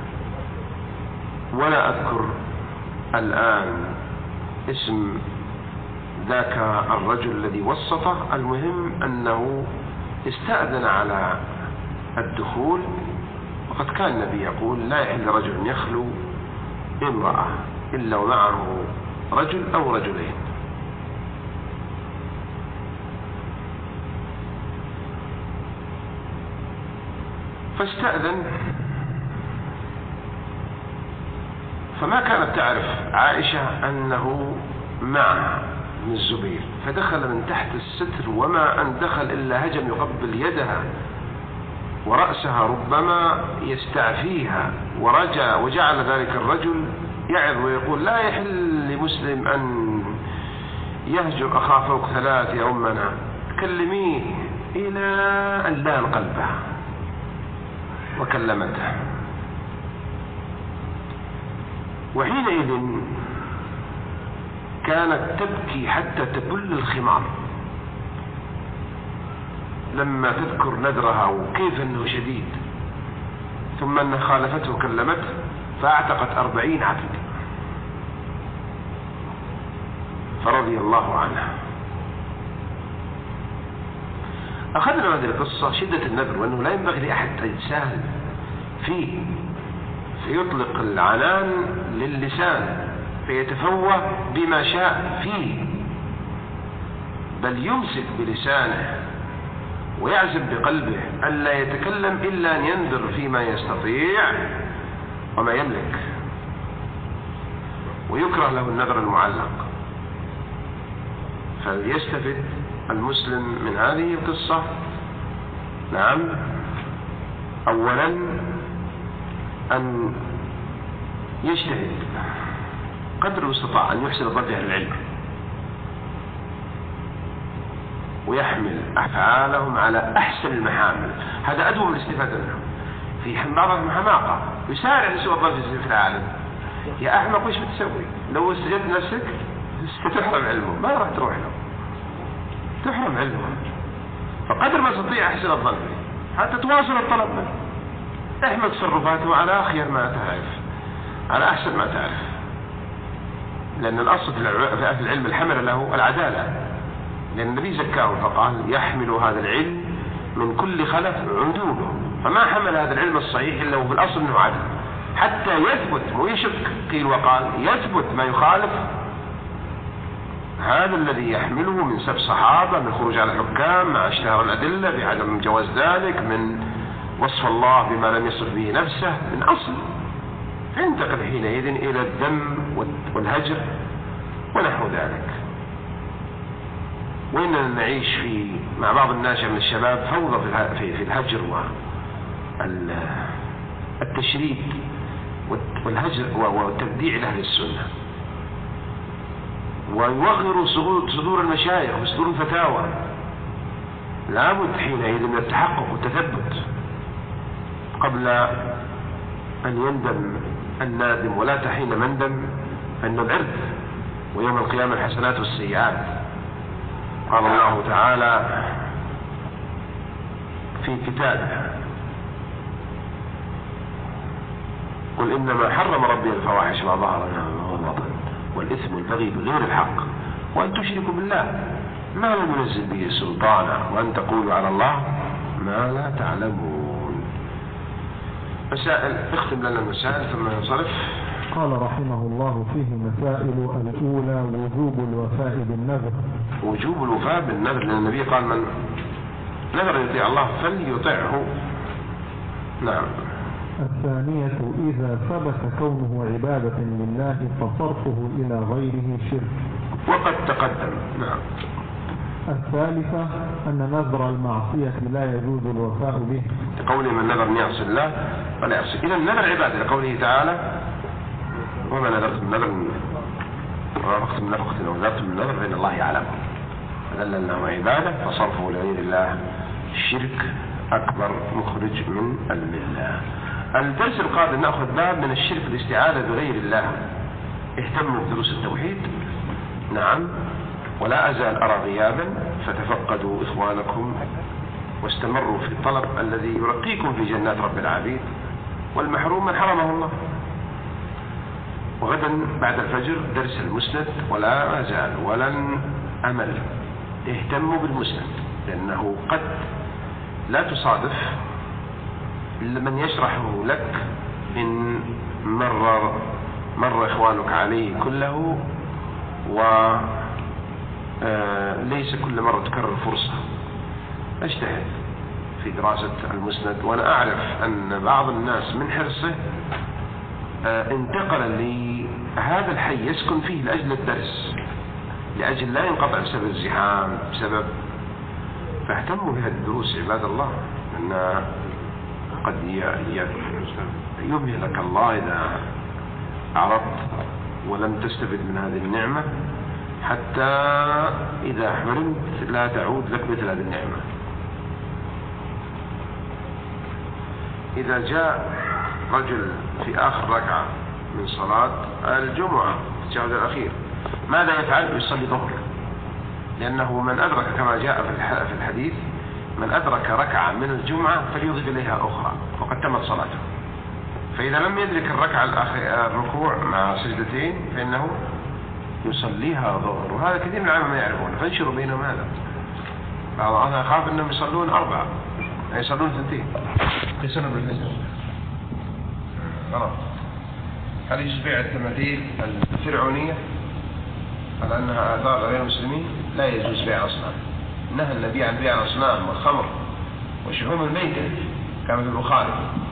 ولا أذكر الآن اسم ذاك الرجل الذي وسطه، المهم أنه استأذن على الدخول، وقد كان النبي يقول لا يحل رجل يخلو امرأة إلا ومعه رجل أو رجلين. فاستأذن، فما كانت تعرف عائشة أنه مع ابن الزبير، فدخل من تحت الستر، وما أن دخل إلا هجم يقبل يدها ورأسها ربما يستعفيها، ورجع وجعل ذلك الرجل يعظ ويقول لا يحل لمسلم أن يهجر أخاه فوق ثلاث يا أمنا، كلميه، إلى أن لان قلبها وكلمته. وحينئذ كانت تبكي حتى تبل الخمار لما تذكر نذرها وكيف أنه شديد، ثم أن خالفته وكلمته فاعتقت أربعين عبد فرضي الله عنها. أخذنا هذه القصة شدة النذر، وأنه لا ينبغي لأحد يتساهل فيه، فيطلق العنان للسان فيتفوه بما شاء فيه، بل يمسك بلسانه ويعزم بقلبه ألا يتكلم إلا أن ينذر فيما يستطيع وما يملك، ويكره له النذر المعلق. فليستفد المسلم من هذه القصة. نعم، أولا أن يجتهد قدر المستطاع أن يحسن الظن بأهل العلم، ويحمل أفعالهم على أحسن المحامل، هذا أدوم الاستفادة منهم. في بعضهم حماقة يسارع لسوء الظن في العالم، يا أحمق وش بتسوي؟ لو استجدت نفسك ستحرم علمه، ما راح تروح له، تحرم علمه. فقدر ما تستطيع أحسن الظن به حتى تواصل الطلب منه، احمل تصرفاته على خير ما تعرف، على أحسن ما تعرف، لأن الأصل في أهل العلم الحمل له العدالة، لأن النبي زكاه فقال يحمل هذا العلم من كل خلف عدوله، فما حمل هذا العلم الصحيح إلا وفي الأصل أنه عدل، حتى يثبت ويشك قيل وقال، يثبت ما يخالف هذا الذي يحمله من سب صحابة، من خروج على الحكام مع اشتهار الأدلة بعدم جواز ذلك، من وصف الله بما لم يصف به نفسه من أصل، فينتقل حينئذ إلى الذم والهجر ونحو ذلك. وإننا نعيش في مع بعض الناس من الشباب فوضى في الهجر والتشريد والهجر والتبديع لأهل السنة، ويوغر صدور المشايخ وصدور الفتاوى. لابد حينئذ من التحقق والتثبت قبل أن يندم النادم، ولا تحين مندم أن العرض، ويوم القيامة الحسنات والسيئات. قال الله تعالى في كتابه قل إنما حرم ربي الفواحش ما ظهر منها والبطن والإثم والبغي بغير الحق وأن تشركوا بالله ما لم ينزل به سلطانا وأن تقولوا على الله ما لا تعلمون. مسائل، اختم لنا المسائل ثم ننصرف.
قال رحمه الله فيه مسائل. الأولى وجوب الوفاء بالنذر.
وجوب الوفاء بالنذر، لأن النبي قال من نذر يطيع الله فليطيعه. نعم.
الثانية إذا ثبت كونه عبادة لله فصرفه إلى غيره شرك.
وقد تقدم. نعم.
الثالثة أن نذر المعصية لا يجوز الوفاء به،
لقوله من نذر أن يعصي الله فلا يعصي. إذا النذر عبادة، لقوله تعالى وما نذرت من نذر وما نفقت من نفقة أو نذرت من نذر فإن الله يعلم، فدل أنه عبادة، فصرفه لغير الله الشرك أكبر مخرج من الملة. الدرس القادم نأخذ باب من الشرك الاستعاذة بغير الله. اهتموا بدروس التوحيد. نعم. ولا أزال أرى غيابا، فتفقدوا إخوانكم واستمروا في الطلب الذي يرقيكم في جنات رب العبيد، والمحروم من حرمه الله. وغدا بعد الفجر درس المسند، ولا أزال ولن أمل. اهتموا بالمسند، لأنه قد لا تصادف من يشرحه لك إن مر مر إخوانك عليه كله، وليس كل مرة تكرر فرصة. اجتهد في دراسة المسند. وأنا أعرف أن بعض الناس من حرصه انتقل لهذا الحي يسكن فيه لأجل الدرس، لأجل لا ينقطع بسبب الزحام، بسبب فاهتموا بهذه الدروس عباد الله، أن قد يبهي لك الله إذا أعرضت ولم تستفد من هذه النعمة، حتى إذا حرمت لا تعود لك مثل هذه النعمة. إذا جاء رجل في آخر ركعة من صلاة الجمعة في التشهد الأخير ماذا يفعل؟ يصلي ظهر، لأنه من أدرك كما جاء في الحديث من أدرك ركعة من الجمعة فليضيف إليها أخرى وقد تمت صلاته. فإذا لم يدرك الركعة الركوع مع سجدتين فإنه يصليها ظهر. وهذا كثير من العلماء ما يعرفون، فانشروا بينهم هذا. بعض أنا أخاف أنهم يصلون أربعة، يصلون ثنتين يصلون بالفجر. خلاص. هل يجوز بيع التماثيل الفرعونية على أنها آثار غير المسلمين؟ لا يجوز بيع أصنام. نهى النبي عن بيع الأصنام والخمر وشحوم الميتة كما في البخاري.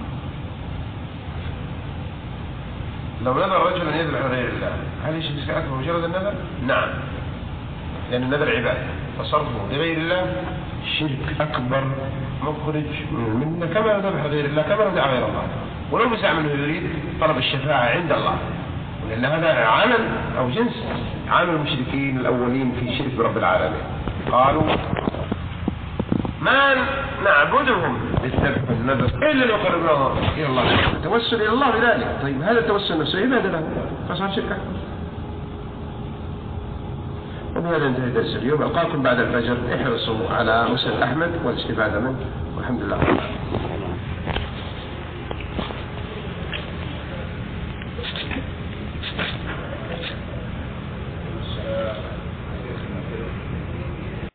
لو نذر رجل أن يذبح غير الله هل يجوز فعله مجرد النذر؟ نعم، لأن النذر عبادة، فصرفه لغير الله شرك أكبر مخرج من كما ذبح غير الله، كما دعا غير الله، ولو مسع منه يريد طلب الشفاعة عند الله، لأن هذا عمل أو جنس عمل المشركين الأولين في شرك برب العالمين. قالوا ما نعبدهم للذبح والنذر إلا ليقربونا إلى الله، التوسل إلى الله بذلك. طيب هذا التوسل نفسه عبادة له، فصار شركا. وبهذا انتهى درس اليوم. ألقاكم بعد الفجر. احرصوا على مسند أحمد والاستفادة منه، والحمد لله.